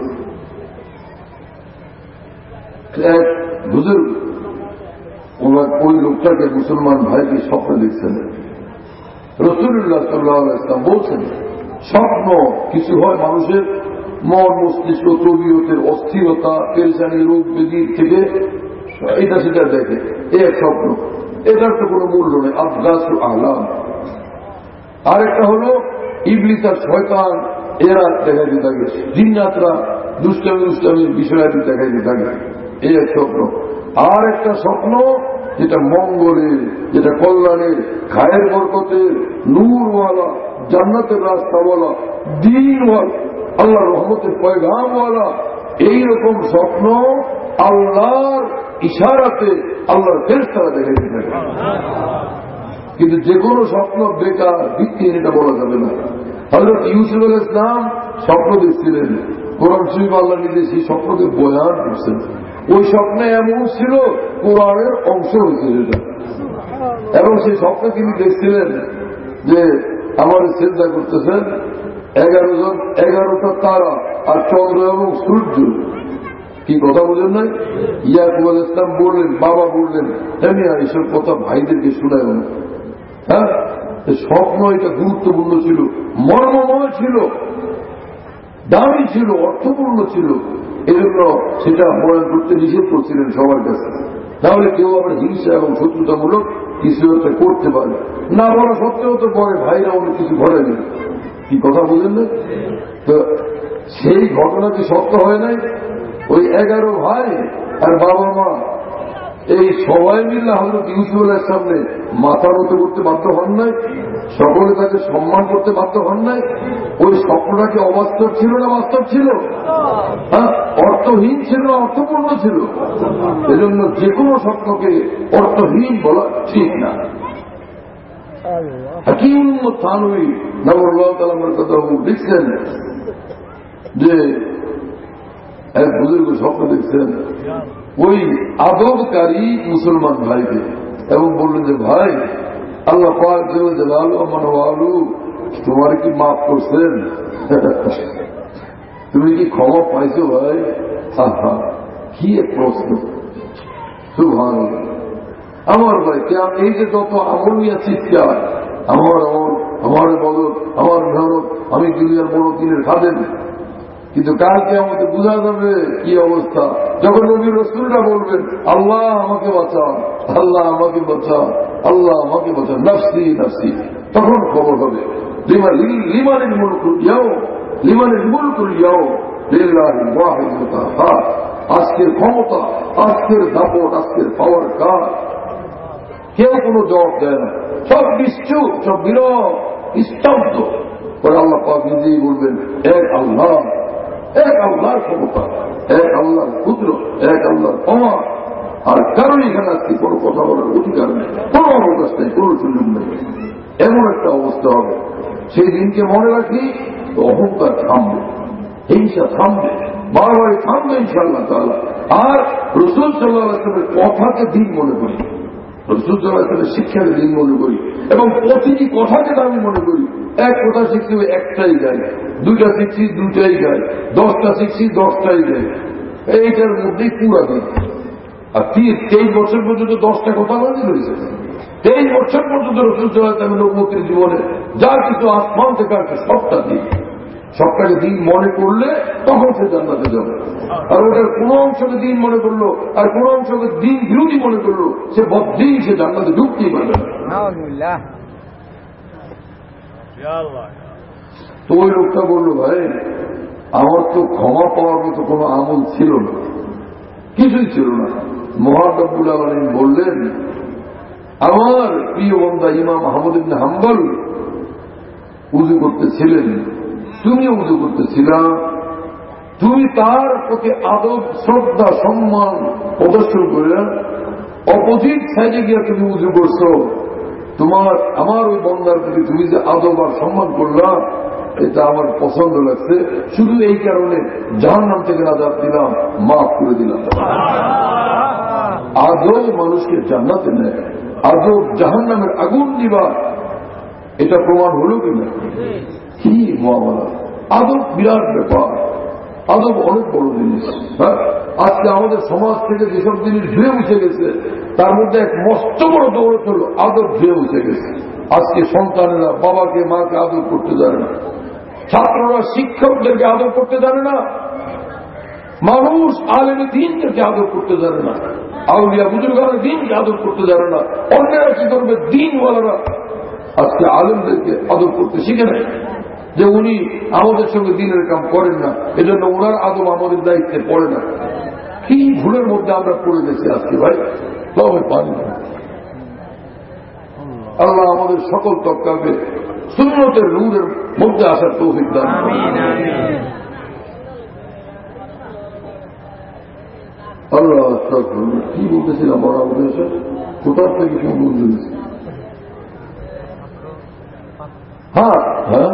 [SPEAKER 3] এক বুজুর্গ ওনার ওই লোকটাকে মুসলমান ভাইকে স্বপ্ন দেখছেন। রাসূলুল্লাহ সাল্লাল্লাহু আলাইহি ওয়াসাল্লাম বলছেন, স্বপ্ন কিছু হয় মানুষের মন মস্তিষ্ক তবিয়তের অস্থিরতা পেরেশানি রোগ ব্যাধির থেকে এটা সেটা দেখে, এ এক স্বপ্ন, এটার তো কোনো মূল্য নেই, আবগাসু আহলাম। আরেকটা হলো ইবলিস আর শয়তান এরা দেখাইতে থাকে, জিন্নাতরা দুষ্টামি দুষ্টামির বিষয়াদি দেখাইতে থাকে, এই এক স্বপ্ন। আর একটা স্বপ্ন যেটা মঙ্গলের, যেটা কল্যাণের, খায়ের বরকতের, নূরওয়ালা, জান্নাতের রাস্তাওয়ালা, দ্বীনওয়ালা, আল্লাহর রহমতের পয়গামওয়ালা, এইরকম স্বপ্ন আল্লাহর ইশারাতে আল্লাহর ফেরেশতারা দেখাইতে থাকে। কিন্তু যে কোনো স্বপ্ন বেকার, ভিত্তিহীন, এটা বলা যাবে না। হযরত ইউসুফ আলাইহিস সালাম স্বপ্ন দেখছিলেন, কোরআন শরীফ আল্লাহ নিজে সেই স্বপ্নকে বয়ান করছেন। ওই স্বপ্নে এমন ছিল কোরআনের অংশ হয়েছে যেটা, এবং সেই স্বপ্নে তিনি দেখছিলেন যে আমার চিন্তা করতেছেন এগারো জন এগারোটা তারা আর চন্দ্র এবং সূর্য। কি কথা বোঝেন নাই? ইয়াকুব আলাইহিস সালাম বললেন, বাবা বললেন, এমনি এইসব কথা ভাইদেরকে শুনায় না। হ্যাঁ, স্বপ্ন এটা গুরুত্বপূর্ণ ছিল, মর্মময় ছিল, দামি ছিল, অর্থপূর্ণ ছিল। এজন্য সেটা বয়ান করতে নিষেধ করছিলেন সবার কাছে, তাহলে কেউ আবার হিংসা এবং শত্রুতামূলক কিছু একটা করতে পারে না। বলা সত্ত্বেও তো পরে ভাইরা অনেক কিছু ঘটেনি। কি কথা বলেন না? তো সেই ঘটনা কি সত্য হয় নাই? ওই এগারো ভাই আর বাবা মা এই সবাই মিলে হযরত ইউসুফ আলাইহিস সামনে মাথা নত করতে বাধ্য হন নাই, সকলে তাকে সম্মান করতে বাধ্য হন নাই। ওই স্বপ্নটা কি অবাস্তব ছিল না বাস্তব ছিল? হ্যাঁ, অর্থহীন ছিল না অর্থপূর্ণ ছিল? এজন্য যে কোনো স্বপ্নকে অর্থহীন বলা ঠিক না। হাকিম থানভী নবরুল্লাহ তাআলা বরকাতুহু লিখছেন যে এক বুজুর্গ স্বপ্ন দেখছেন ওই আদবকারী মুসলমান ভাইকে, এবং বললেন যে ভাই, আল্লাহ পাক জালালু আমানওয়ালু তোমার কি মাফ করছেন? তুমি কি ক্ষমা পাইছো ভাই? আহা, কি এক প্রশ্ন! সুবহানাল্লাহ। আমার ভাই এই যে যত আমল নিয়ে চিৎকার, আমার আমল, আমার বদল, আমার মেহনত, আমি দুনিয়ার বড় দিনের খাদেন, কিন্তু কালকে আমাদের বোঝা যাবে কি অবস্থা যখন নবীর রাসূলরা বলবেন আল্লাহ আমাকে বাঁচান, আল্লাহ আমাকে বাঁচান, আল্লাহ আমাকে বাঁচান, নাফসি নাফসি, তখন খবর হবে লিমানের মুলকুল ইয়াও, লিমানের মুলকুল ইয়াও লিল্লাহিল ওয়াহিদুল কাহ্হার। আজকের ক্ষমতা, আজকের দাপট, আজকের পাওয়ার কার? কেউ কোনো জবাব দেয় না, সব নিশ্চুপ, সব বিরল, স্তব্ধ। পরে আল্লাহ পাক নিজেই বলবেন এক আল্লাহ, এক আল্লাহর ক্ষমতা, এক আল্লাহর পুত্র, এক আল্লাহর পাওয়ার। আর কারণ এখানে আজকে কোনো কথা বলার অধিকার নেই, কোনো অবকাশ নেই, কোনো সুযোগ নেই। এমন একটা অবস্থা হবে, সেই দিনকে মনে রাখি তো অহংকার থামবে, হিংসা থামবে, বারবারই থামবে ইনশাআল্লাহ তাআলা। আর রাসূল সাল্লাল্লাহু আলাইহি ওয়াসাল্লামের কথাকে দিন মনে করি, রাসূল সাল্লাল্লাহু আলাইহি ওয়াসাল্লামের শিক্ষাকে দিন মনে করি, এবং প্রতিটি কথাকে আমি মনে করি এক কথা শিখছি একটাই গাই, দুইটা শিখছি দুইটাই গাই, দশটা শিখছি দশটাই গাই, এইটার মধ্যেই পুরা দিন। আর তেইশ বছর পর্যন্ত দশটা কথা বলতে হয়েছে, তেইশ বছর পর্যন্ত রাসূল সাল্লাল্লাহু আলাইহি ওয়াসাল্লামের নবুয়তের জীবনে যা কিছু আসমান থেকে আসে সবটা দিন, সবটাকে দিন মনে করলে তখন সে জান্নাতে যাবে। আর ওটার কোন অংশকে দিন মনে করলো আর কোন অংশকে দিন বিরোধী মনে করলো, সে বদ্দিন, সে জান্নাতে ঢুকতেই পারবে না। তো ওই লোকটা বললো ভাই আমার তো ক্ষমা পাওয়ার মতো কোনো আমল ছিল না, কিছুই ছিল না। মহান রব্বুল আলামিন বললেন আমার প্রিয় বান্দা ইমাম আহমদ ইবনে হাম্বল উযু করতেছিলেন, তুমিও উযু করতেছিলা, তুমি তার প্রতি আদব শ্রদ্ধা সম্মান প্রদর্শন করে অপোজিট সাইডে গিয়ে তুমি উযু করছো। তোমার আমার ওই বন্দার প্রতি তুমি যে আদব আর সম্মান করলা এটা আমার পছন্দ লাগছে, শুধু এই কারণে জাহান্নাম থেকে নাজাত দিলাম, মাফ করে দিলাম। আদব মানুষকে জান্নাতে নেয়, আদব জাহান্নামের আগুন দিবা, এটা প্রমাণ হলো কিনা? কি মুআমালা, আদব বিরাট ব্যাপার, আদব অনেক বড় জিনিস। হ্যাঁ, আজকে আমাদের সমাজ থেকে যেসব জিনিস ধুয়ে মুছে গেছে তার মধ্যে এক মস্ত বড় দৌড়ত হল আদব ধুয়ে মুছে গেছে। আজকে সন্তানেরা বাবাকে মাকে আদব করতে জানে না, ছাত্ররা শিক্ষকদেরকে আদব করতে জানে না, মানুষ আলেমে দ্বীনদেরকে আদব করতে জানে না, আউলিয়া বুজুর্গানের দ্বীনকে আদব করতে জানে না। অন্যরা কি করবে? দ্বীনওয়ালারা আজকে আলেমদেরকে আদব করতে শিখে নেয়, যে উনি আমাদের সঙ্গে দিনের কাম করেন না, এজন্য ওনার আদব আমাদের দায়িত্বে পড়ে না। কি ভুলের মধ্যে আমরা পড়ে গেছি আজকে ভাই, তবে পারি না। আল্লাহ আমাদের সকল তবকাকে সুন্নতের নূরের মধ্যে আসার তৌফিক দান। আল্লাহ কি বলতেছিলাম বড় আমাদের কোথার থেকে কেউ বলতে দিচ্ছে? হ্যাঁ হ্যাঁ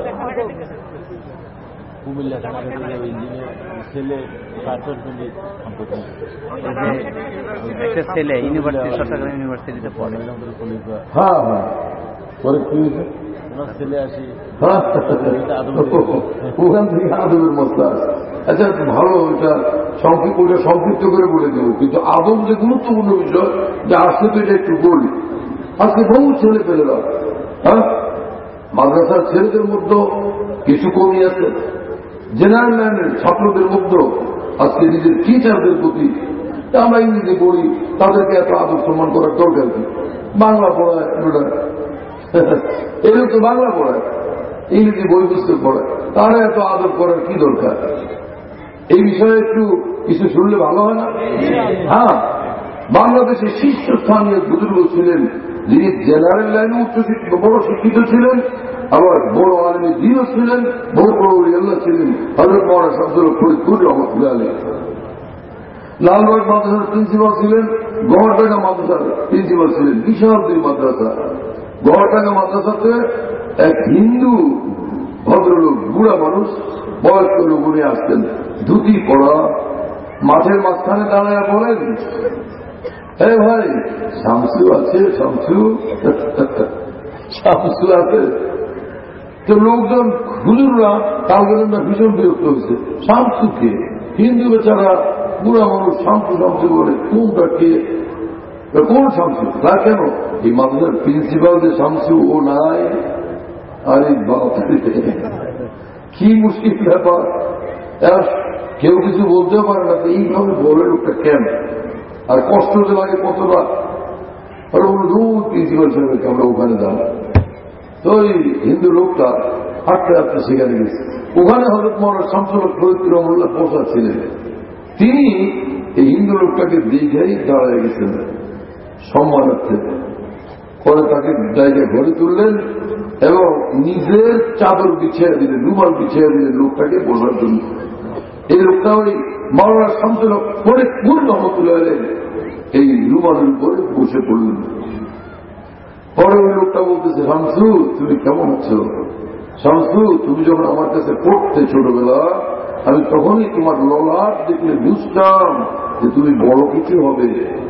[SPEAKER 4] কুমিল্লা ছেলে একটা ছেলে ইউনিভার্সিটি চট্টগ্রাম ইউনিভার্সিটিতে পড়ে।
[SPEAKER 3] হ্যাঁ হ্যাঁ পরে কি হয়েছে?
[SPEAKER 4] ছেলে আসি
[SPEAKER 3] ওখান থেকে আদবের মশলা আছে। আচ্ছা ভালো, ওইটা সংক্ষিপ্ত ওইটা সংক্ষিপ্ত করে বলে দেবো, কিন্তু আদব যে গুরুত্বপূর্ণ বিষয় যে আজকে তো এটা একটু বলি। আজকে বহু ছেলে পেলেরা হ্যাঁ মাদ্রাসার ছেলেদের মধ্যে কিছু কমই আছে, জেনারেল লাইনের ছাত্রদের মধ্যে আজকে নিজের টিচারদের প্রতি আমরা ইংরেজি পড়ি, তাদেরকে এত আদব সম্মান করার দরকার কি? বাংলা পড়ায় ওটা এগুলো তো বাংলা পড়ায়, ইংরেজি বই পুস্তক পড়ায়, তারা এত আদব করার কি দরকার? এই বিষয়ে একটু কিছু শুনলে ভালো হয় না? হ্যাঁ, বাংলাদেশের শীর্ষস্থানীয় বুজুর্গ ছিলেন যিনি জেনারেল লাইনে উচ্চশিক্ষিত বড় শিক্ষিত ছিলেন, আবার বড় আলেমে দ্বীনও ছিলেন, বড় বড় আল্লাহ ছিলেন হযরত মাওলানা শামসুল হক ফরিদপুর রহমাতুল্লাহ আলাইহি। লালবাগ মাদ্রাসার প্রিন্সিপাল ছিলেন, গড়টাঙ্গা মাদ্রাসার প্রিন্সিপাল ছিলেন, বিশাল দুই মাদ্রাসা। গড়টাঙ্গা মাদ্রাসাতে এক হিন্দু ভদ্রলোক বুড়া মানুষ বয়স্ক লোক উনি আসতেন, ধুতি পড়া, মাঠের মাঝখানে দাঁড়ায় বলেন হে ভাই শামসু আছে, শামসু শামসু আছে। তো লোকজন হুজুররা কালকে ভীষণ বিরক্ত হয়েছে, শামসুকে হিন্দু বেচারা বুড়া মানুষ শামসু শামসু বলে, কোনটা কে? কোন শামসু? তা কেন এই মাদ্রাসার প্রিন্সিপাল যে শামসু ও নাই? আরে বাপ, কি মুশকিল ব্যাপার, কেউ কিছু বলতে পারে না। তো এইভাবে বলে লোকটা কেন? আর কষ্ট যে লাগে কতটা। আর দূর প্রিন্সিপাল সাহেবকে আমরা ওখানে যাব। তো ওই হিন্দু লোকটা হাঁটতে হাঁটতে সেখানে গেছে। ওখানে হজরত মৌলানা শামসুল হক ফরিদপুর রহমাতুল্লাহ পৌঁছাচ্ছিলেন। তিনি এই হিন্দু লোকটাকে দেখেই দাঁড়ায় গেছেন সম্মানার্থে। পরে তাকে জায়গায় ঘরে তুললেন এবং নিজের চাদর বিছিয়ে দিলেন, রুমাল বিছিয়ে দিলেন লোকটাকে বসার জন্য। এই লোকটা ওই মৌলানা শামসুল হক ফরিদপুর রহমাতুল্লাহ এই রুমালের উপরে বসে পড়লেন। পরে ওই লোকটা বলতেছে, শামসু তুমি কেমন আছো? শামসু তুমি যখন আমার কাছে পড়তে ছোটবেলা, আমি তখনই তোমার ললাট দেখলে বুঝতাম যে তুমি বড় কিছু হবে।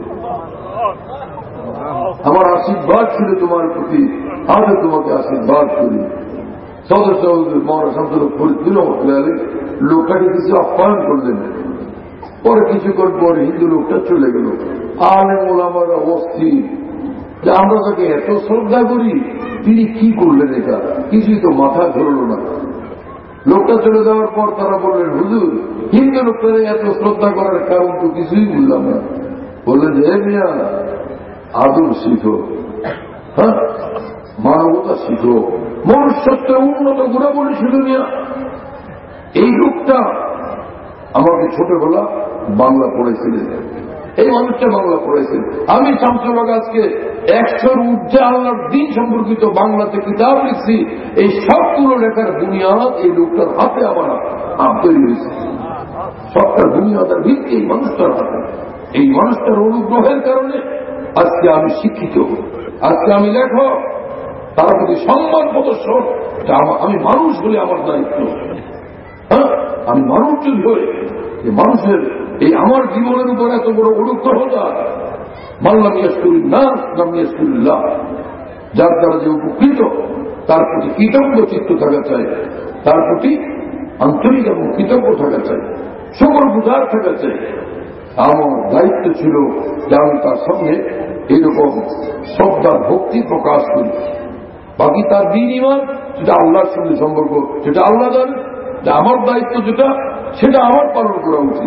[SPEAKER 3] আমার আশীর্বাদ ছিল তোমার প্রতি, আজও তোমাকে আশীর্বাদ করি। সদস্য মৌলানা শামসুল হক ফরিদপুর রহমাতুল্লাহ লোকটাকে কিছু আহ্বান করলেন। পরে কিছুক্ষণ পরে হিন্দু লোকটা চলে গেল। আলেম ওলামারা অস্থির যে আমরা তাকে এত শ্রদ্ধা করি, তিনি কি করলেন? এটা কিছুই তো মাথা ধরল না। লোকটা চলে যাওয়ার পর তারা বললেন, হুজুর হিন্দু লোকটাকে এত শ্রদ্ধা করার কারণ তো কিছুই বললাম না। বললেন যে হে মিয়া, আদর শিখো, হ্যাঁ মানবতা শিখো, মনুষ্যত্বের উন্নত গুণাবলী শিখো মিয়া। এই লোকটা আমাকে ছোটবেলা বাংলা পড়েছিলেন, এই মানুষটা বাংলা পড়েছেন। আমি শামসুল হক আজকে একশোর ঊর্ধ্বে আল্লাহর দিন সম্পর্কিত বাংলাতে কিতাব লিখছি। এই সবগুলো লেখার বুনিয়াদ এই লোকটার হাতে আমার হাত তৈরি হয়েছে। সবটার বুনিয়াদের ভিত্তি এই মানুষটার হাতে। এই মানুষটার অনুগ্রহের কারণে আজকে আমি শিক্ষিত, আজকে আমি লেখক, তার প্রতি সম্মান প্রদর্শন। আমি মানুষ বলে আমার দায়িত্ব। হ্যাঁ, আমি মানুষ যদি হয়ে মানুষের এই আমার জীবনের উপর এত বড় অনুগ্রহতা, মাল্লাম ইয়াশকুরিন নাস লাম ইয়াশকুরিল্লাহ, যার দ্বারা যে উপকৃত তার প্রতি কৃতজ্ঞ চিত্ত থাকা চাই, তার প্রতি আন্তরিক এবং কৃতজ্ঞ থাকা চাই, সকল বুঝার থাকা চাই। আমার দায়িত্ব ছিল যে আমি তার সঙ্গে এরকম শ্রদ্ধার ভক্তি প্রকাশ করি। বাকি তার দিন ইমান যেটা আল্লাহর সঙ্গে সম্পর্ক, যেটা আল্লাহ জানে, যে আমার দায়িত্ব যেটা সেটা আমার পালন করা উচিত।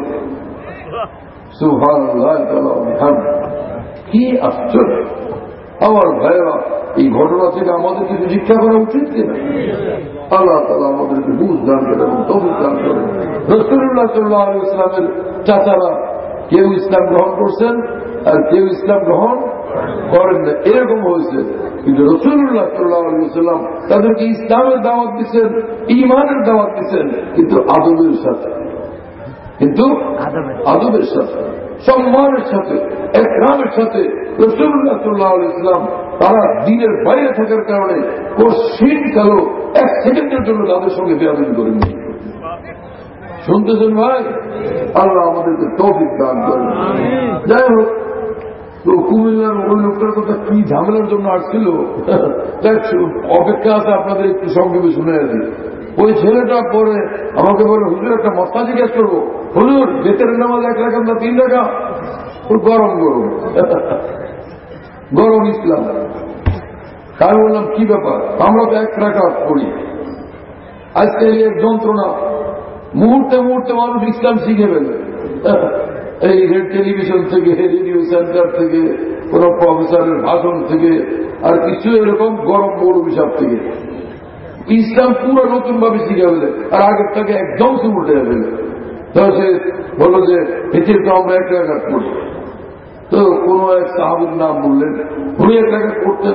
[SPEAKER 3] সুবহানাল্লাহ, কি আশ্চর্য আমার ভাইয়েরা, এই ঘটনা থেকে আমাদের কিছু শিক্ষা করা উচিত কিনা? আল্লাহ তাআলা আমাদেরকে বুঝ দান করেন এবং তৌফিক দান করেন। রাসূলুল্লাহ সাল্লাল্লাহু আলাইহি ওয়াসাল্লামের চাচারা কেউ ইসলাম গ্রহণ করছেন আর কেউ ইসলাম গ্রহণ করেন না, এরকম হয়েছে। কিন্তু রাসূলুল্লাহ সাল্লাল্লাহু আলাইহি ওয়াসাল্লাম তাদেরকে ইসলামের দাওয়াত দিচ্ছেন, ঈমানের দাওয়াত দিচ্ছেন, কিন্তু আদবের সাথে, কিন্তু আদবের সাথে, সম্মানের সাথে, ইকরামের সাথে। রাসূলুল্লাহ সাল্লাল্লাহু আলাইহি ওয়াসাল্লাম তারা দ্বীনের বাইরে থাকার কারণে কোশ্চিন কালো এক সেকেন্ডের জন্য তাদের সঙ্গে বেয়াদবি করেননি। শুনতেছেন ভাই? আল্লাহ আমাদেরকে তৌফিক দান করেন। যাই হোক, তো কুমিল্লার ওই লোকটার কথা কি ঝামেলার জন্য আসছিল অপেক্ষা আছে, আপনাদের একটু সংক্ষেপে শুনে আছি। ওই ছেলেটা পরে আমাকে বলে, হুজুর একটা মশলা জিজ্ঞেস করবো। হুজুর বেতের নামাজ এক রাখা না তিন রাখা? গরম গরম গরম ইসলাম। আমি বললাম কি ব্যাপার? আমরা তো এক রাখা পড়ি। আজকে এর যন্ত্রণা, মুহূর্তে মুহূর্তে মানুষ ইসলাম শিখে ফেলে। এই টেলিভিশন থেকে, রেডিও সেন্টার থেকে, কোন প্রফেসরের ভাষণ থেকে, আর কিছু এরকম গরম বড় হিসাব থেকে ইসলাম পুরো নতুন ভাবে শিখে ফেলে, আর আগের থেকে একদম উল্টে ফেলে। তো সে বলল যে এটির তো আমরা এক রাখাত পড়ি। তো কোন এক সাহাবীর নাম বললেন, উনি এক রাখাত পড়তেন।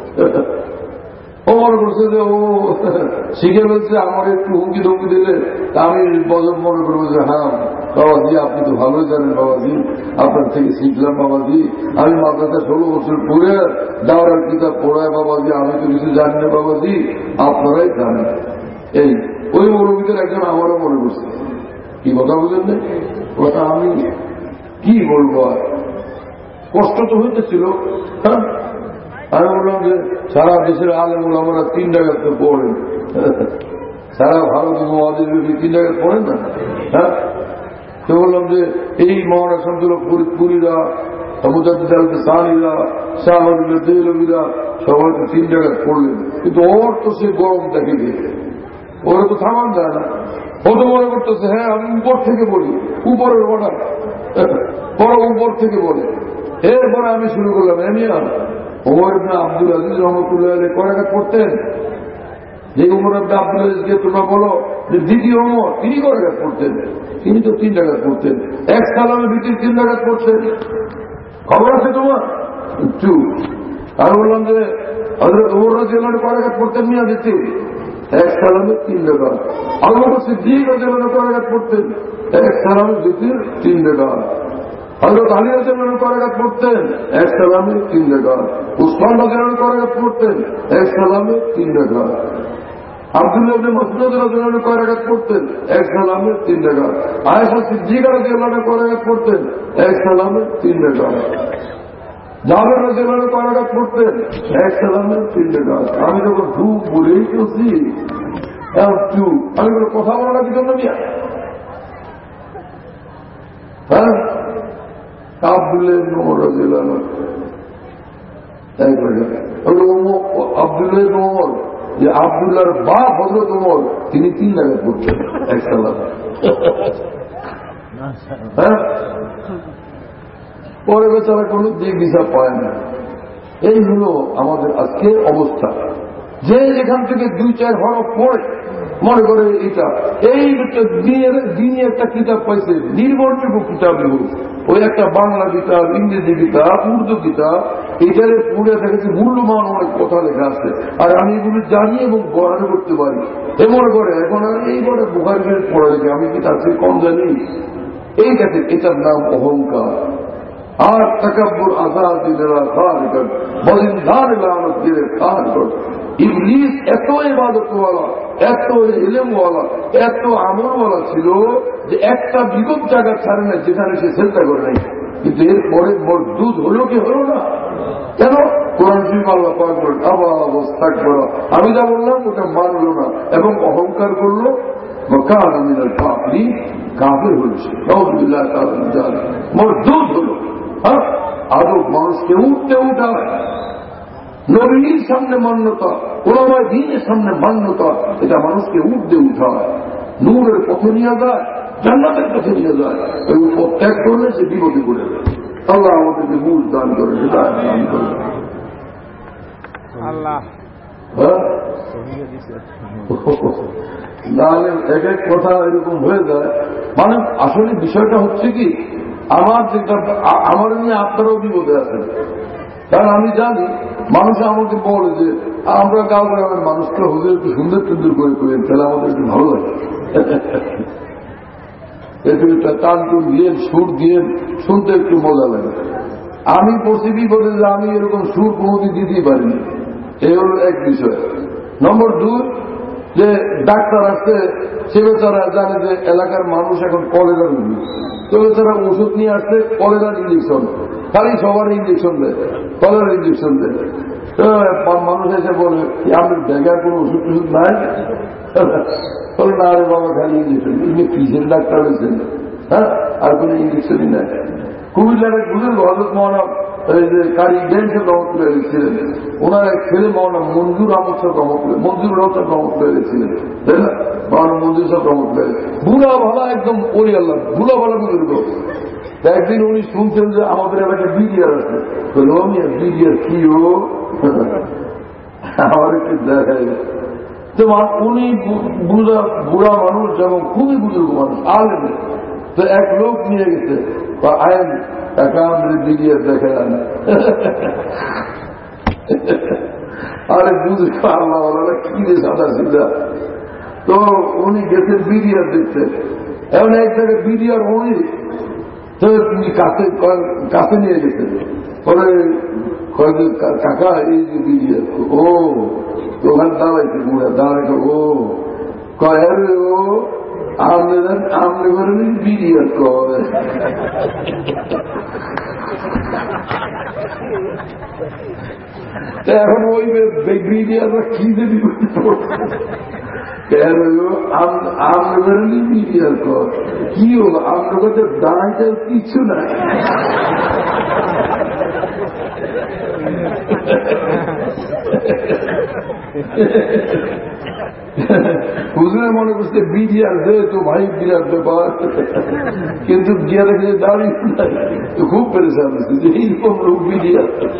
[SPEAKER 3] ও মনে করছে যে ও শিখে ফেলছে, আমার একটু হুমকি ধমকি দিলে আমি বজর মনে করবো যে হ্যাঁ বাবাজি আপনি তো ভালোই জানেন বাবাজি, আপনার থেকে শিখলাম বাবাজি, আমি মাদ্রাসা ষোলো বছর পড়ে দাওরার কিতাব পড়ায় বাবাজি, আমি তো কিছু জানি না বাবাজি, আপনারাই জানেন। এই ওই মৌলবীদের একজন আমারও মনে করছে। কি কথা বুঝেন না? কথা আমি কি বলবো, আর কষ্ট তো হইতেছিল। হ্যাঁ, আমি বললাম যে সারা দেশের আলেম ওলামারা তিন জায়গায় তো পড়েন, সারা ভারত মহাদেশব্যাপী তিন জায়গায় পড়েন না। হ্যাঁ, তো বললাম যে এই মহারাজ শামসুল হক ফরিদপুরীরা সানিরা শাহরা সবাই তো তিন জায়গায় পড়লেন, কিন্তু ওর তো সে গরম দেখে গেছে, ওরা তো থামান যায় না। ও তো মনে করতেছে হ্যাঁ আমি উপর থেকে বলি, উপরের অর্ডার বড় উপর থেকে বলে। এরপরে আমি শুরু করলাম এমিয়া ওমর ইবনে আব্দুল আজিজ রহমতুল্লাহ আলাইহি করাঘাত করতেন। যে উমর ইবনে আব্দুল আজিজকে তোমরা বলো যে দ্বিতীয় ওমর, তিনি করাঘাত করতেন, তিনি তো তিন জায়গায় করতেন, এক সালামের ভিতরে তিন জায়গায় করতেন। খবর আছে তোমার? চুপ। আর বললাম যে হযরত ওমর রাদিয়াল্লাহু আনহু করাঘাত করতেন মিয়া দিতে এক সালামের তিন জায়গা। আবু বকর সিদ্দিক রাদিয়াল্লাহু আনহু করাঘাত করতেন এক সালামের ভিতরে তিন জায়গা। হযরত আলী রাদিয়াল্লাহু আনহু করাঘাত করতেন এক সালামে তিন জায়গা। উসমান রাদিয়াল্লাহু আনহু করাঘাত করতেন এক সালামে তিন জায়গা। আব্দুল্লাহ ইবনে মাসউদ রাদিয়াল্লাহু আনহু করাঘাত করতেন এক সালামে তিন জায়গা। আয়েশা সিদ্দিকা রাদিয়াল্লাহু আনহা করাঘাত করতেন এক সালামে তিন জায়গা। জাবের রাদিয়াল্লাহু আনহু করাঘাত করতেন এক সালামে তিন জায়গা। আমি যখন ধূপ বলেই চলছি চুপ, আমি কোনো কথা বলা না কিছু না। হ্যাঁ আব্দুল্লাহ ইবনে ওমর রাদিয়াল্লাহু আনহু আব্দুল্লাহ ইবনে ওমর, যে আব্দুল্লাহর বাপ হযরত ওমর, তিনি তিন জায়গায় পড়তেন এক সালামে। হ্যাঁ পরে বেচারা কোন দিক দিশা পায় না। এই হলো আমাদের আজকে অবস্থা, যে এখান থেকে দুই চার হরফ পড়ে মনে করে এটা এই দিনে একটা কিতাব পাইছে, নির্ভরযোগ্য কিতাব নেব, ওই একটা বাংলা কিতাব, ইংরেজি কিতাব, উর্দু কিতাব, এটারে পড়ে দেখেছে মূল্যমান অনেক কথা লেখা আছে, আর আমি এগুলো জানি এবং বর্ণনা করতে পারি। এ মনে করে এখন আর এই বড় বুখারী পড়া লেখে আমি কি তার চেয়ে কম জানি? এই দেখেন এটার নাম অহংকার। আর তাকাব্বুর আসাদিরা খার কর বলিন্দার লানত দিয়ে খার কর। ইবলিস এত ইবাদতওয়ালা, এত ইলমওয়ালা, এত আমলওয়ালা ছিল যে একটা বিগত জায়গা ছাড়ে না যেখানে সে চিন্তা করে নাই, কিন্তু এরপরে মরদুদ হলো কি হলো না? কেন? কোরআন শরীফ আল্লাহ পাক বলেন আবা ওয়াস্তাকবারা, আমি যা বললাম ওটা মানলো না এবং অহংকার করলো, ওয়াকানা মিনাল কাফিরিন, কাফির হল সে, নাউযুবিল্লাহ তাআলা মিন যালিক, মরদুদ হলো। হ্যাঁ আদব মানুষকে উঠতে উঠায়, নবীর সামনে মান্যতা, ওলামায়ে দ্বীনের সামনে মান্যতা, এটা মানুষকে উঠতে উঠায়, নূরের পথে নিয়ে যায়, জান্নাতের পথে নিয়ে যায়। ওই পথ ত্যাগ করলে সে বিপদে পড়ে যায়। আল্লাহ আমাদেরকে বুঝ দান করে, হিদায়াত দান করে।
[SPEAKER 4] আল্লাহ
[SPEAKER 3] নাহলে এক এক কথা এরকম হয়ে যায়। মানে আসলে বিষয়টা হচ্ছে কি, আমার যেটা আমার নিয়ে আপনারাও বিপদে আছেন, কারণ আমি জানি মানুষ আমাকে বলে যে আমরা গাঁও গ্রামের মানুষকে হুজুর একটু সুন্দর সুন্দর করে করেন, তাহলে আমাদের একটু ভালো লাগে, একটু একটা টান টুন দিয়ে সুর দিয়ে শুনতে একটু মজা লাগে। আমি পড়ছি বিপদে যে আমি এরকম সুর কোনোদিন দিতেই পারিনি, এই হল এক বিষয়। নম্বর দুই, যে ডাক্তার আসছে, সে বেচারা জানে যে এলাকার মানুষ এখন কলেরা রুগী, তো বেচারা ওষুধ নিয়ে আসছে কলেরার ইঞ্জেকশন, খালি সবার ইঞ্জেকশন দেয়, কলেরার ইঞ্জেকশন দেয়। মানুষ এসে বলে আপনার জায়গায় কোনো ওষুধ টষুধ নাই? বলে না রে বাবা, খালি ইঞ্জেকশন। এমনি কিসের ডাক্তার হয়েছেন? হ্যাঁ আর কোনো ইঞ্জেকশনই নাই। কুমিল্লার এক বুঝলেন হযরত মাওলানা কারি ডেন্সের রহমতুল্লাহ ছিলেন, ওনার এক ছেলে মাওলানা মঞ্জুর আহমদ সাহেব রহমতুল্লাহ, মঞ্জুর রহমত রহমতুল্লাহ ছিলেন, তাই না? মাওলানা মঞ্জুর সাহেব রহমতুল্লাহ বুড়া ভালা, একদম ওরি আল্লাহ বুড়া ভালা বুজুর্গ। একদিন উনি শুনছেন যে আমাদের এলাকায় বিডিআর আছে, বিডিআর কি ও আমার একটু দেখায়। তো উনি বুড়া বুড়া মানুষ এবং খুবই বুজুর্গ মানুষ, আলেন, তো এক লোক নিয়ে গেছে আইন একাউন্টের বিডিআর দেখে যান। আরে বুঝে আল্লাহ কি রে সাদা সিধা। তো উনি গেছে বিডিআর দেখতে, এমন এক জায়গায় বিডিআর উনি তো তিনি কাছে কাছে নিয়ে গেছেন, পরে কাকা এই যে বিডিআর, ও ওখানে দাঁড়াইছে বুড়া, দাঁড়াইছে ও কয় ও আমলে আমলে করে বিডিআর করে। এখন ওই বিডিআর কি যে আমলে করে বিডিআর কর, কি হলো আপনার কাছে দাঁড়াইতে কিছু নাই। হুজুরে মনে করছে বিড়ি আর দে তো ভাই বিরাট ব্যাপার, কিন্তু গিয়া দেখে দাঁড়িয়ে খুব পেরেশান হচ্ছে যে এইরকম লোক বিড়ি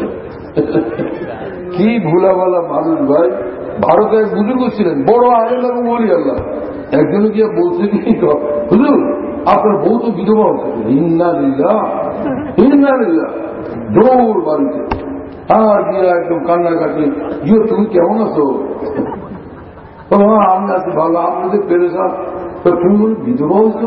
[SPEAKER 3] কি ভুলাভালা মানুষ ভাই। ভারতে এক বুজুর্গ ছিলেন, বড় আলেম এবং বলি আল্লাহ, একজনে গিয়া বলছে কি হুজুর আপনার বউ তো বিধবা হচ্ছে, ইন্না লিল্লাহ ইন্না লিল্লাহ, দৌড় বাড়িতে আর গিয়া একদম কান্নাকাটি, ইয়ে তুমি কেমন আছো? আমি আছি ভালো, আপনাদের পেরেছান, তুমি বিধবা হয়েছ?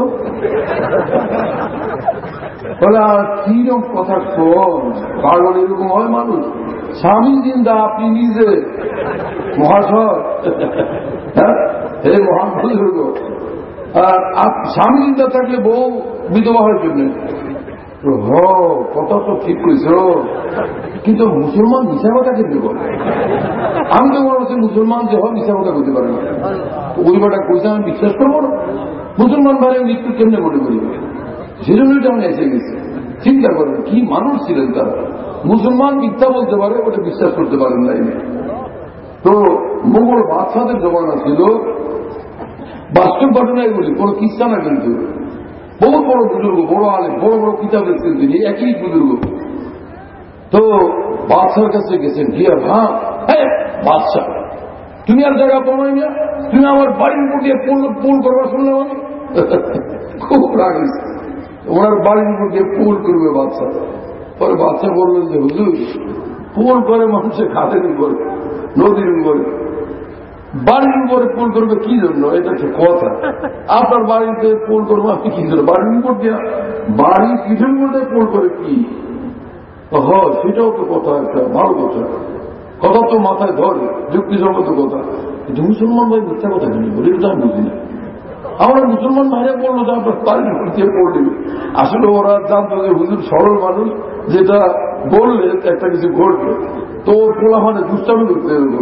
[SPEAKER 3] বলে আর কিরকম কথা শোন, পাগল এরকম হয় মানুষ। স্বামী জিন্দা, আপনি নিজে মহাশয়, হ্যাঁ হে মহান বুজুর্গ, আর স্বামী জিন্দা থাকলে বউ বিধবা হওয়ার জন্য। হ কথা তো ঠিক কইছ, কিন্তু মুসলমান মিশা কথা কিন্তু বলে। আমি তো মনে হচ্ছে মুসলমান যে হয় মিশা কথা করতে পারে না, ওই বাটা কইছে আমি বিশ্বাস করবো না। মুসলমান ভাই মৃত্যু কেমনে মনে করি, সেজন্যই আমি এসে গেছি। চিন্তা করেন কি মানুষ ছিলেন তারা, মুসলমান মিথ্যা বলতে পারে ওটা বিশ্বাস করতে পারেন না। তো মোগল বাদশাদের জমানা ছিল, বাস্তব ঘটনা এগুলি, কোন কিস্সা না, কিন্তু বহু বড় বুজুর্গ, বড় আলেম, বড় বড় কিতাব লিখছেন তিনি, একই বুজুর্গ। তো বাদশার কাছে গেছেন, গিয়া হ্যাঁ হ্যাঁ বাদশাহ তুমি আর জায়গা পাওয়াই না, তুমি আমার বাড়ির উপর দিয়ে পুল পুল করবার শুনলাম আমি। খুব রাগ হয়েছে, ওনার বাড়ির উপর দিয়ে পুল করবে বাদশাহ। পরে বাদশাহ বললেন যে হুজুর পুল করে মানুষের খাদের উপরে, নদীর উপরে, বাড়ির উপরে পুল করবে কি জন্য? এটা হচ্ছে কথা, আপনার বাড়িতে পুল করবো আপনি কি জন্য? বাড়ির উপর দিয়ে, বাড়ির পিছন মধ্যে পুল করে কি? হ্যাঁ সেটাও তো কথা, একটা ভালো কথা, কথা তো মাথায় ধরে, যুক্তিসঙ্গত কথা। কিন্তু মুসলমান ভাই মিথ্যা কথা কিনি বলে, এটা আমি বুঝি না। আমরা মুসলমান ভাইরা বললো যে আপনার বাড়ির উপর দিয়ে পড় দেবে, আসলে ওরা জানতো যে হুজুর সরল মানুষ, যেটা বললে একটা কিছু ঘটবে, তো ওর পোলা মানে দুষ্টামি করতে হবে।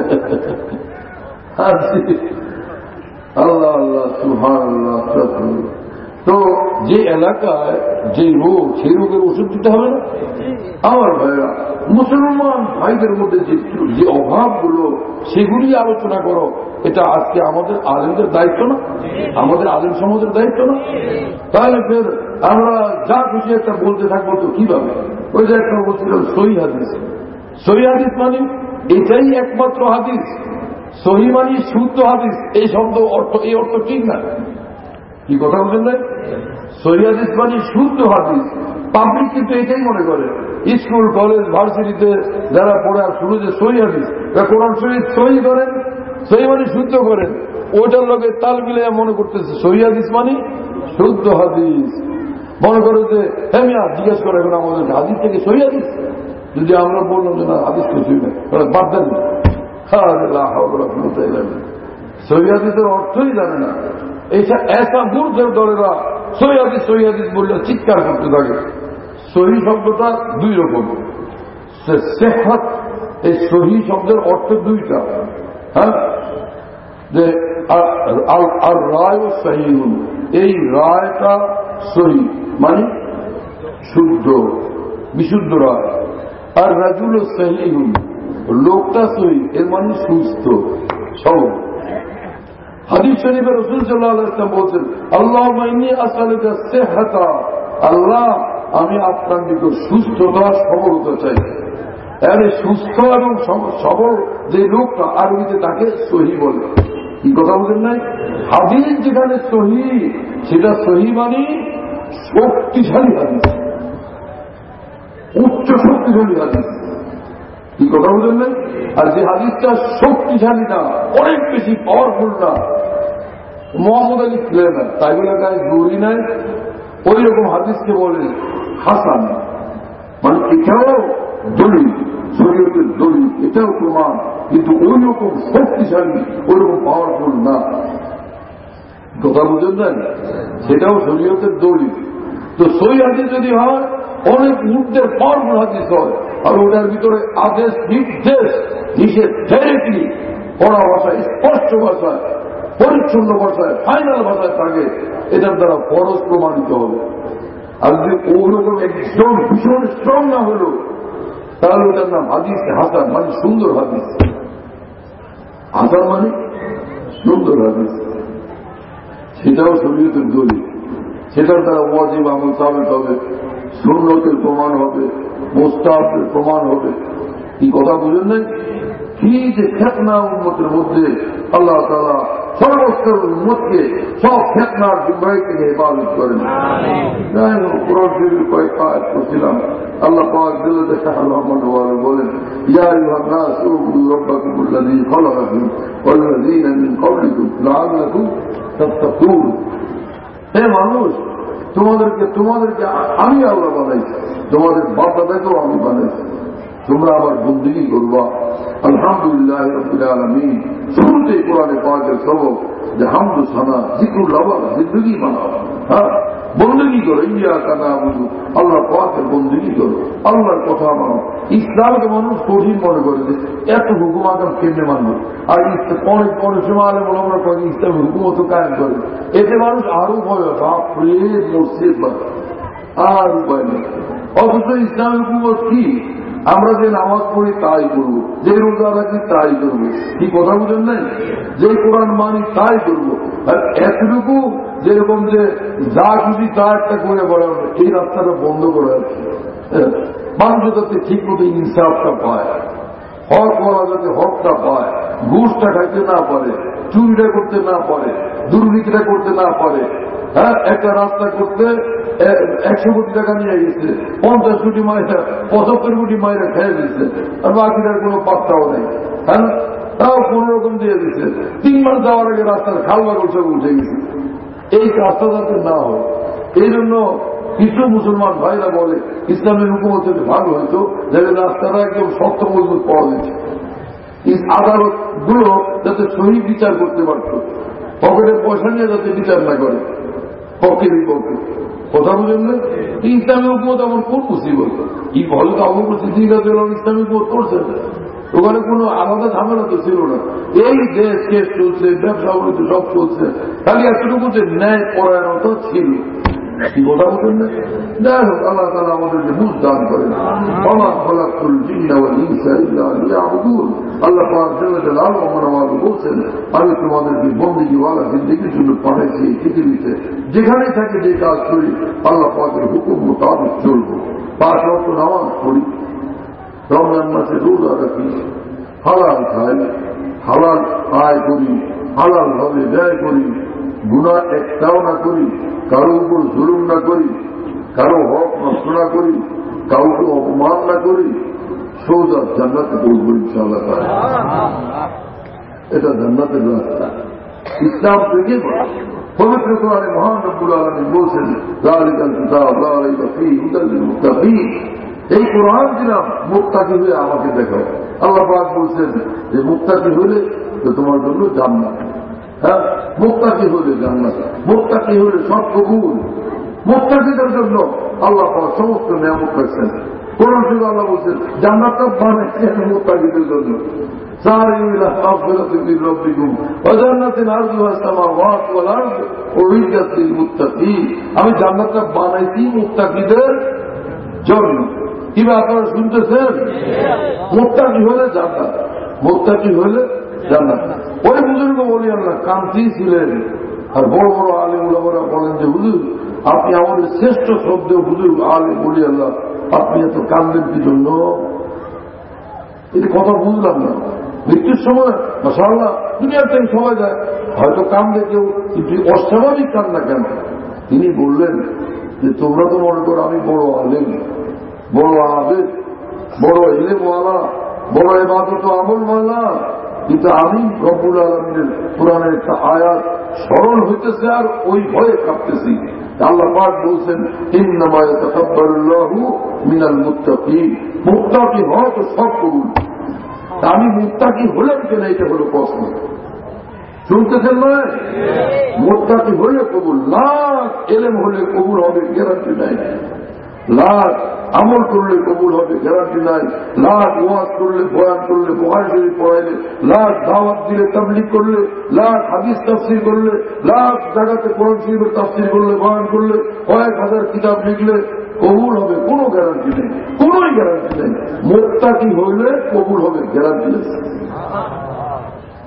[SPEAKER 3] আল্লাহ আল্লাহ সুবহানাল্লাহ। তো যে এলাকায় যে রোগ, সেই রোগের ওষুধ দিতে হবে না আমার ভাইরা। মুসলমান ভাইদের মধ্যে যে অভাবগুলো, সেগুলি আলোচনা করো, এটা আজকে আমাদের আলেমদের দায়িত্ব না, আমাদের আলেম সমাজের দায়িত্ব না? তাহলে ফের আমরা যা খুশি একটা বলতে থাকবো তো কিভাবে? ওই যে একটা বলছিলাম সহি হাদিস, সহি হাদিস মানে এটাই একমাত্র হাদিস, সহি মানে শুদ্ধ হাদিস, এই শব্দ অর্থ, এই অর্থ ঠিক না। কি কথা বলছেন না? সহি হাদিস মানে শুদ্ধ হাদিস। পাবলিক কিন্তু এটাই মনে করে, স্কুল কলেজ ভার্সিটিতে যারা পড়ে আর শুরু যে সহি হাদিস, কোরআন শরীফ সহি করেন, সহি মানে শুদ্ধ করেন, ওইটার লোকে তাল মিলে মনে করতেছে সহি হাদিস মানে শুদ্ধ হাদিস। মনে করে যে হ্যাঁ মিয়া জিজ্ঞেস করে এখন আমাদের হাদিস থেকে সহি হাদিস, যদি আমরা বললাম যে না হাদিস কিছুই না, বাদ দেন, সহি হাদিসের অর্থই জানে না। এইটা এসা মূর্খের দলেরা সহি হাদিস সহি হাদিস বললে চিৎকার করতে থাকে। সহি শব্দটা দুই রকম, সেহত, এই সহি শব্দের অর্থ দুইটা, হ্যাঁ, যে আর রায় সহিহুন, এই রায়টা সহি মানে শুদ্ধ, বিশুদ্ধ রায়। আর রাজুল সহিহুন, লোকটা সহি, এর মানে সুস্থ সবল। হাদিস শরীফে রাসূল সাল্লাল্লাহু আলাইহি ওয়াসাল্লাম বলছেন, আল্লাহুম্মা ইন্নী আসআলুকা সিহহাতা, আল্লাহ আমি আপনার নিকট সুস্থতা, সবলতা চাই। এর সুস্থ এবং সবল যে লোকটা, আরবিতে তাকে সহি বলে। কি কথা বলেন নাই? হাদিস যেখানে সহি, সেটা সহি মানে শক্তিশালী হাদিস, উচ্চ শক্তিশালী হাদিস। কি কথা বলেন নাই? আর যে হাদিসটা শক্তিশালী না, অনেক বেশি পাওয়ারফুল না, মোহাম্মদ আলী ক্লেমার, তাই বলে গায়ে জরুরি নাই, ওই রকম হাদিসকে বলে হাসান। মানে এটাও দলিল, শরীয়তের দলিল, এটাও প্রমাণ, কিন্তু ওই রকম শক্তিশালী, ওই রকম পাওয়ারফুল না। কথা বুঝেন না? সেটাও শরীয়তের দলিল। তো সই হাদিস যদি হয়, অনেক মুহূর্তের পাওয়ারফুল হাদিস হয়, আর ওটার ভিতরে আদেশ, নির্দেশ, নিষেধ, ডাইরেক্টলি পড়া ভাষায়, স্পষ্ট ভাষায়, পরিচ্ছন্ন ভাষায়, ফাইনাল ভাষায় থাকে, এটার দ্বারা ফরজ প্রমাণিত হবে। আর যদি ওরকম একদম ভীষণ স্ট্রং না হলো, তাহলে ওটার নাম হাদিস হাসান, মানে সুন্দর হাদিস। আসার মানে সুন্দর হাদিস, সেটাও শরীয়তের দলিল, সেটার দ্বারা ওয়াজিব আমল সাবিত হবে, সুন্নতের প্রমাণ হবে, মুস্তাহাবের প্রমাণ হবে। কি কথা বুঝেন নাই? কি যে ফেতনা উন্মতের মধ্যে আল্লাহ তাআলা সমস্ত উন্মতকে সব ফেতনার বিভ্রাই থেকে হেফাজত করেন। যাই হোক, কোরআন শরীফের কয়েক আয়াত করছিলাম, আল্লাহ পাক দিলে দেখা রহমান বলেন, ইয়া আইয়ুহান নাস উবুদু রাব্বাকুমুল্লাযী খালাকাকুম ওয়াল্লাযীনা মিন ক্বাবলিকুম লাআল্লাকুম তাত্তাকুন। হে মানুষ, তোমাদেরকে তোমাদেরকে আমি আল্লাহ বানাইছি, তোমাদের বাপ দাদাকেও আমি বানাইছি, তোমরা আমার বন্দেগী করবা। আলহামদুলিল্লাহ রাব্বিল আলামিন, শুরুতে কোরআনে পাকের সবক যে হামদু সানা যিকরুল্লাহ জিন্দেগি বানাও, হ্যাঁ বন্দেগী করো, ইয়্যাকা না'বুদু, আল্লাহ পাকের বন্দেগী করো, আল্লাহর কথা মানো। ইসলামকে মানুষ কঠিন মনে করে যে এত হুকুম আকাম কেমনে মানবো, আর অনেক অনেক সময় আলে বলে আমরা কয়েক ইসলাম হুকুমত কায়েম করে, এতে মানুষ আরো ভয় বাপরে মসজিদ বা আর উপায় নেই। অথচ ইসলামের হুকুমত কি? আমরা যে নামাজ পড়ি তাই করবো, যে রোজা রাখি তাই করবো। কি কথা বুঝেন নাই? যে কোরআন মানি তাই করবো। আর এতটুকু যেরকম যে যা খুশি তা একটা করে বেড়ানো, এই রাস্তাটা বন্ধ করে আছে। মানুষ যাতে ঠিক মতো ইনসাফটা পায়, হক বলা যাতে হকটা পায়, ঘুষটা খাইতে না পারে, চুরিটা করতে না পারে, দুর্নীতিটা করতে না পারে। হ্যাঁ, একটা রাস্তা করতে একশো কোটি টাকা নিয়ে গেছে, পঞ্চাশ কোটি মাইরা পঁচাত্তর কোটি মাইরা খেয়ে দিচ্ছে, আর বাকিটার কোনো পাত্তাও নেই। হ্যাঁ, তাও কোন রকম দিয়ে দিচ্ছে। তিন মাস যাওয়ার আগে রাস্তার খাল বাগল সব উঠে গেছে। এই কাজটা যাতে না হয়, এই জন্য কিছু মুসলমান ভাইরা বলে ইসলামের হুকুমত যদি ভালো হইতো যাতে রাস্তাটা একদম শক্ত মজবুত পাওয়া যেত, আদালত গুলো যাতে সহি বিচার করতে পারত, পকেটের পয়সা নিয়ে যাতে বিচার না করে পক্ষে বিপক্ষে। কথা বুঝেন না? ইসলামী হুকুমত এমন কোন মুসিবত? এই ভালো তো আমার সিদ্দিক রাদিয়াল্লাহু ইসলামী হুকুমত করছে, ওখানে কোনো আলাদা ঝামেলা তো ছিল না। এই দেশ কেস চলছে, ব্যবসা বাণিজ্য সব চলছে, খালি এতটুকু যে ন্যায় পরায়ণতা ছিল। কি কথা বলছেন না? যাই হোক, আল্লাহ তাআলা আমাদেরকে বুঝ দান করেন। ওমা খালাকতুল জিন্না ওয়াল ইনসা ইল্লা লিয়াবুদুন। আল্লাহ পাক জাল্লা জালালুহু আমার আমাকে বলছেন, আমি তোমাদেরকে বন্দেগীওয়ালা জিন্দেগির জন্য পাঠাইছি এই পৃথিবীতে। যেখানে থাকে যে কাজ করি আল্লাহ পাকের হুকুম মোতাবেক চলবো। পাঁচ ওয়াক্ত নামাজ পড়ি, রমজান মাসে রোজা রাখি, হালাল খাই, হালাল আয় করি, হালাল ভাবে ব্যয় করি, গুনাহ একটাও না করি, কারো উপর জুলুম না করি, কারো হক নষ্ট না করি, কাউকে অপমান না করি, সোজা জান্নাতে পৌঁছবো ইনশাআল্লাহ। এটা জান্নাতের রাস্তা, ইসলাম থেকে পবিত্র কোরআনে মহান রব্বুল আলামিন বলছেন, যালিকাল কিতাব লা রাইবা ফীহি হুদাল লিল মুত্তাকিন। এই কোরআন দিলাম মুত্তাকি হয়ে আমাকে দেখাও। আল্লাহ পাক বলছেন যে মুত্তাকি হলে তো তোমার জন্য জান্নাত। হ্যাঁ, মুত্তাকি হলে জান্নাত, মুত্তাকি হলে সব কবুল। মুত্তাকিদের জন্য আল্লাহ পাক সমস্ত নিয়ামত রাখছেন। কোরআন শরীফে আল্লাহ বলছেন জান্নাতটা বানাইছেন মুত্তাকিদের জন্য। সারিউ ইলা মাগফিরাতিন মির রাব্বিকুম ওয়া জান্নাতিন আরদুহা আস-সামাওয়াতু ওয়াল আরদ উইদ্দাত লিল মুত্তাকিন। আমি জান্নাতটা বানাইছি মুত্তাকিদের জন্য। কিভাবে আপনারা শুনতেছেন? মুত্তাকি হলে জান্নাত, মুত্তাকি হলে জান্নাত। ওই বুজুর্গ বলি আল্লাহ কান্তি ছিলেন, আর বড় বড় আলেম উলামারা বলেন যে হুজুর আপনি আমাদের শ্রেষ্ঠ শব্দ বুজুর্গ আলেম বলি আল্লাহ, আপনি এত কান্দেন কি জন্য? এই কথা বুঝলাম না। মৃত্যুর সময় মাশাআল্লাহ দুনিয়ার থেকে সবাই যায়, হয়তো কান্দে কেউ, কিন্তু অস্বাভাবিক কান্না কেন? তিনি বললেন যে তোমরা তো মনে করো আমি বড় আলেম, বড় আবেদ, বড় ইলমওয়ালা, বড় ইবাদত আমলওয়ালা, কিন্তু আমি রব্বুল আলামিনের কোরআনের একটা আয়াত স্মরণ হইতেছে আর ওই ভয়ে কাঁপতেছি। আল্লাহ পাক বলছেন ইন্নামা ইয়াতাকাব্বালুল্লাহু মিনাল মুত্তাকিন। মুত্তাকি হয় তো সব কবুল। আমি মুত্তাকি হলাম কেন, এটা হলো প্রশ্ন। শুনতেছেন নয়? মুত্তাকি হলে কবুল, লাখ এলেম হলে কবুল হবে গ্যারান্টি নাই, লাখ আমল করলে কবুল হবে গ্যারান্টি নাই, লাখ ওয়াজ করলে, বয়ান করলে, বুখারী শরীফ পড়াইলে, লাখ দাওয়াত দিলে, তাবলীগ করলে, লাখ হাদিস তাফসীর করলে, লাখ জায়গাতে কোরআন শরীফের তাফসীর করলে, বয়ান করলে, কয়েক হাজার কিতাব লিখলে কবুল হবে, কোনো গ্যারান্টি নেই, কোনোই গ্যারান্টি নেই। মুত্তাকি হইলে কবুল হবে গ্যারান্টি আছে।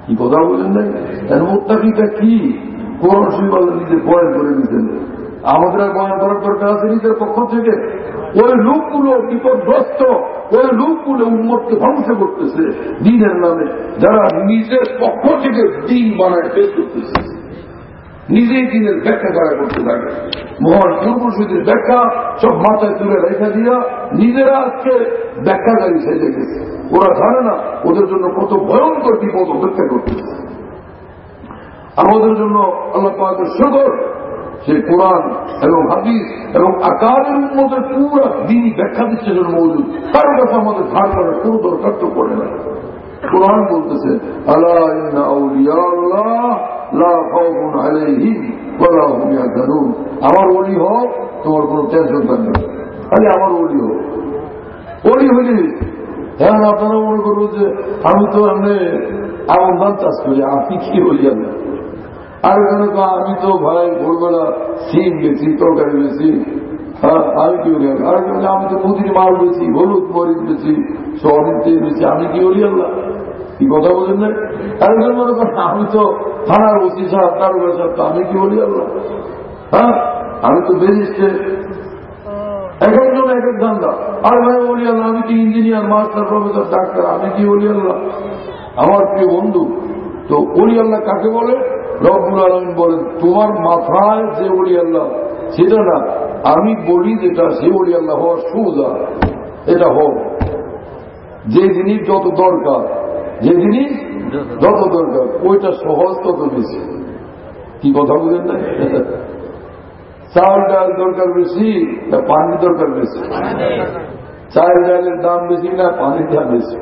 [SPEAKER 3] কি কথা বলেন নাই? মুত্তাকিটা কি? কোরআন শরীফ আল্লাহ নিজে বয়ান করে দিতেন। আমাদের আর বয়ান করার দরকার আছে নিজের পক্ষ থেকে? ওই লোকগুলো বিপদগ্রস্ত, ওই লোকগুলো উম্মতকে ধ্বংস করতেছে দ্বীনের নামে, যারা নিজের পক্ষ থেকে দ্বীন বানায় পেশ করতেছে, নিজেই দিনের ব্যাখ্যা করা করতে থাকে। মহান পূর্বসূদের ব্যাখ্যা সব মাথায় তুলে রেখা দিয়া নিজেরা আজকে ব্যাখ্যাকারী সেজে গেছে। ওরা জানে না ওদের জন্য কত ভয়ঙ্কর বিপদ অপেক্ষা করতেছে। আমাদের জন্য আল্লাহ পাকের শুকর, সেই কোরআন এবং হাদিস এবং আকারের উম্মতের পুরো দিনই ব্যাখ্যা দিচ্ছে জন্য মৌজুদ। কারো কাছে আমাদের ধার করার কোনো দরকার তো পড়ে না। কোরআন বলতেছে আলা ইন্না আউলিয়া আল্লাহ লা খাউফুন আলাইহিম ওয়া লা হুম ইয়াহজানুন। আমার ওলি হোক, তোমার কোনো টেনশন থাকবে না, খালি আমার ওলি হোক। ওলি হইলে হ্যাঁ আপনারা মনে করবো যে আমি তো এমনি আমন ধান চাষ করি, আমি কি বলি আমি? আর এখানে তো আমি তো ভাই ভোরবেলা সিম বেছি, তরকারি বেছি, হ্যাঁ আমি কি বলি? আর আমি তো মুদির মাল বেছি, হলুদ মরিচ বেছি, সয়াবিন তেল বেছি, আমি কি বলি আল্লাহ? কি কথা বলেন না? আরেকজন মনে করেন আমি তো থানার ওসি সাহেব, দারোগা সাহেব, তো আমি কি বলি আল্লাহ? হ্যাঁ আমি তো বেরিয়েছে এক একজন এক এক ধান্দা। আর ভাই বলি আল্লাহ আমি কি ইঞ্জিনিয়ার, মাস্টার, প্রফেসর, ডাক্তার, আমি কি বলি আল্লাহ? আমার প্রিয় বন্ধু, তো ওলি আল্লাহ কাকে বলে? রব্বুল আলামিন বলেন তোমার মাথায় যে ওলি আল্লাহ সেটা না, আমি বলি যেটা সে ওলি আল্লাহ হওয়ার সোজা, এটা হোক। যে জিনিস যত দরকার, যে জিনিস যত দরকার ওইটা সহজ তত বেশি। কি কথা বলেন না? চাল ডাল দরকার বেশি না পানির দরকার বেশি? চাল ডালের দাম বেশি না পানির দাম বেশি?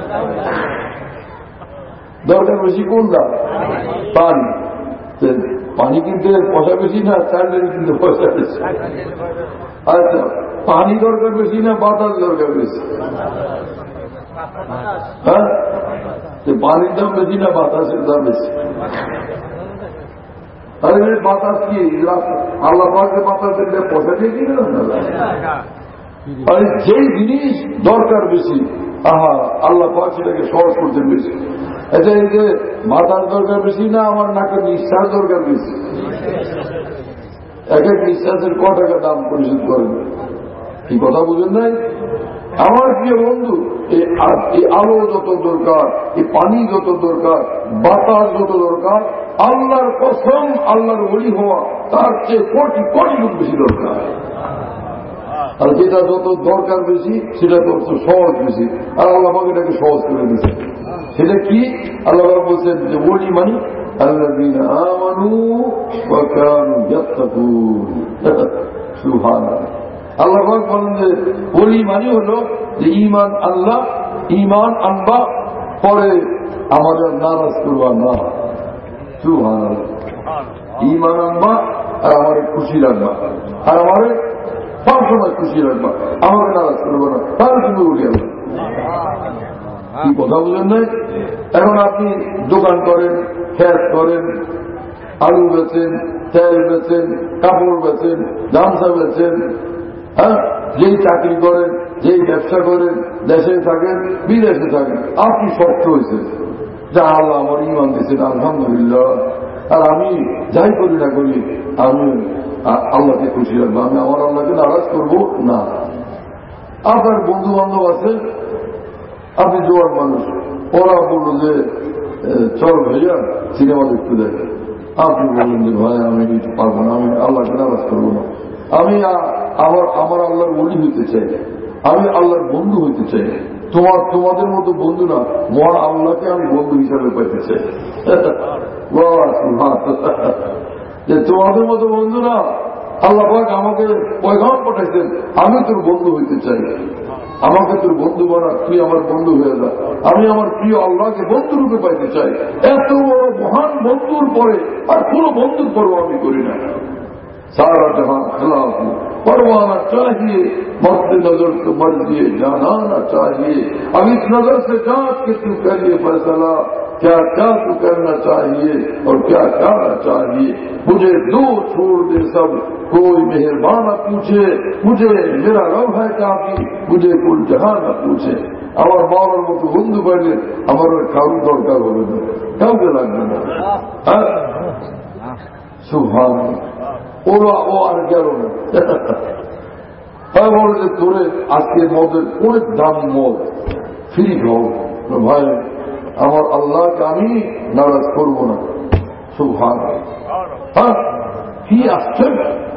[SPEAKER 3] দরকার বেশি কোন দাম? পানি। পানি কিনতে পয়সা বেশি না চাল ডাল কিনতে পয়সা বেশি? আচ্ছা, পানি দরকার বেশি না বাতাস দরকার বেশি? হ্যাঁ, পানির দাম বেশি না বাতাসের দাম বেশি? আরে বাতাস কি আল্লাহ পাকের বাতাস দিলে পয়সা দিয়ে কিনে না? আরে যেই জিনিস দরকার বেশি, আহা আল্লাহ পাক সেটাকে সহজ করছেন বেশি। আচ্ছা, এই যে মাথার দরকার বেশি না আমার নাকের নিঃশ্বাস দরকার বেশি? এক এক নিঃশ্বাসের ক টাকা দাম পরিশোধ করেন? কি কথা বুঝেন নাই? আমার প্রিয় বন্ধু, এই আলো যত দরকার, এই পানি যত দরকার, বাতাস যত দরকার, আল্লাহর কসম আল্লাহর ওলি হওয়া তার চেয়ে কোটি কোটি গুণ বেশি দরকার। আর যেটা যত দরকার বেশি সেটা তত সহজ বেশি, আর আল্লাহ আমাকে এটাকে সহজ করে দিয়েছে। সেটা কি? আল্লাহ বলছেন যে ওলি মানি আল্লাযীনা আমানু ওয়া কানু ইয়াত্তাকুন। সুবহানাল্লাহ। আল্লাহ বলেন যে ওলি মানি হলো যে ইমান আল্লাহ, ইমান আনবা, পরে আমাদের নারাজ করবা না। সুবহানাল্লাহ। ইমান আনবা আর আমার খুশি রাখবা, আর আমার সবসময় খুশি রাখবা, আমাকে নারাজ করবো না, তাহলে তুমি বলি আল্লাহ। কি কথা বুঝেন নাই? এখন আপনি দোকান করেন, খেত করেন, আলু বেচেন, তেল বেচেন, কাপড় বেচেন, গামছা বেচেন, হ্যাঁ, যেই চাকরি করেন, যেই ব্যবসা করেন, দেশে থাকেন, বিদেশে থাকেন, আপনি শক্ত হয়েছেন যা আল্লাহ আমার ইমান দিয়েছেন আলহামদুলিল্লাহ, আর আমি যাই করি না করি আমি আল্লাহকে খুশি রাখবো, আমি আমার আল্লাহকে নারাজ করবো না। আপনার বন্ধু বান্ধব আছে, আপনি জোয়ার মানুষ, ওরা বললো যে চল ভাইয়া সিনেমা দেখতে যাই, আপনি বললেন যে ভাই আমি পারবো না, আমি আল্লাহকে নারাজ করবো না, আমি আমার আমার আল্লাহর ওলি হইতে চাই, আমি আল্লাহর বন্ধু হইতে চাই। তোমার তোমাদের মতো বন্ধু না, মহান আল্লাহকে আমি বন্ধু হিসাবে পাইতে চাই। যে তোমাদের মতো বন্ধু না, আল্লাহ পাক আমাকে পয়গাম পাঠাইছেন, আমি তোর বন্ধু হইতে চাই, আমাকে তোর বন্ধু বানা, তুই আমার বন্ধু হয়ে যা, আমি আমার প্রিয় আল্লাহকে বন্ধু রূপে পাইতে চাই। এত বড় মহান বন্ধুর পরে আর কোন বন্ধুর পর্ব আমি করি না। सारा जहां खिलाफ परवाना चाहिए, मस्त नजर को मर दिए जाना चाहिए। अब इस नजर से जांच के तू करिए फैसला, क्या क्या तू करना चाहिए और क्या क्या न चाहिए। मुझे दो छोड़ दे सब, कोई मेहरबान न पूछे, मुझे मेरा रब है काफी, मुझे कुल जहां न पूछे। আমার বাবার মতো বন্ধু পাইলে আমার কারোর দরকার হবে না, কাউকে লাগবে না। হ্যাঁ সুবহান, ওরা ও আর গেল না। তাই বলে যে তোরে আজকে মদের অনেক দামি মদ ফ্রি খাও। ভাই আমার আল্লাহকে আমি নারাজ করবো না। সুবহান, হ্যাঁ কি আসছে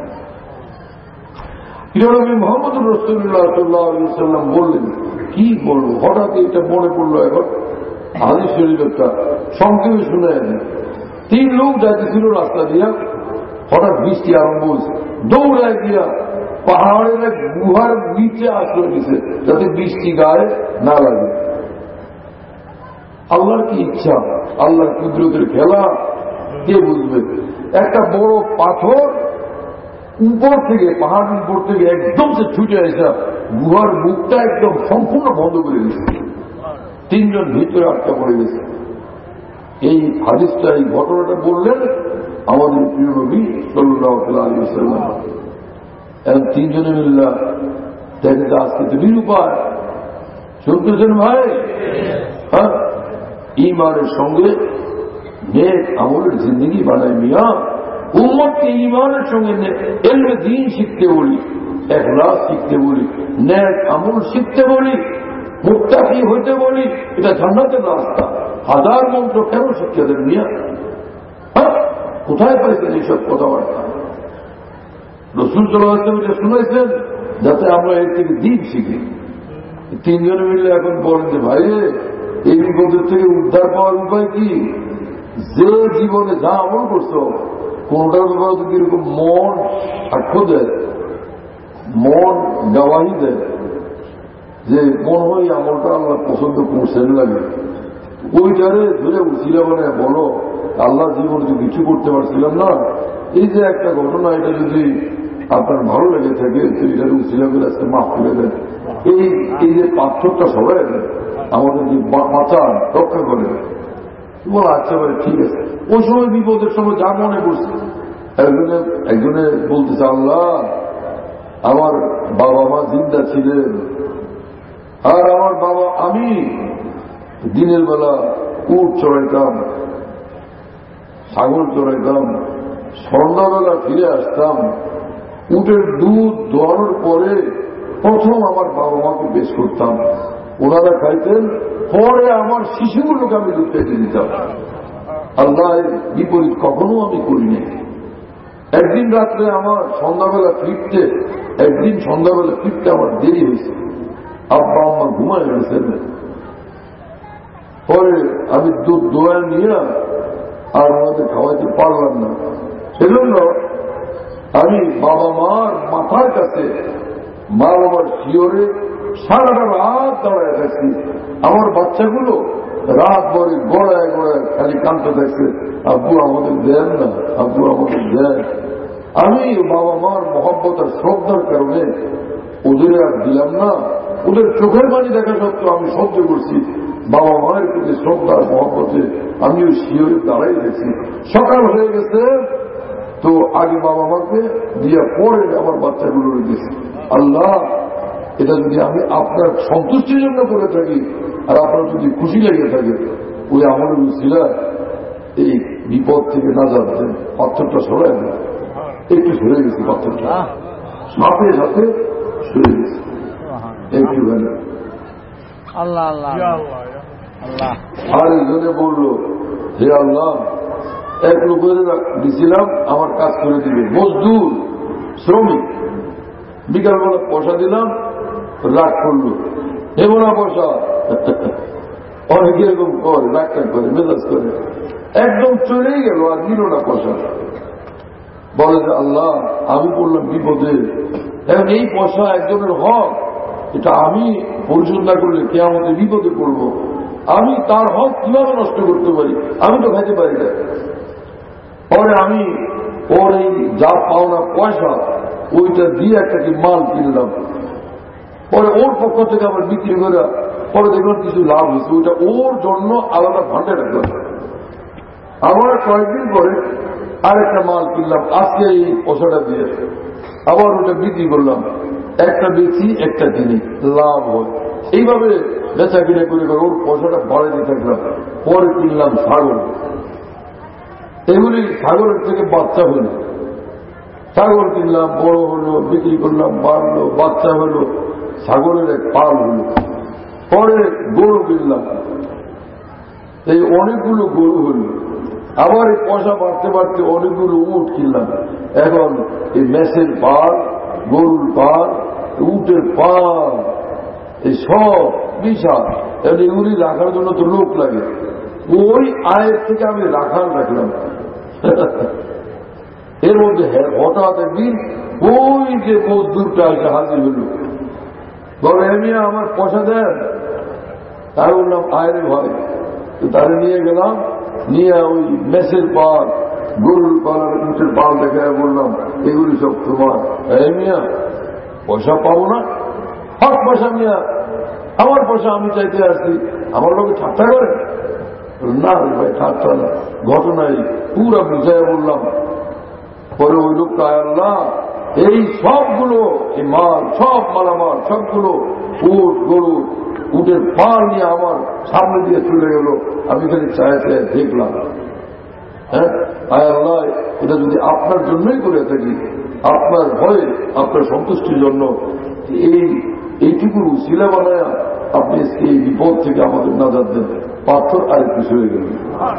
[SPEAKER 3] নবী মুহাম্মদ রাসূলুল্লাহ সাল্লাল্লাহু আলাইহি ওয়াসাল্লাম বললেন, কি বলবো, হঠাৎ এটা মনে পড়লো। এখন হাদিস শরীফটা সংক্ষেপে শুনে আছেন। তিন লোক যাইতেছিল রাস্তা দিয়া, হঠাৎ বৃষ্টি আরম্ভ হয়েছে, দৌড়ায় দিয়া পাহাড়ের এক গুহার নিচে আশ্রয় নিছে যাতে বৃষ্টি গায়ে না লাগে। আল্লাহর কি ইচ্ছা, আল্লাহর কুদরতের খেলা কে বুঝবে। একটা বড় পাথর উপর থেকে, পাহাড়ের উপর থেকে একদম সে ছুটে আসা গুহার মুখটা একদম সম্পূর্ণ বন্ধ করে দিয়েছে। তিনজন ভিতরে আটকা পড়ে গেছে। এই হাদিসটা, এই ঘটনাটা বললেন আমাদের প্রিয় নবী সাল্লাল্লাহু আলাইহি ওয়াসাল্লাম। এখন তিনজনে মিল্লা দেখে যে আজকে তো নিরুপায়। শুনতেছেন ভাই? হ্যাঁ, ঈমানের সঙ্গে নেক আমলের জিন্দগি বানায় মিয়া। উম্মতকে ঈমানের সঙ্গে এলমে দ্বীন শিখতে বলি, ইখলাস শিখতে বলি, নেক আমল শিখতে বলি, মুত্তাকি হইতে বলি। এটা জান্নাতের রাস্তা। হাজার মন্ত্র কেন শিক্ষা দেন মিয়া? হ্যাঁ, কোথায় পাইছেন এইসব কথাবার্তা? রাসূল সাল্লাল্লাহু আলাইহি ওয়াসাল্লাম শুনাইছেন যাতে আমরা এর থেকে দ্বীন শিখি। তিনজনে মিলে এখন বলেন যে ভাই, এই বিপদের থেকে উদ্ধার পাওয়ার উপায় কি? যে জীবনে যা আমল করছো কোনটার ব্যাপারে যদি এরকম মন সাক্ষ্য দেয়, মন গাওয়াহি দেয় যে মন হয় আমলটা আল্লাহ পছন্দ করছেন লাগে, ওইটারে ধরে উচিলা মানে বলো আল্লাহ জীবনে তো কিছু করতে পারছিলাম না, এই যে একটা ঘটনা, এটা যদি আপনার ভালো লেগে থাকে তো এটার উচিলা করে আজকে মাফ করে দেন। এই এই যে পাথরটা সবাই আমাদের যে বাঁচান রক্ষা করে বলো, আচ্ছা ভাই ঠিক আছে। ওই সময় বিপদের সময় যা মনে করছে, একজনে একজনে বলতেছে আল্লাহ আমার বাবা মা জিন্দা ছিলেন, আর আমার বাবা আমি দিনের বেলা উট চড়াইতাম, ছাগল চড়াইতাম, সন্ধ্যাবেলা ফিরে আসতাম, উটের দুধ দোয়ানোর পরে প্রথম আমার বাবা মাকে পেশ করতাম, ওনারা খাইতেন, পরে আমার শিশুগুলোকে আমি দুধ খেতে দিতাম। আল্লাহ বিপরীত কখনো আমি করিনি। একদিন রাত্রে আমার সন্ধ্যাবেলা ফিরতে, একদিন সন্ধ্যাবেলা ফিরতে আমার দেরি হয়েছে, আব্বা আম্মা ঘুমায় গেছেন। পরে আমি দুধ দোয়ায় নিয়ে আর ওনাদের খাওয়াইতে পারলাম না, সেজন্য আমি বাবা মার মাথার কাছে মা বাবার শিওরে সারাটা রাত দাঁড়ায় থাকছি। আমার বাচ্চাগুলো রাত ভরে গড়ায় গড়ায় খালি কাঁদতে থাকছে, আব্বু আমাদের দেন না, আব্বু আমাদের দেন। আমি বাবা মার মহব্বত আর শ্রদ্ধার কারণে ওদের আর দিলাম না। ওদের চোখের পানি দেখা সত্ত্বেও আমি সহ্য করছি। বাবা মায়ের প্রতি শ্রদ্ধার মহব্বতে আমিও শিওরে দাঁড়াই গেছি। সকাল হয়ে গেছে তো আগে বাবা মাকে দিয়ে পরে আমার বাচ্চাগুলো রেখেছি। আল্লাহ, এটা যদি আমি আপনার সন্তুষ্টির জন্য করে থাকি আর আপনার যদি খুশি লেগে থাকে, ওই আমাদের উচিলা এই বিপদ থেকে না যাচ্ছে। পাথরটা সরাই না, একটু সরে গেছি, পাথরটা সাথে সাথে সরে গেছে একটু বেলা।
[SPEAKER 4] আল্লাহ আল্লাহ আল্লাহ।
[SPEAKER 3] আর একজনে বলল, হে আল্লাহ, এক লোকের দিছিলাম আমার কাজ করে দিবে, মজদুর শ্রমিক, বিকালবেলা পয়সা দিলাম, রাগ করলো, নেব না পয়সা। অনেকে এরকম করে, রাগটা করে, মেজাজ করে, একদম চলেই গেল আর নিল না পয়সা। বলে যে আল্লাহ, আমি বললাম বিপদে, এখন এই পয়সা একজনের হক, এটা আমি পরিশোধ না করলে কে আমাদের বিপদে পড়বো, আমি তার হক কিভাবে নষ্ট করতে পারি, আমি তো খাইতে পারি না। পরে আমি ওর এই যা পাওনা পয়সা ওইটা দিয়ে একটা কি মাল কিনলাম, পরে ওর পক্ষ থেকে আমার বিক্রি করে পরে দেখলাম কিছু লাভ হয়েছে, ওইটা ওর জন্য আলাদা ভান্ডে রাখলাম। আবার কয়েকদিন পরে আরেকটা মাল কিনলাম, আজকে এই পয়সাটা দিয়ে আবার ওটা বিক্রি করলাম, একটা বেশি একটা কিনি, লাভ হয়। এইভাবে বেচা কিনে করে করে ওর পয়সাটা বাড়াইতে থাকলাম। পরে কিনলাম ছাগল। এগুলি ছাগলের থেকে বাচ্চা হল, ছাগল কিনলাম, বড় হলো, বিক্রি করলাম, বাড়লো, বাচ্চা হলো, ছাগলের এক পাল হলো। পরে গরু কিনলাম, এই অনেকগুলো গরু হল। আবার এই পয়সা বাড়তে বাড়তে অনেকগুলো উট কিনলাম। এখন এই মেষের পাল, গরুর পাল, উটের পাল, এই সব বিশাল। এখন এগুলি রাখার জন্য তো লোক লাগে। ওই আয়ের থেকে আমি রাখাল রাখলাম। এর মধ্যে হঠাৎ একদিন ওই যে মজদুরটা এসে হাজির হল, বলে এমিয়া আমার পয়সা দেন। তাই বললাম আয়ের ভয়। তারে নিয়ে গেলাম, নিয়ে ওই মেষের পাল, গরুর পাল আর উটের পাল দেখে বললাম এগুলি সব তোমার। এমিয়া পয়সা পাবো না? হক পয়সা মিয়া, আমার পয়সা আমি চাইতে আসছি, আমার লোকে ঠাট্টা করে? না ভাই ঠাট্টা না, ঘটনাই পুরা বুঝাই বললাম। পরে ওই লোকটা আল্লাহ এই সবগুলো এই মাল, সব মালামাল সবগুলো উট গরু উটের পাল নিয়ে আমার সামনে দিয়ে চলে গেল। আমি খালি চায় চায় দেখলাম। হ্যাঁ আয় আল্লাহ, এটা যদি আপনার জন্যই করে থাকি, আপনার ভয়ে, আপনার সন্তুষ্টির জন্য এই এইটুকু শিলা বানায় আপনি এই বিপদ থেকে আমাদের নাজাত দেন। পাথর আরেকটু সরে গেল।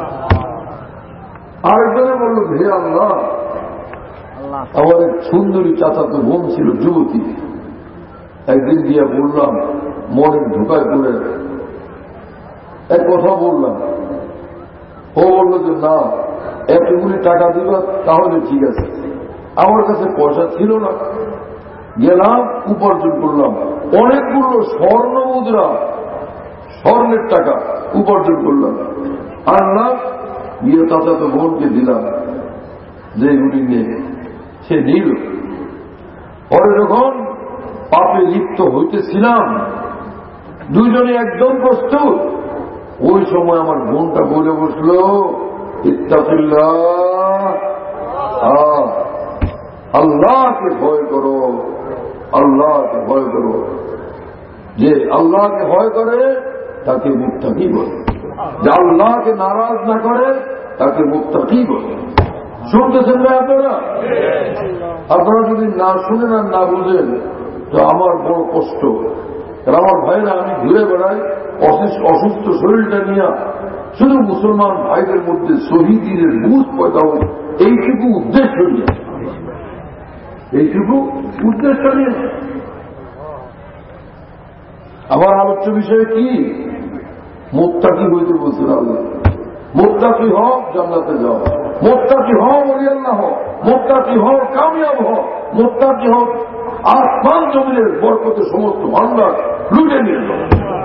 [SPEAKER 3] আরেকজনে বলল হে আল্লাহ, আমার এক সুন্দরী চাচাতো বোন ছিল, যুবতী। একদিন গিয়া বললাম, মনের ঢোকায় পড়ে এক কথা বললাম। ও বলল যে না, এতগুলি টাকা দিবা তাহলে ঠিক আছে। আমার কাছে পয়সা ছিল না, গেলাম উপার্জন করলাম অনেকগুলো স্বর্ণ মুদ্রা, স্বর্ণের টাকা উপার্জন করলাম, আনলাম, গিয়ে চাচাতো বোনকে দিলাম যে এগুলি নেই। সে নিল। পরে যখন পাপে লিপ্ত হইতেছিলাম, দুইজনে একদম প্রস্তুত, ওই সময় আমার বোনটা বলে বসলো ইত্তাকিল্লাহ, আল্লাহকে ভয় করো, আল্লাহকে ভয় করো। যে আল্লাহকে ভয় করে তাকে মুত্তাকি বলে, যে আল্লাহকে নারাজ না করে তাকে মুত্তাকি বলে। শুনতেছেন না আপনারা? আপনারা যদি না শুনেন আর না বুঝেন তো আমার বড় কষ্ট। আমার ভাইরা, আমি ঘুরে বেড়াই অসুস্থ শরীরটা নিয়ে, শুধু মুসলমান ভাইদের মধ্যে শহীদের বুঝ পয়দা হোক, এইটুকু উদ্দেশ্য নিয়ে, এইটুকু উদ্দেশ্য নিয়ে। আমার আলোচ্য বিষয় কি? মুত্তাকি হইতে বলছেন আল্লাহ। মুত্তাকি হও, জান্নাতে যাও। মুত্তাকি হও, ওলিয়াল্লাহ হও। মুত্তাকি হও, কামিয়াব হও। মুত্তাকি হও, আসমান জমিনের বরকতে সমস্ত ভান্ডার লুটে নিয়ে যাও।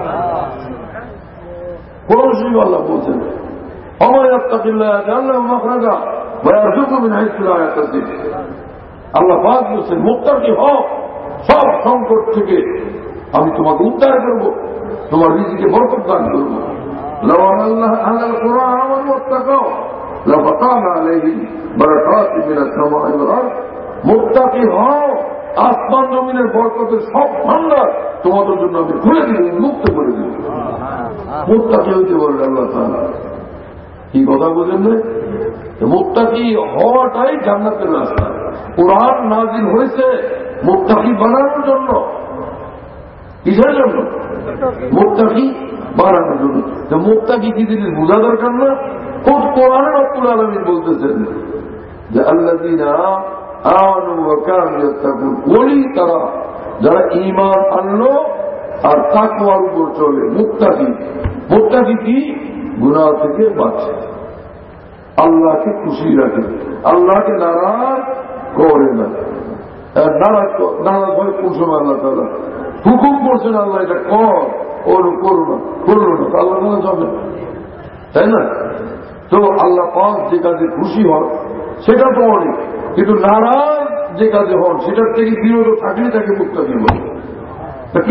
[SPEAKER 3] কোরআন শরীফ আল্লাহ বলছেন, ওয়া ইয়াত্তাকিল্লাহ ইয়াজআল মাখরাজা ওয়া ইয়ারযুকহু মিন হাইথু লা ইয়াহতাসিব। আল্লাহ পাক বলছেন মুত্তাকি হও, সব সংকট থেকে আমি তোমাকে উদ্ধার করব, তোমার রিজিকে বরকত দান করব। লাউ আল্লাহ আহলাল কুরআন আমানু ওয়াত্তাকাউ লাফাতানা আলাইহিম বারাকাতিন মিনাস সামাই ওয়াল আরদ। মুত্তাকি হও, আসমান জমিনের বরকতের সব ভান্ডার তোমাদের জন্য আমি খুলে দিব, মুক্ত করে দিব। মুত্তাকি হইতে বলেন আল্লাহ তাআলা। কি কথা বলেন না? মুত্তাকি হওয়াটাই জান্নাতের রাস্তা। কোরআন নাযিল হয়েছে মুত্তাকি বানানোর জন্য। কিসের জন্য? মুত্তাকি বানানোর জন্য। তো মুত্তাকি কি জিনিস বোঝা দরকার না? খুব কোরআনে রব্বুল আলামিন বলতেছেন যে আল্লাযীনা আমানু ওয়া কানু ইয়াত্তাকুন, ওলি তারা যারা ঈমান আনলো আর তাকওয়ার উপর চলে। মুত্তাকি, মুত্তাকি কি? গুনাহ থেকে বাঁচে, আল্লাহকে খুশি রাখে, আল্লাহকে নারাজ করে না। নারাজ নারাজ হয় কোন সময়? আল্লাহ তাআলা হুকুম করছেন, আল্লাহ এটা কর, ওর করো না, করলো না, আল্লাহ না যাবে, তাই না? তো আল্লাহ পাক যে কাজে খুশি হন সেটা তো অনেক, কিন্তু নারাজ যে কাজে হন সেটার থেকে বিরত থাকলে তাকে মুত্তাকি বলে। কি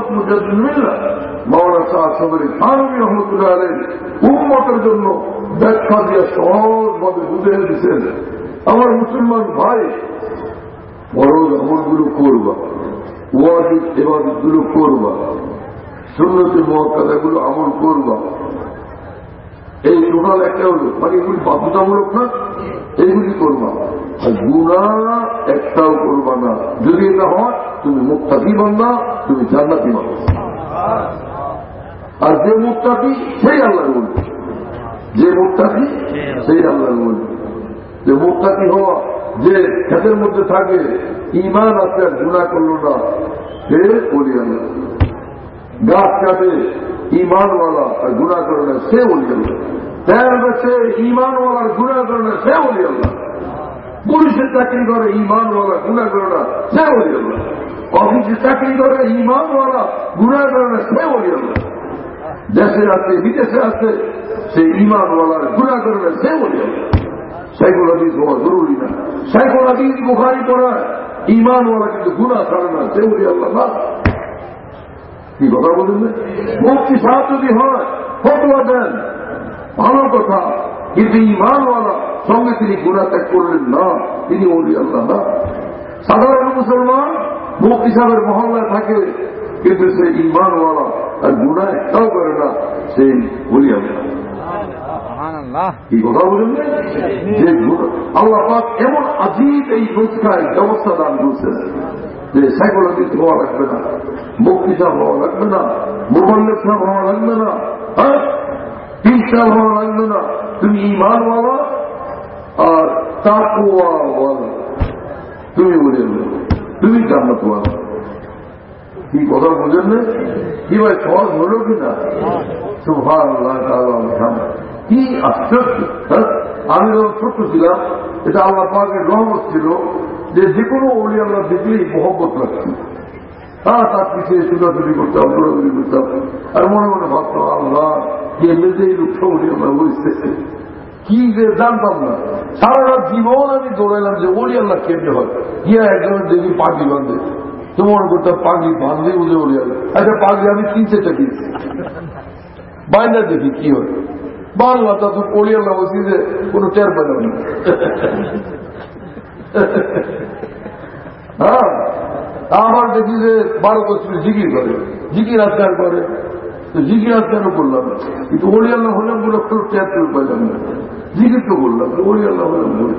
[SPEAKER 3] উম্মতের জন্য ব্যাখ্যা দিয়ে সহজভাবে বুঝে দিচ্ছেন, আমার মুসলমান ভাই বড় আমলগুলো করবা, ওয়াজিব ইবাদতগুলো করবা, সুন্নতে মুআক্কাদাগুলো আমল করবা। এই টোটাল একটা হলো, মানে এগুলি বাধ্যতামূলক না, এইগুলি করবা। আর গুনাহ একটাও করবা না। যদি এটা হয় তুমি মুত্তাকি বান্দা, তুমি জান্নাতি বান্দা। আর যে মুত্তাকি সেই আল্লাহর ওলি, যে মুত্তাকি সেই আল্লাহর ওলি। যে মুত্তাকি হওয়া, যে ক্ষেতের মধ্যে থাকে ঈমান আছে আর গুনাহ করল না, সে ওলি আল্লাহ। গাছ কাটে ঈমানওয়ালা আর গুনাহ করে না, সে ওলি আল্লাহ। তেল বেচে ঈমানওয়ালা আর গুনাহ করে না, সে ওলি আল্লাহ। পুলিশের চাকরি করে ঈমানওয়ালা, গুনাহ করে না, সে ওলি আল্লাহ। অফিসে চাকরি করে ঈমানওয়ালা, গুনাহ করে না, সে ওলি আল্লাহ। দেশে আছে বিদেশে আছে, সে ঈমানওয়ালার গুনাহ করে না, সে ওলি আল্লাহ। সাইকুল হাদিস হওয়া জরুরি না। সাইকুল হাদিস বুখারী পড়া ঈমানওয়ালা কিন্তু গুনাহ করে না, সে ওলি আল্লাহ না। কি কথা বলুন? মুফতি সাহেব যদি হয় ফতোয়া দেন ভালো কথা, কিন্তু ঈমানওয়ালা সঙ্গে তিনি গুনাহ ত্যাগ করলেন না, তিনি ওলি আল্লাহ না। সাধারণ মুসলমান মুফতি সাহেবের মহল্লায় থাকে, কিন্তু সে ঈমানওয়ালা আর গুনাহ একটাও করে না, সেই ওলি আল্লাহ। কি কথা বলেন? যে আল্লাহ পাক এমন আজীব এই নুসখায় ব্যবস্থা দান করছেন যে সাইকোলজিস্ট হওয়া লাগবে না, মুফতি সাহেব হওয়া লাগবে না, মুবাল্লিগ সাহেব হওয়া লাগবে না, পীর সাহেব হওয়া লাগবে না। তুমি ঈমানওয়ালা আর তাকওয়াওয়ালা, তুমি বলে তুমি জান্নাতওয়ালা। কি কথা বুঝেন না? কি ভাই সহজ হলো কিনা? সুবহানাল্লাহ তাআলা আলহামদুলিল্লাহ। কি আশ্চর্য! আমি যখন ছোট্ট ছিলাম, এটা আল্লাহ পাকের রহমত ছিল যে যে কোনো ওলি আল্লাহ দেখলেই মহব্বত লাগছে। হ্যাঁ, তার পিছিয়ে চুটাচুটি করতাম, দৌড়াদৌড়ি করতাম, আর মনে মনে ভাবতাম আল্লাহ কি এমনিতে এই লোকটা ওলি আল্লাহ বলছে। কি যে জানতাম না, সারা রাত জীবন আমি দৌড়াইলাম যে ওলি আল্লাহ কেমনে হয়। গিয়া একজনের দেখি পাগড়ি বাঁধে, তো মনে করতাম পাগড়ি বাঁধলে বুঝে ওলি আল্লাহ। আচ্ছা পাগড়ি আমি কিনতে চাকি, বাইরে দেখি কি হয়। বাংলা তা তো ওলি আল্লাহ বলছি যে কোনো টের পেলাম না। হ্যাঁ, আবার দেখি যে বারো বছর জিকির করে, জিকির আজকার করে, তো জিকির আজকারও করলাম, কিন্তু ওলি আল্লাহ হলাম বলে কোনো টের টের পেলাম না। জিকির তো করলাম, ওলি আল্লাহ হলাম বলে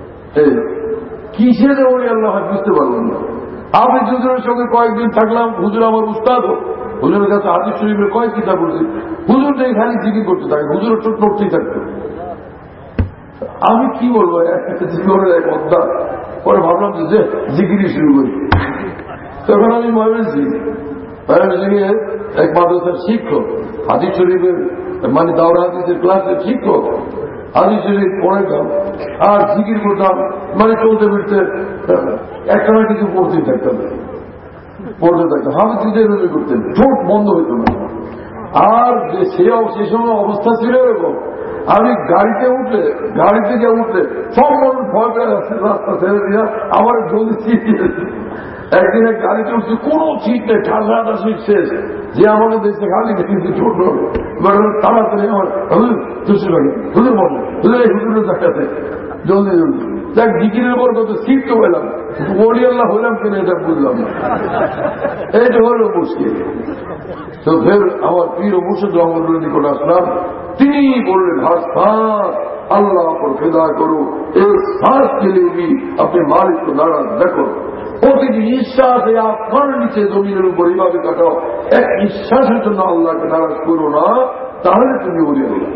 [SPEAKER 3] কিসে যে ওলি আল্লাহ হয় বুঝতে পারলাম না। আমি হুজুরের সঙ্গে কয়েকদিন থাকলাম, হুজুর আমার উস্তাদ, হুজুরের কাছে হাদিস শরীফের কয়েক কিতাব পড়ছি, হুজুর নেই খালি জিকির করতে থাকে, হুজুরের চোখ নড়তেই থাকতো। আমি কি বলবো, জীবনের এক অধ্যায়। পরে ভাবলাম যে জিকিরই শুরু করি। তখন আমি ময়মনসিং ময়মনসিংহে এক মাদ্রাসার শিক্ষক, হাদিস শরীফের মানে দাওরা হাদিসের ক্লাসের শিক্ষক। হাদিস শরীফ পড়াইতাম আর জিকির করতাম, মানে চলতে ফিরতে একটা না কিছু পড়তেই থাকতাম, পড়তে থাকতাম। হাতে চিন্তা এভাবে করতেন, ঠোঁট বন্ধ হইত না। আর যে সে সময় অবস্থা ছিল এরকম, আমি গাড়িতে উঠলে গাড়ি থেকে উঠলে সব মানুষ ভয় পেয়ে আসছে, রাস্তা ছেড়ে দিয়া আমার জলদি সিট দিয়েছে। একদিন এক গাড়িতে উঠছে, কোনো সিট নেই, ঠান্ডা সিট শেষ। যে আমাকে দেখছে খালি দেখেছি ছোট, তাড়াতাড়ি আমার হুজুর তুষি লাগে, হুজুর বলে হুজুর এই হুজুরের দেখাতে জলদি জলদি দেখ জিকিরের পর কত সিট তো পেলাম, ওলি আল্লাহ হইলাম কিনা এটা বুঝলাম না। এইটা হলো মুশকিল। তো ফের আমার পীর ও মুর্শিদ রহমতুল্লাহ নিকট আসলাম, তিনি বললেন হাস सांस अल्लाह पर फिदा करो, एक सांस के लिए भी अपने मालिक को नाराज न करो। প্রতিটি নিঃশ্বাসে আপনার নিচে জমিনের উপর এইভাবে কাটাও, এক নিঃশ্বাসের জন্য আল্লাহকে নারাজ করো না, তাহলে তুমি ওলি আল্লাহ।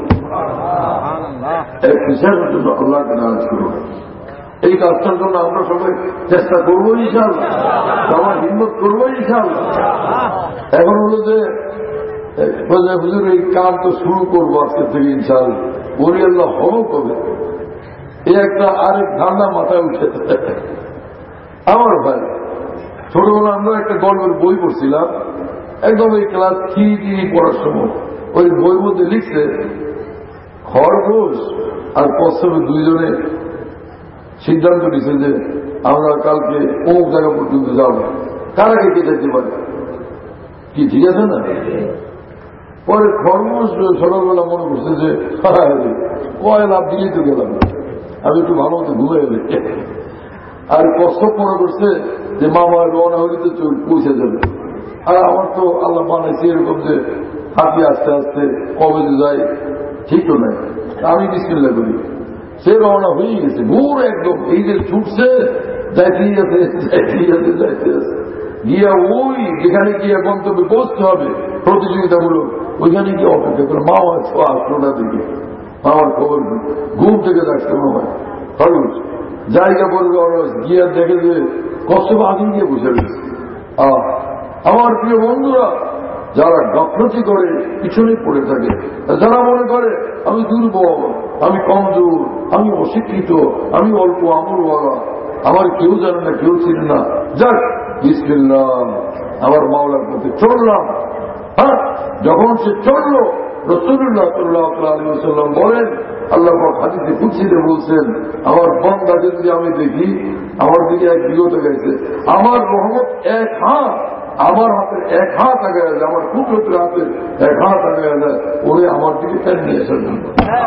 [SPEAKER 3] এক নিঃশ্বাসের জন্য আল্লাহকে নারাজ করো না। এই কাজটার জন্য আমরা সবাই চেষ্টা করবো ইনশাআল্লাহ, সবাই হিম্মত করবো ইনশাআল্লাহ। এখন হলো যে হুজুর এই কাজ তো শুরু করবো আজকে থেকে ইনশাআল্লাহ, ওলি আল্লাহ হবো কবে, এই একটা আরেক ধারণা মাথায় উঠেছে। আমার ভাই ছোটবেলা আমরা একটা গল্পের বই পড়ছিলাম, একদম এই ক্লাস থ্রি থ্রি পড়ার সময় ওই বই মধ্যে লিখছে খরগোশ আর কচ্ছপে দুইজনে সিদ্ধান্ত নিচ্ছে যে আমরা কালকে অমুক জায়গা পর্যন্ত যাব, কারা কে যেতে পারে, কি ঠিক আছে না? পরে খরগোশ সকালবেলা মনে করছে যে কয় লাভ দিলেই তো গেলাম, আমি একটু ভালো মতো ঘুরে এলে। আর কচ্ছপ মনে করছে যে মামা রওনা হলে তো পৌঁছে যাবে, আর আমার তো আল্লাহ বানাইছে এরকম যে হাতি আস্তে আস্তে কবে যে যায় ঠিকও নাই, আমি বিসমিল্লাহ করি। সে রওনা হয়ে গেছে ভোর একদম, এই যে ছুটছে যাইতেই আছে যাইতেই আছে যাইতে আছে, গিয়া ওই যেখানে গিয়ে গন্তব্যে পৌঁছতে হবে প্রতিযোগিতামূলক, ওইখানে গিয়ে অপেক্ষা করে মা আসতো আসলোটা দিকে আমার খবর ঘুম থেকে যাচ্ছে মামায় খরচ জায়গা পড়বে অরস গিয়ে দেখে যে কষ্ট আগে গিয়ে বসে গেছে। আমার প্রিয় বন্ধুরা, যারা গাফলতি করে পিছনে পড়ে থাকে, যারা মনে করে আমি দুর্বল, আমি কমজোর, আমি অশিক্ষিত, আমি অল্প আমলওয়ালা, আমার কেউ জানে না, কেউ চিনে না, যাক বিসমিল্লাহ আমার মাওলার মধ্যে চললাম। হ্যাঁ, যখন সে চলল রাসূলুল্লাহ সাল্লাল্লাহু আলাইহি ওয়াসাল্লাম বলেন, আল্লাহ পাক হাদিসে কুদসিতে বলছেন, আমার বান্দাকে যদি আমি দেখি আমার দিকে এক বিগত গেছে, আমার রহমত এক হাত, আমার হাতের এক হাত আগে যায়, আমার কুদরতের হাতের এক হাত আগে যায়, ওরে আমার দিকে ফের নিয়ে আসার জন্য।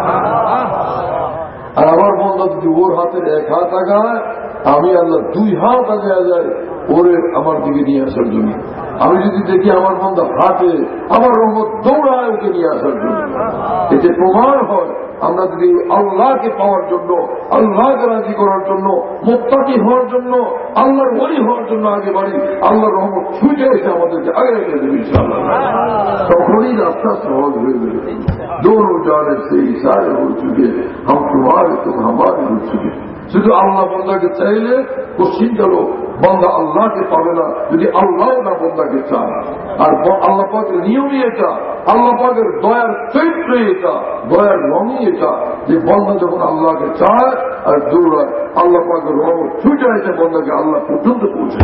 [SPEAKER 3] আর আমার বান্দা যদি ওর হাতের এক হাত আগায়, আমি আল্লাহ দুই হাত আগে যায় ওরে আমার দিকে নিয়ে আসার জন্য। আমি যদি দেখি আমার বান্দা হাতে, আমার রহমত দৌড়ায় ওকে নিয়ে আসার জন্য। এতে প্রমাণ হয় আমরা যদি আল্লাহকে পাওয়ার জন্য, আল্লাহকে রাজি করার জন্য, মুত্তাকি হওয়ার জন্য, আল্লাহর ওলি হওয়ার জন্য আগে বাড়ি, আল্লাহর রহমত ছুটে এসে আমাদেরকে আগে রেখে দেবে ইনশাআল্লাহ। তখনই রাস্তা সহজ হয়ে যাবে। দোনো জানে সে ইশারে হয়ে চুকে, হাম তোমারে তুম হামারে হয়ে চুকে। শুধু আল্লাহ বন্দাকে চাইলে কোশ্চিন চলো, বন্দা আল্লাহকে পাবে না যদি আল্লাহ না বন্দাকে চায়। আর আল্লাহ পাকের নিয়মই এটা, আল্লাহ পাকের দয়ার চরিত্রই এটা, দয়ার রঙই এটা, যে বন্দা যখন আল্লাহকে চায় আর দৌড়ায়, আল্লাহ পাকের রহমত ছুটে আসে বন্দাকে আল্লাহ পর্যন্ত পৌঁছে।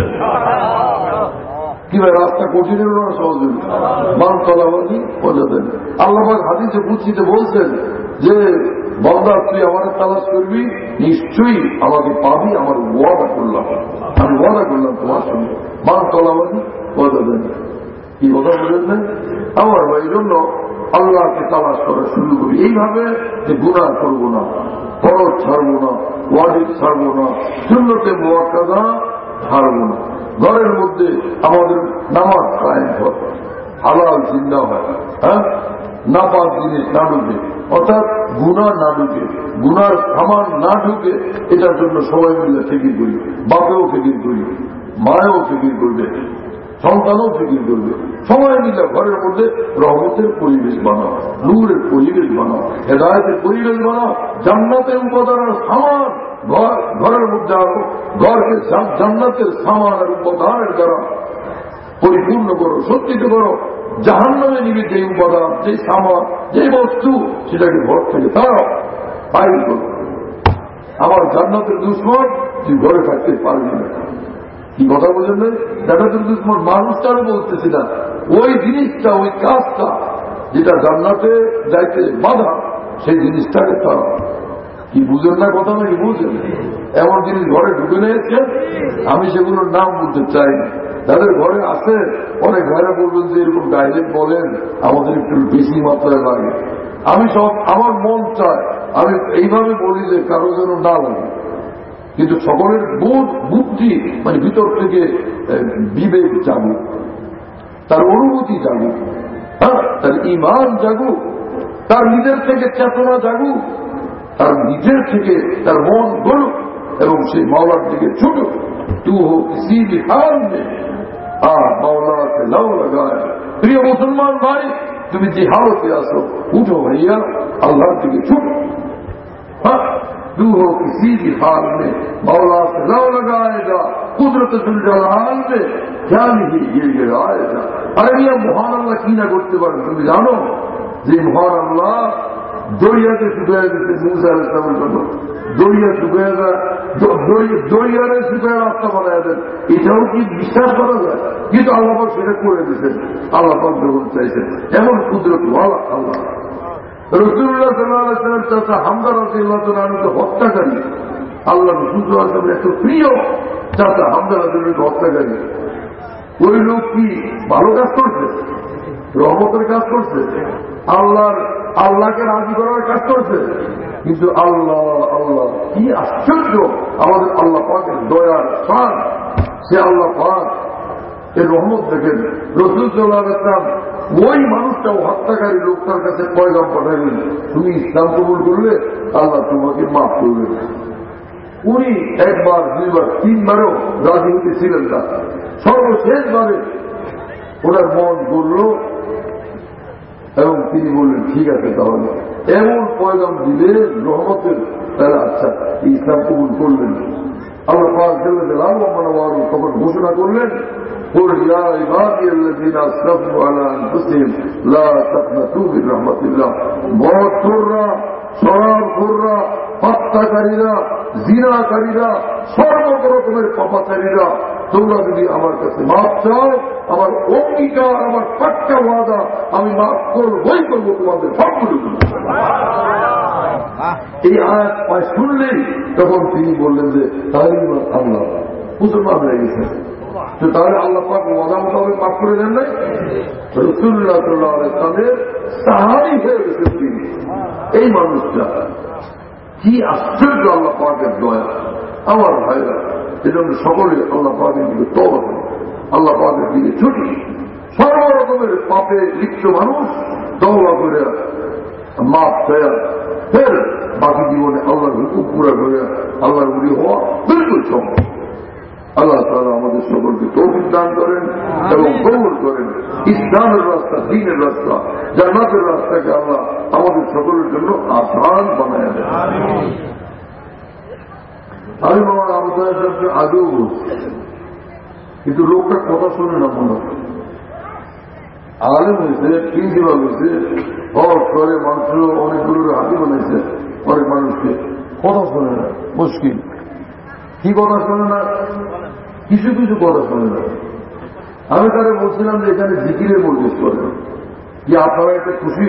[SPEAKER 3] কি ভাই, রাস্তা কঠিন হল না সহজ হল? মান তলাবানি মজা দেন। আল্লাহ পাক হাদিসে কুদসিতে বলছেন যে বন্দা তুই আমার তালাশ করবি, নিশ্চয়ই আমাকে পাবি, আমার ওয়াদা করলাম, আমি ওয়াদা করলাম তোমার সঙ্গে। মান তলাবানি মজা দেন। কি কথা বলেন না আমার ভাই? এই জন্য আল্লাহকে তালাশ করা শুরু করি এইভাবে যে গুনাহ করবো না, ফরজ ছাড়বো না, ওয়াজিব ছাড়বো না, সুন্নতে মুআক্কাদা ছাড়বো না। ঘরের মধ্যে আমাদের নামাজ কায়েম হয়, হালাল জিন্দা হয়, হ্যাঁ, নাপাক জিনিস না ঢুকে, অর্থাৎ গুনাহ না ঢুকে, গুনার সামান না ঢুকে, এটার জন্য সবাই মিলে ফিকির করি। বাপেও ফিকির করি, মায়েও ফিকির করবে, সন্তানও ফিকির করবে। সবাই মিলে ঘরের মধ্যে রহমতের পরিবেশ বানাও, নূরের পরিবেশ বানাও, হেদায়েতের পরিবেশ বানাও, জান্নাতের উপাদানের সামান ঘরের মধ্যে আনো, ঘরকে জান্নাতের সামান আর উপাদানের দ্বারা পরিপূর্ণ করো, সজ্জিত করো। জাহান্নামে নিবে যে উপাদান, যে সামান, যে বস্তু, সেটাকে ঘর থেকে তারাও বাইর করো। আমার জান্নাতের দুশ্মন তুই ঘরে থাকতে পারবি না। কি কথা বলছেন না? জান্নাতের দুশ্মন মানুষটারও বলতেছি না, ওই জিনিসটা, ওই কাজটা যেটা জান্নাতে যাইতে বাধা, সেই জিনিসটাকে তারা কি বুঝেন না কথা নাকি বুঝেন? এমন জিনিস ঘরে ঢুকে নিয়েছে, আমি সেগুলোর নাম বলতে চাই না। যাদের ঘরে আছে অনেক ভাইরা বলবেন যে এরকম ডাইরেক্ট বলেন, আমাদের একটু বেশি মাত্রায় লাগে। আমি সব আমার মন চায় আমি এইভাবে বলি যে কারো যেন না লাগে, কিন্তু সকলের বোধ বুদ্ধি মানে ভিতর থেকে বিবেক জাগুক, তার অনুভূতি জাগুক, হ্যাঁ, তার ইমান জাগুক, তার নিজের থেকে চেতনা জাগুক, তার নিজের থেকে তার মন গড়ুক এবং সেই মাওলার দিকে ছুটুক। তু হোক ইসি হাল মে আর মাওলাকে লাউ লাগায়। প্রিয় মুসলমান ভাই, তুমি যে হালতে আসো, উঠো ভাইয়া, আল্লাহর দিকে ছুটো। হ্যাঁ, तू हो किसी भी हाल में मौला से लव लगाएगा, कुदरत जुलजलाल में क्या नहीं ये गिराएगा। अरे ये महान अल्लाह की ना করতে পারেন তুমি জানো যে মহান আল্লাহ দরিয়াতে শুকিয়ে দিতে মুসা আলাইহিস জন্য, দরিয়া শুকিয়ে দরিয়ারে শুকিয়ে রাস্তা বানায় দেন, এটাও কি বিশ্বাস করা যায়? কিন্তু আল্লাহ পাক সেটা করে দিচ্ছেন, আল্লাহ পাক যখন চাইছেন। এমন কুদরত ওয়ালা আল্লাহ। রাসূলুল্লাহ সাল্লাল্লাহু আলাইহি ওয়াসাল্লাম চাচা হামজা রাদিয়াল্লাহু তাআলা আনহু হত্যাকারী, আল্লাহ রাসূল সাল্লাল্লাহু আলাইহি ওয়াসাল্লাম এত প্রিয় চাচা হামজা রাদিয়াল্লাহু হত্যাকারী, ওই লোক কি ভালো কাজ করছে? রহমতের কাজ করছে, আল্লাহর আল্লাহকে রাজি করার কাজ করছে। কিন্তু আল্লাহ আল্লাহ কি আশ্চর্য আমাদের আল্লাহ পাকের দয়ার শান। সে আল্লাহ পাক এর রহমত দেখেন। রাসূল সাল্লাল্লাহু আলাইহি ওয়াসাল্লাম ওই মানুষটাও হত্যাকারী লোকটার কাছে পয়গাম পাঠাইলেন, তুমি ইসলাম কবুল করলে আল্লাহ তোমাকে মাফ করবেন। উনি একবার দুইবার তিনবারও রাজি হতেছিলেন না। সর্বশেষবারে ওনার মন গড়ল এবং তিনি বললেন ঠিক আছে তাহলে এমন পয়গাম দিলে রহমতের, তারা আচ্ছা ইসলাম কবুল করলেন। আল্লাহ পাক জাল্লা জালালুহু তখন ঘোষণা করলেন, قل يا عبادي الذين اسرفوا على انفسهم لا تقنطوا من رحمة الله। মদ খোররা, শরাব খোররা, হত্যাকারীরা, জিনাকারীরা, সর্ব রকমের পাপাচারীরা, তোমরা যদি আমার কাছে মাফ চাও, আমার অঙ্গীকার, আমার পাক্কা ওয়াদা, আমি মাফ করবই করবো তোমাদের সবগুলো। এই আয়াত পায় শুনলেন তখন তিনি বললেন যে তাহলে আল্লাহ মুসলমান হয়ে গেছে। তো তাহলে আল্লাহ পাক ওয়াদা মোতাবেক মাফ করে দেন নাই? রাসূলুল্লাহ সাল্লাল্লাহু আলাইহি ওয়াসাল্লামের সাহাবী হয়ে গেছেন তিনি। এই মানুষটা কি আশ্চর্য আল্লাহ পাকের দয়া। আমার ভাইরা, এজন্য সকলে আল্লাহ পাকের দিকে তওবা করে, আল্লাহ পাকের দিকে ছুটি। সর্বরকমের পাপে লিপ্ত মানুষ তওবা করে মাফ চায়, ফের বাকি জীবনে আল্লাহর হুকুম পুরা করে আল্লাহর উলি হওয়া বিলকুল সম্ভব। আল্লাহ তাআলা আমাদের সকলকে তৌফিক দান করেন এবং কবুল করেন। ইসলামের রাস্তা, দ্বীনের রাস্তা, জান্নাতের রাস্তাকে আল্লাহ আমাদের সকলের জন্য আসান বানায় দেন। আমি আমার আলোচনার সাথে আগেও বলছি, কিন্তু লোকটা কথা শুনে না মনে হয়। আলেম হয়েছে, প্রিন্সিপাল হয়েছে, ঘরে মানুষের অনেকগুলো হাতি বানাইছে, অনেক মানুষকে কথা শোনে না, মুশকিল। কি কথা শোনে না? কিছু কিছু কথা শোনে না। আমি তারা বলছিলাম যে এখানে জিকিরের মজলিস করে কি আপনারা একটা খুশি?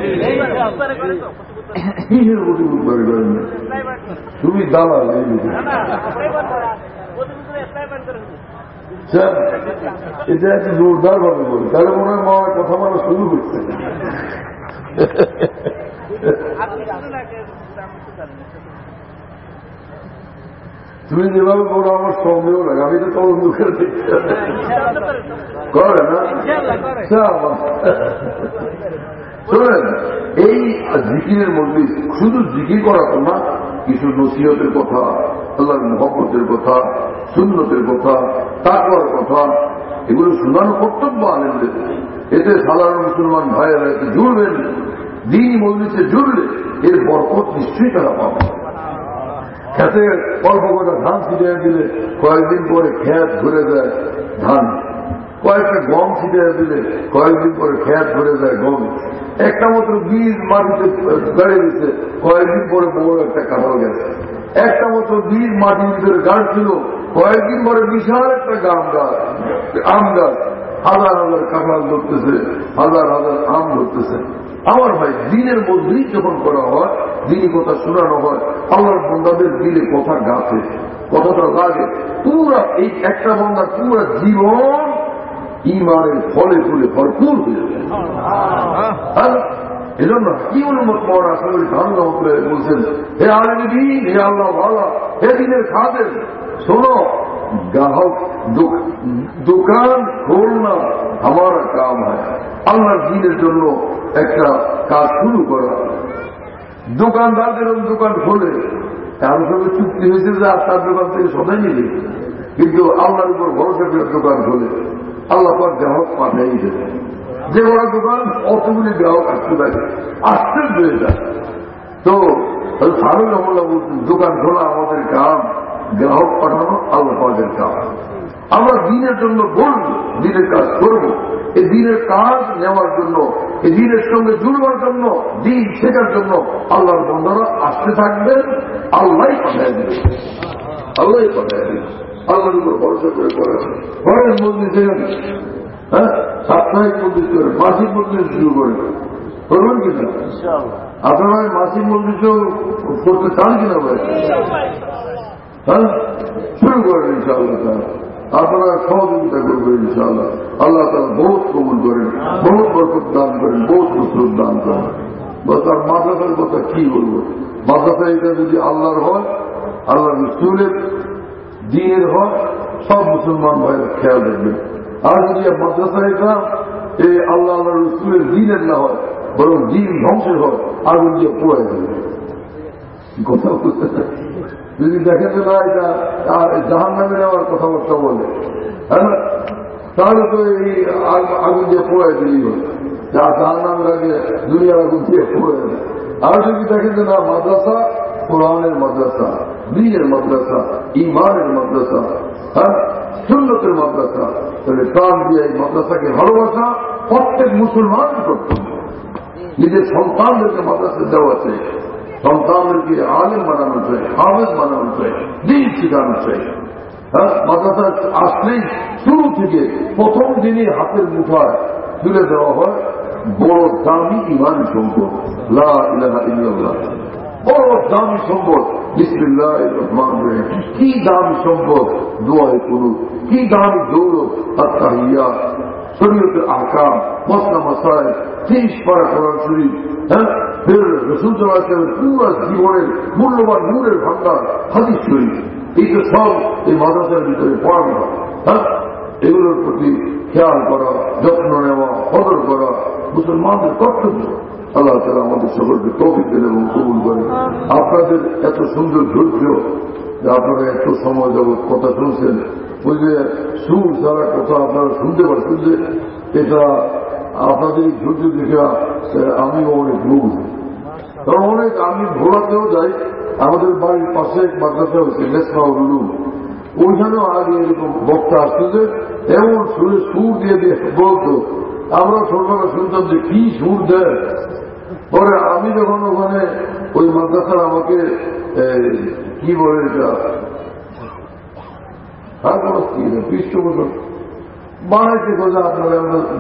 [SPEAKER 3] কিসের প্রতি উদ্ধারি করেন না? তুমি দালাল এই এটা একটু জোরদার ভাবে বলি, তাহলে মনে হয় মা কথা বলা শুরু করছে। তুমি যেভাবে বলো আমার সন্দেহ লাগে, আমি তো তোমার মুখের দেখতে করে না। শোনেন, এই জিকিরের মধ্যে শুধু জিকির করা তো না, কিছু নসিহতের কথা, আল্লাহর মুহাব্বতের কথা, সুন্নতের কথা, তাকওয়ার কথা, এগুলো শোনানো কর্তব্য আলেমদের। এতে সাধারণ মুসলমান ভাইয়েরা এতে জুড়বেন, দ্বীনি মজলিসে জুড়লে এর বরকত নিশ্চয়ই তারা পাবে। খেতে অল্প কটা ধান ছিটিয়ে দিলে কয়েকদিন পরে খেত ভরে যায় ধান, কয়েকটা গম ছিটিয়ে দিলে কয়েকদিন পরে খেত ভরে যায় গম, একটা মাত্র বীজ মাটিতে গাড়ি দিচ্ছে কয়েকদিন পরে বড় একটা কাঁঠাল গেছে, একটা মাত্র বীজ মাটির ভিতরে গাছ ছিল কয়েকদিন পরে বিশাল একটা গাম গাছ, আম গাছ, হাজার হাজার কাঁঠাল ধরতেছে, হাজার হাজার আম ধরতেছে। আমার ভাই, দিনের মধ্যেই যখন করা হয়, দিনই কথা শোনানো হয়, আল্লাহর বন্দাদের দিলে কথা গাছে, কথাটা লাগে, পুরা এই একটা বন্দার পুরা জীবন ইমানের ফলে ফুলে ভরপুর হয়ে যায়। এজন্য কি অনুমত পাওয়ার আসলে ধান করে বলছেন, হে আলমী দিন, হে আল্লাহ ভালা, হে দিনের খাদেন, শোনো গ্রাহক দোকান খোলনা আমার কাম হয়। আল্লাহর দিনের জন্য একটা কাজ শুরু করা। দোকানদার যেরকম দোকান খোলে, তার সঙ্গে চুক্তি হয়েছে যে আপনার দোকান থেকে সদাই নিবে, কিন্তু আল্লাহর উপর ভরসা করে দোকান খোলে, আল্লাহ পর গ্রাহক পাঠাই দেবে। যে বড় দোকান অতগুলি গ্রাহক আসতে থাকে, আশ্চর্য হয়ে যায়। তো সারুল রহমাল্লাহ বলছেন, দোকান খোলা আমাদের কাম, গ্রাহক পাঠানো আল্লাহ পাকের কাম। আমরা দিনের জন্য বলব, দিনের কাজ করব, এই দিনের কাজ নেওয়ার জন্য, এই দিনের সঙ্গে জুড়বার জন্য, দিন শেখার জন্য আল্লাহর বন্ধুরা আসতে থাকবেন, আল্লাহ পাঠায় দেবে, আল্লাহ পাঠায় দেবে। আল্লাহর উপর ভরসা করে করেন, করেন মজলিস, হ্যাঁ সাপ্তাহিক মজলিস করেন, মাসিক মজলিস শুরু করেন, করবেন কিনা? আপনারা মাসিক মজলিসও করতে চান কিনা ভাই? হ্যাঁ শুরু করেন ইনশাআল্লাহ। আপনারা সহযোগিতা করবেন ইনশাআল্লাহ। আল্লাহ তাআলা বহুত কবুল করেন, বহুত বরকত দান করেন, বহুত নসরত দান করেন। বস আর মাদ্রাসার কথা কি বলবো? মাদ্রাসা এটা যদি আল্লাহর হয়, আল্লাহ রাসূলের দ্বীনের হয়, সব মুসলমান ভাইয়ের খেয়াল রাখবেন। আর যদি মাদ্রাসা এটা এই আল্লাহ আল্লাহ রসুলের দিনের না হয়, বরং দিন ধ্বংসের হয়, আগুন দিয়ে পোড়ায় যাবে। কথা বুঝতে যদি দেখেন যে না এটা জাহান নামে নেওয়ার কথাবার্তা বলে, হ্যাঁ না, তাহলে তো এই আগুন দিয়ে পোড়ায় দিলেই হয়, যা জাহান নামের আগে দুনিয়ার আগুন দিয়ে পোড়ায় দেয়। আর যদি দেখেন যে না মাদ্রাসা কোরআনের মাদ্রাসা, দ্বীনের মাদ্রাসা, ঈমানের মাদ্রাসা, হ্যাঁ সুন্নতের মাদ্রাসা, তাহলে প্রাণ দিয়ে এই মাদ্রাসাকে ভালোবাসা প্রত্যেক মুসলমানই করতে হবে। নিজের সন্তানদেরকে মাদ্রাসা দেওয়া চাই, সন্তানদেরকে আলেম বানানো চাই, হাফেজ বানানো চাই, দ্বীন শিখানো চাই। হ্যাঁ মাদ্রাসা আসলেই শুরু থেকে প্রথম দিনই হাতের মুঠায় তুলে দেওয়া হয় বড় দামি ইমানি সম্পদ, লা ইলাহা ইল্লাল্লাহ, বড় দামি সম্পদ বিসমিল্লাহির রহমানির রহিম। কি দামি সম্পদ দোয়ায়ে কুনুত, কি দামি দৌলত আত-তাহিয়াত, শরীয়তের আহকাম, মাসলা মাসাইল, ত্রিশ পারা কোরআন শরীফ, হ্যাঁ ফের রাসূল সাল্লাল্লাহু আলাইহি ওয়াসাল্লামের পুরো জীবনের মূল্যবান নূরের ভান্ডার হাদিস শরীফ, এই তো সব এই মাদ্রাসার ভিতরে পড়ানো হয়। হ্যাঁ এগুলোর প্রতি খেয়াল করা, যত্ন নেওয়া, কদর করা মুসলমানদের কর্তব্য। আল্লাহ তাআলা আমাদের সকলকে তৌফিক দেন এবং কবুল করেন। আপনাদের এত সুন্দর ধৈর্য যে আপনারা এত সময় যাবৎ কথা শুনছেন, ওই যে সুর সারা কথা আপনারা শুনতে পারছেন, যে এটা আপনাদের এই ধৈর্য দেখে আমিও অনেক মুগ্ধ। কারণ অনেক আমি ভোলাতেও যাই, আমাদের বাড়ির পাশে এক মাদ্রাসা হয়েছে মেসমাউল উলুম, ওইখানেও আগে এরকম বক্তা আসতো যে এমন সুরে সুর দিয়ে দিয়ে বলতো, আমরা ছোটবেলা শুনতাম যে কি সুর দেয়। পরে আমি যখন ওখানে ওই মাদ্রাসার আমাকে কি বলে এটা হ্যাঁ কি পৃষ্ঠপোষক বানাইতে কথা আপনারা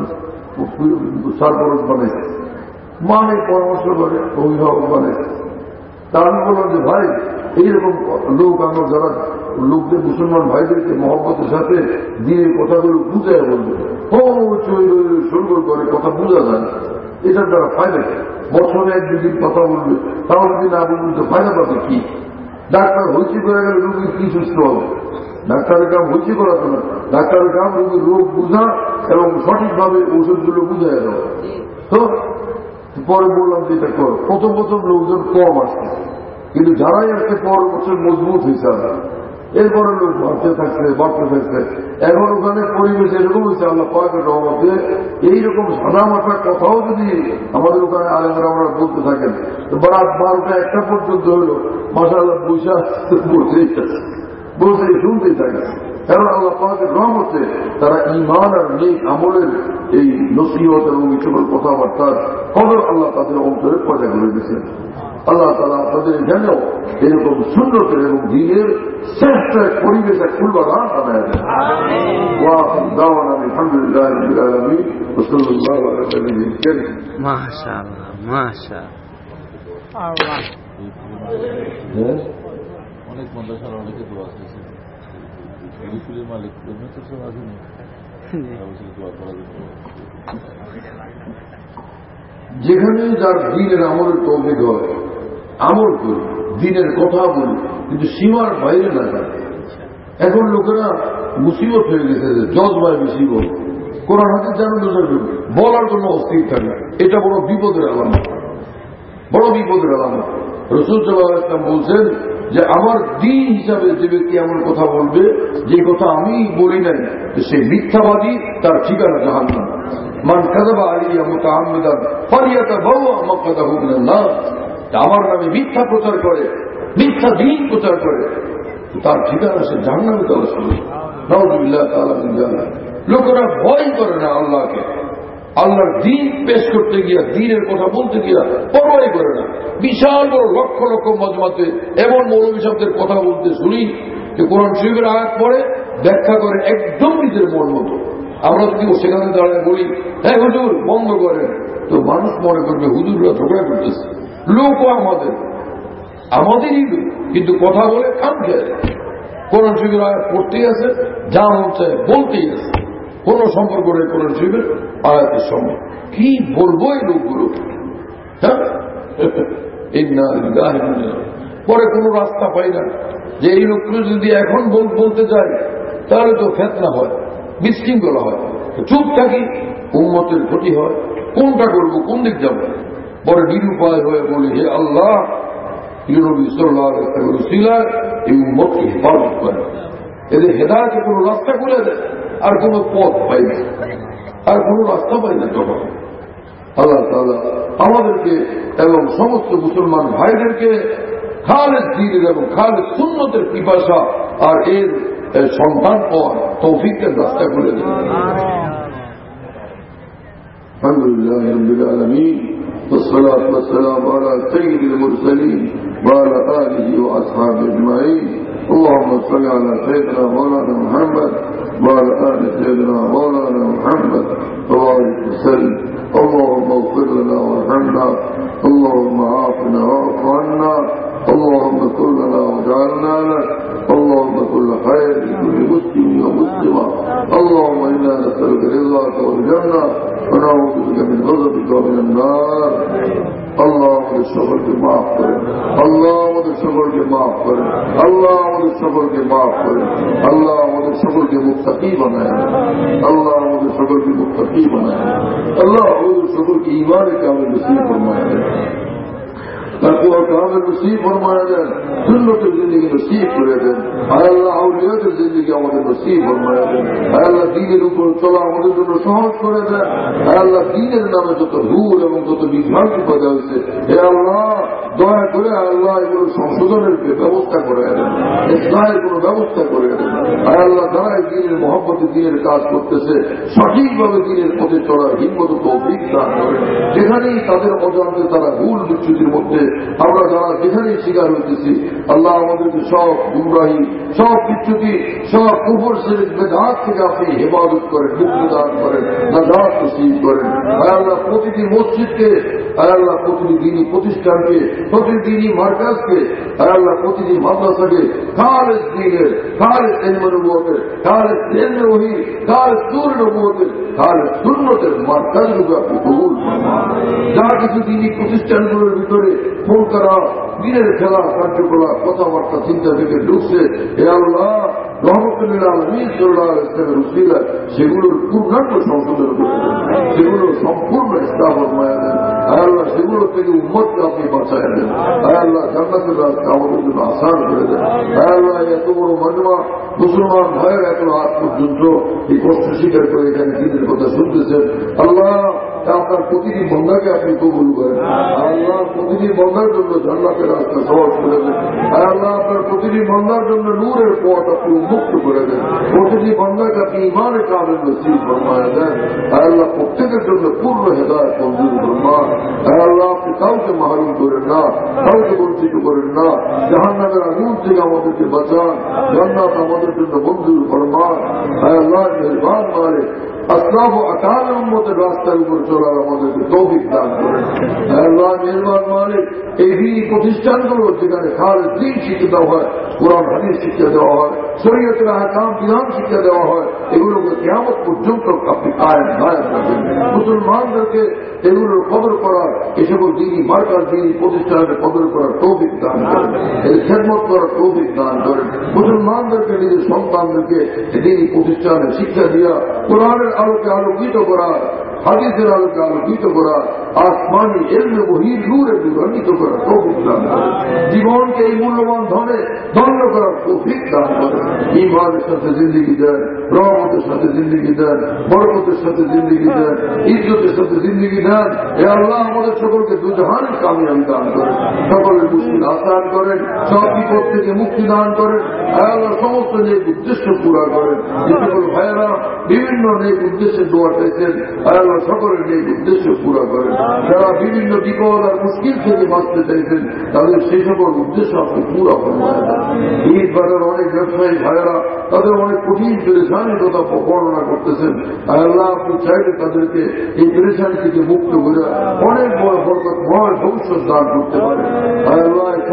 [SPEAKER 3] সারপরশ বানাইছে, মানে পরামর্শ করে অভিভাবক বানাইছে। তা আমি বললাম যে ভাই এইরকম লোক আমরা যারা লোকদের মুসলমান ভাইদেরকে মহব্বতের সাথে দিনের কথাগুলো বুঝায় বলবে, সুন্দর করে কথা বোঝা যায় না, এটার দ্বারা ফায়দা কি? বছরে এক দুদিন কথা বলবে, তাহলে যদি না বলবেন তো ফায়দা পাবে কি? ডাক্তার হইচি করে গেলে রোগীর কি সুস্থ হবে? ডাক্তারের কাম হইচি করাতো না, ডাক্তারের কাম রোগীর রোগ বুঝা এবং সঠিকভাবে ওষুধগুলো বুঝাই দেওয়া। তো পরে বললাম যে এটা কর, প্রথম প্রথম লোকজন কম আসছে, কিন্তু যারাই আসছে পরের বছর মজবুত হয়েছে। এরপরে লোক বাড়তে থাকছে বাড়তে থাকছে। এখন ওখানে পরিবেশ এরকম হয়েছে আল্লাহ পাকের রহমতে, এইরকম সাদা মাথার কথাও যদি আমাদের ওখানে আলেমরা আমরা বলতে থাকেন, রাত বারোটা একটা পর্যন্ত হইল মাশাআল্লাহ বসে বসেই বসে শুনতেই থাকে। কারণ আল্লাহ পাকের রহমতে তারা ঈমান আর নেক আমলের এই নসিহত এবং এই সকল কথাবার্তার কদর আল্লাহ তাদের অন্তরে পয়দা করে দিয়েছেন। আল্লাহ তাআলা আপনাদের এখানেও এরকম সুন্নতের এবং দ্বীনের শ্রেষ্ঠ এক পরিবেশ এক ফুলবাগান বানায় দেন। দাওয়ানা আলহামদুলিল্লাহ রাব্বিল আলামিন ওয়া সাল্লাল্লাহু আলা নবিয়িল কারীম।
[SPEAKER 4] মাশাআল্লাহ মাশাআল্লাহ।
[SPEAKER 5] অনেক মাদ্রাসার অনেকে দোয়া করেছে, স্কুলের মালিক তো সব আসেনি, দোয়া করার জন্য
[SPEAKER 3] যেখানে যার দিনের আমলের তৌফিক হয় আমল করি, দিনের কথা বলি, কিন্তু সীমার বাইরে না যায়। এখন লোকেরা মুসিবত হয়ে গেছে যে জজবায় বেশি বল, কোরআন হাদিস জানো বলার জন্য অস্থির থাকে, এটা বড় বিপদের আলামত, বড় বিপদের আলামত। রাসূল সাল্লাল্লাহু আলাইহি ওয়াসাল্লাম বলছেন যে আমার দিন হিসাবে যে ব্যক্তি এমন কথা বলবে যে কথা আমি বলি নাই, সে মিথ্যাবাদী, তার ঠিকানা জাহান্নাম। মান কাযাবা আলাইয়া মুতাআম্মিদান ফালিয়াতাবাওয়া মাকআদাহু মিনান নার। আমার নামে মিথ্যা প্রচার করে, মিথ্যা দিন প্রচার করে, তার ঠিকানা সে জাহান্নামে তলাশ করবে। নাউযুবিল্লাহ তাআলা মিন জাহান্নাম। লোকেরা ভয় করে না আল্লাহকে, আল্লাহর দিন পেশ করতে গিয়া, দিনের কথা বলতে গিয়া পরোয়াই করে না। বিশাল বড় লক্ষ লক্ষ মজমাতে এমন মৌলবী সাহেবদের কথা বলতে শুনি যে কোরআন শরীফের আয়াত পড়ে ব্যাখ্যা করে একদম নিজের মন মতো। আমরা যদি সেখানে দাঁড়ায় বলি হ্যাঁ হুজুর বন্ধ করেন, তো মানুষ মনে করবে হুজুররা ঝগড়া করতেছে। লোকও আমাদের আমাদেরই লোক, কিন্তু কথা বলে কাম খেয়ে কোরআন শরীফের আয়াত পড়তেই আছে, যা মন চায় বলতেই আছে, কোন সম্পর্ক নেই কোরআন শরীফের আয়াতের সঙ্গে। কি বলবো এই লোকগুলো? হ্যাঁ পরে কোন রাস্তা পাই না যে এই লোকগুলো যদি এখন বলতে যায় তাহলে তো ফেতনা হয়, বিশৃঙ্খলা হয়। চুপ থাকি, উম্মতের ক্ষতি হয়। কোনটা করবো, কোন দিক যাব? বড় নিরুপায় হয়ে বলি, হে আল্লাহ, নবী সাল্লাল্লাহু আলাইহি ওয়াসাল্লামের উসিলায় এই উম্মতকে হেফাজত করে, এদের হেদায়েতে কোনো রাস্তা খুলে দেয়, আর কোনো পথ পাই না, আর কোনো রাস্তা পাই না। তখন আল্লাহ তাআলা আমাদেরকে এবং সমস্ত মুসলমান ভাইদেরকে খালেদ দ্বীনের এবং খালেদ সুন্নতের পিপাসা আর এর সন্তান পাওয়ার তৌফিকের রাস্তা খুলে দেয়। আলহামদুলিল্লাহ রাব্বিল আলামিন, والصلاة والسلام على سيد المرسلين وعلى آله وأصحابه أجمعين. اللهم صل على سيدنا مولانا محمد وعلى آل سيدنا مولانا محمد وبارك وسلم. اللهم اغفر لنا وارحمنا، اللهم عافنا واعف عنا، اللهم كن لنا واجعلنا لك، اللهم كل خير لكل مسلم ومسلمة. اللهم إنا نسألك رضاك والجنة ونعوذ بك من غضبك ومن النار. اللہ مجھے شکر کے معاف کرے، اللہ مجھے شکر کے معاف کرے، اللہ مجھے شکر کے معاف کرے، اللہ مجھے شکر کے متقی بنائے، اللہ مجھے شکر کے متقی بنائے، اللہ مجھے شکر کی ایمان کامل نصیب فرمائے، تقوی کامل نصیب فرمائے دیں، سنت زندگی نصیب کرے دیں، اے اللہ اولیاء زندگی আমাদের নসিব ফরমায় দেন, اے اللہ দ্বীনের উপর চলা আমাদের জন্য সহজ করে দেন, اے اللہ দ্বীনের নামে যত ভুল এবং যত বিভ্রান্তি পয়দা হয়েছে, হে আল্লাহ দয়া করে আল্লাহ এগুলো সংশোধনের ব্যবস্থা করে দেন, ইসলামের কোনো ব্যবস্থা করে দেন। হে আল্লাহ যারা দ্বীনের মহব্বতে দ্বীনের কাজ করতেছে সঠিকভাবে দ্বীনের পথে চলার হিম্মত তৌফিক দান করেন, যেখানেই তাদের অজান্তে তারা ভুল বিচ্যুতির মধ্যে আমরা যারা যেখানেই শিকার হইতেছি, আল্লাহ আমাদেরকে সব গুমরাহি, সব বিচ্যুতি, সব কুফর শিরক বেদাত থেকে আপনি হেফাজত করেন, মুক্তি দান করেন, নাজাত নসিব করেন। আয় আল্লাহ প্রতিটি মসজিদকে, আয় আল্লাহ প্রতিটি দ্বীনী প্রতিষ্ঠানকে, প্রতিটি দ্বীনী মার্কাজকে, আয় আল্লাহ প্রতিটি মাদ্রাসাকে খালেদ দ্বীনের, খালেদ ইলম নবুয়তের, খালেদ ইলম ওহী, খালেদ নূর নবুয়তের, খালেদ সুন্নতের মার্কাজ রূপে আপনি কবুল ফরমান। যা কিছু দ্বীনী প্রতিষ্ঠানগুলোর ভিতরে ফোন করা, দিনের খেলা, কার্যকলাপ, কথাবার্তা, চিন্তা থেকে ঢুকছে, হে আল্লাহ রহমতুল্লাহ আলামিন সাল্লাল্লাহু আলাইহি ওয়াসাল্লামের উসিলায় সেগুলোর পূর্ণাঙ্গ সংশোধন করে দেন, সেগুলো সম্পূর্ণ ইসলাহ ফরমায় দেন। হে আল্লাহ সেগুলো থেকে উম্মতকে আপনি বাঁচায় দেন। হে আল্লাহ জান্নাতের রাস্তা আমাদের জন্য আসান করে দেন। হে আল্লাহ এত বড় মাজমা মুসলমান ভাইয়ের এত আজ পর্যন্ত এই কষ্ট স্বীকার করে এখানে দিনের কথা শুনতেছেন, আল্লাহ আপনার প্রতিটি বন্ধাকে আপনি কবুল করেন। আল্লাহ প্রতিটি বন্ধার জন্য জান্নাতের রাস্তা সহজ করে দেন। আল্লাহ আপনার প্রতিটি বন্ধার জন্য নূরের পথ আপনি উন্মুক্ত করে দেন। প্রতিটি বন্ধাকে আপনি ইমানের কামেল নসিব ফরমায় দেন। আল্লাহ প্রত্যেকের জন্য পূর্ণ হেদায়েত মঞ্জুর ফরমান। আল্লাহ আপনি কাউকে মাহরুম করেন না, কাউকে বঞ্চিত করেন না। জাহান্নামের আগুন থেকে আমাদেরকে বাঁচান, জান্নাত আমাদের জন্য মঞ্জুর ফরমান। আল্লাহ মেহরবান মালিক আসলাফ ও আকালের উম্মতের রাস্তার উপর চলার আমাদেরকে তৌফিক দান করেন। আল্লাহ মেহরবান মালিক এই দ্বীনী প্রতিষ্ঠানগুলো যেখানে খালেদ দ্বীন শিক্ষা দেওয়া হয়, কোরআন হাদিস শিক্ষা দেওয়া হয়, শরীয়তের আহকাম বিধান শিক্ষা দেওয়া হয়, এগুলোকে কিয়ামত পর্যন্ত আপনি কায়েম দায়েম রাখেন। মুসলমানদেরকে এগুলোর কদর করার, এ সকল দ্বীনী মার্কাজ দ্বীনী প্রতিষ্ঠানের কদর করার তৌফিক দান করেন, এর খেদমত করার তৌফিক দান করেন। মুসলমানদেরকে নিজের সন্তানদেরকে দ্বীনী প্রতিষ্ঠানে শিক্ষা দিয়া কোরআনের আলোকে আলোকিত করার, হাদিসের আলোকে আলোকিত করার, আসমানি ইলমে ওহীর নূরে নূরান্বিত করার তৌফিক দান করেন। জীবনকে এই মূল্যবান ধনে ধন্য করার তৌফিক দান করেন। ঈমানের সাথে জিন্দেগি দেন, রহমতের সাথে জিন্দেগি দেন, বরকতের সাথে জিন্দেগি দেন, ইজ্জতের সাথে জিন্দেগি দেন। হে আল্লাহ আমাদের সকলকে দুজাহানের কামিয়াবি দান করেন, সকলের মুশকিল আসান করেন, সব বিপদ থেকে মুক্তি দান করেন। হে আল্লাহ সমস্ত নেক উদ্দেশ্য পুরা করেন। যে সকল ভাইয়েরা বিভিন্ন নেক উদ্দেশ্যে দোয়া চাইছেন, হে আল্লাহ সকলের নেক উদ্দেশ্য পুরা করেন। যারা বিভিন্ন বিপদ আর মুশকিল থেকে বাঁচতে চাইছেন তাদের সেই সকল উদ্দেশ্য আপনি পুরা ফরমায় দেন। ঈদ বাজার অনেক ব্যবসায়ী ভাইয়েরা তাদের অনেক কঠিন পেরেশানির কথা বর্ণনা করতেছেন, আল্লাহ আপনি চাইলে তাদেরকে এই পেরেশানি থেকে মুক্ত করে অনেক বড় বরকতময় ভবিষ্যৎ দান করতে পারেন। আল্লাহ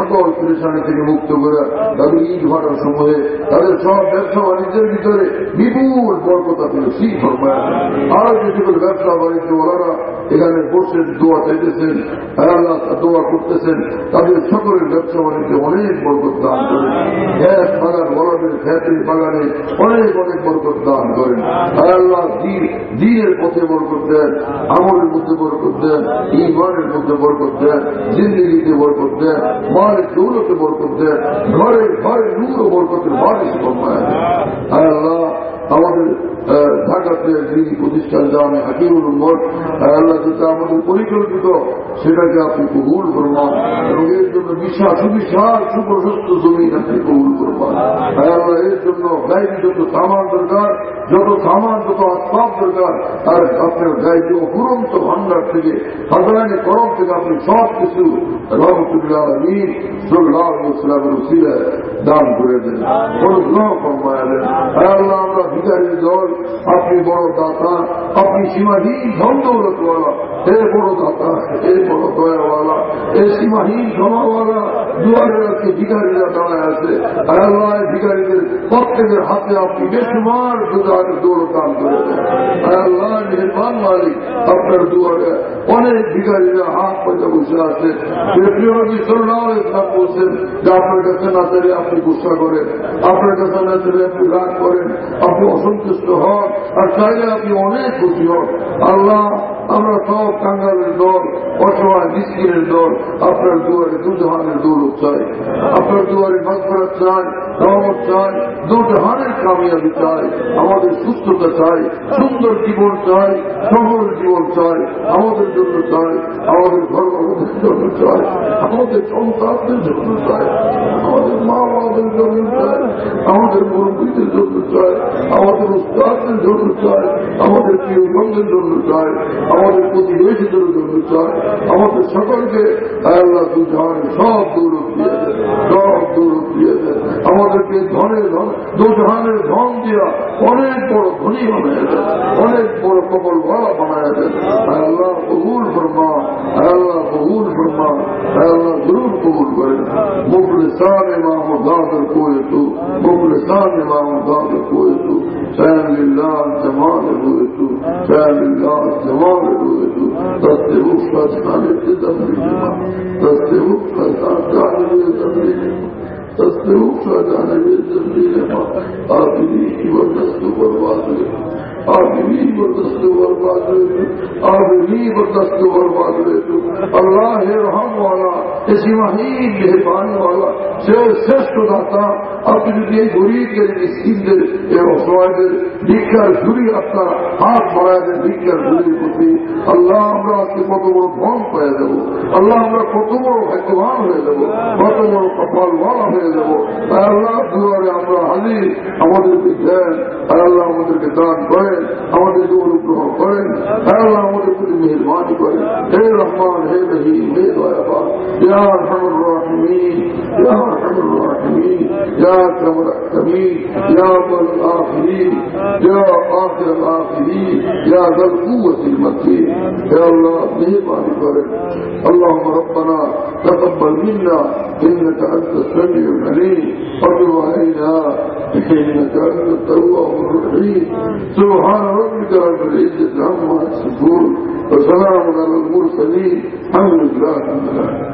[SPEAKER 3] সকল পরেশানি থেকে মুক্ত করে তাদের ইট ভাটার সময়ে তাদের সব ব্যবসা বাণিজ্যের ভিতরে বিপুল বরকত আপনি নসিব ফরমায়। আর যে সকল ব্যবসা বাণিজ্য ওনারা এখানে বসে দোয়া চাইতেছেন, আল্লাহ দোয়া করতেছেন, তাদের সকলের ব্যবসা বাণিজ্যে অনেক বরকত দান করেন। গ্যাস বাগান বলদের ফ্যাক্টরি বাগানে অনেক অনেক বরকত দান করেন। আল্লাহ দিনের পথে বরকত দেন, আমলের মধ্যে বরকত দেন, ঈমানের মধ্যে বরকত দেন, জিন্দেগিতে বরকত দেন, মালের দৌলতে বরকত দেন, ঘরে ঘরে নূর ও বরকতের বারিশ ফরমায়। আল্লাহ আমাদের ঢাকাতে যিনি প্রতিষ্ঠান জামে হাকিমুল উম্মত, আল্লাহ যেটা আমাদের পরিকল্পিত সেটাকে আপনি কবুল করবেন এবং এর জন্য বিশাল সুবিশাল সুপ্রশস্ত জমিন আপনি কবুল করবেন। আল্লাহ এর জন্য গাইড যত সামান দরকার, যত সামান যত আসবাব দরকার, আর আপনার গাইড অপুরন্ত ভান্ডার থেকে হাজারানি করম থেকে আপনি সব কিছু রহমতুল্লাহ আমিন সাল্লাল্লাহু আলাইহি ওয়াসাল্লামের ওসিলায় দান করে দেন, অনুগ্রহ ফরমায় দেন। আল্লাহ আমরা ভিখারির দল, আপনি বড় দাতা, আপনি সীমাহীন ধন দৌলতওয়ালা, হে বড় দাতা, হে বড় দয়াওয়ালা, হে সীমাহীন ক্ষমাওয়ালা। দুয়ারের আজকে ভিখারিরা দাঁড়ায় আছে, আল্লাহ ভিখারিদের প্রত্যেকের হাতে আপনি বেশুমার দুয়ারের দৌলত দান করে দেন। আল্লাহ মেহরবান মালিক, আপনার দুয়ারে অনেক ভিখারিরা হাত পয়সা বসে আছে। প্রিয়নবী সাল্লাল্লাহু আলাইহি ওয়াসাল্লাম বলছেন যে আপনার কাছে না চাইলে আপনি গুসা করেন, আপনার কাছে না চাইলে আপনি রাগ করেন, আপনি অসন্তুষ্ট হন, আর চাইলে আপনি অনেক খুশি হন। আল্লাহ আমরা সব কাঙ্গালের দল, অসহায় মিসকিনের দল, আপনার দুয়ারে দুজাহানের দৌলত চাই, আপনার দুয়ারে মাগফিরাত চাই, রহমত চাই, দুজাহানের কামিয়াবি চাই, আমাদের সুস্থতা চাই, সুন্দর জীবন চাই, সফল জীবন চাই, আমাদের জন্য চাই, আমাদের ধর্মের জন্য চাই, আমাদের সন্তানদের জন্য চাই, আমাদের মা বাবাদের জন্য চাই, আমাদের মুরব্বীদের জন্য চাই, আমাদের উস্তাদদের জন্য চাই, আমাদের প্রিয় বন্ধুদের জন্য চাই, আমাদের প্রতিবেশীদের জন্য চাই, আমাদের সকলকে আল্লাহ দুজাহানের সব দৌলত দিয়ে দেন, সব দৌলত দিয়ে দেন। আমাদেরকে ধনের ধন দুজাহানের ধন দিয়া অনেক বড় ধনী বানায় দেন, অনেক বড় কবল ভাড়া বানায় দেন। আল্লাহ কবুল ফরমা, আল্লাহ কবুল ফরমা, আল্লাহ জরুর কবুল করেন। মুখলিসান ইমাম গাদর কোয়ে তু, মুখলিসান ইমাম গাদর কোয়ে তু, শায়লিল্লাহ জামাল কোয়ে তু, শায়লিল্লাহ জামাল কোয়ে তু, দস্তে উফা জানে তদবি জমা, দস্তে উফা জানে তদবি জমা, दस्ते उठा जाने में जल्दी जमा, आखिरी बर्दस्त बर्बाद हुए, आखिरी बर्दस्त बर्बाद हुए, आखिरी बर्दस्त बर्बाद हुए। अल्लाह है रहम वाला, ऐसी महीन मेहरबानी वाला, श्रेष्ठ दाता, আপনি যদি এই গরিবদের মিসকিনদের এই অসহায়দের ভিক্ষার ঝুড়ি আপনার হাত বাড়ায় দেন, ভিক্ষার ঝুড়ির প্রতি আল্লাহ আমরা আজকে কত বড় ধন পেয়ে দেব, আল্লাহ আমরা কত বড় ভাগ্যবান হয়ে যাব, কত বড় কপালওয়ালা হয়ে যাব। আল্লাহ দুয়ারে আমরা হাজির, আমাদেরকে দেন, আল্লাহ আমাদেরকে দান করেন, আমাদেরকে অনুগ্রহ করেন, আল্লাহ আমাদের প্রতি মেহরবানি করেন। হে রহমান, হে রহিম, হে দয়াবান, ইয়া আরহামুর রাহিমিন, ইয়া আরহামুর রাহিমিন, ইয়া আকরামুল আকরামিন, ইয়া আউয়াল আখিরিন, ইয়া আখিরাল আখিরিন, ইয়া যাল কুওয়াতিল মাতিন। হে আল্লাহ মেহরবানি করেন। আল্লাহুম্মা রব্বানা তাকাব্বাল মিন্না ইন্নাকা আনতাস সামিউল আলিম ওয়া তুব আলাইনা ইন্নাকা আনতাত তাওয়াবুর রহিম। সুবহান রাব্বিকা রাব্বিল ইজ্জাতি আম্মা ইয়াসিফুন ওয়া সালামুন আলাল মুরসালিন আলহামদুলিল্লাহি রাব্বিল আলামিন।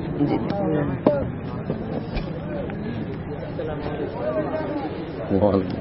[SPEAKER 2] লাঠি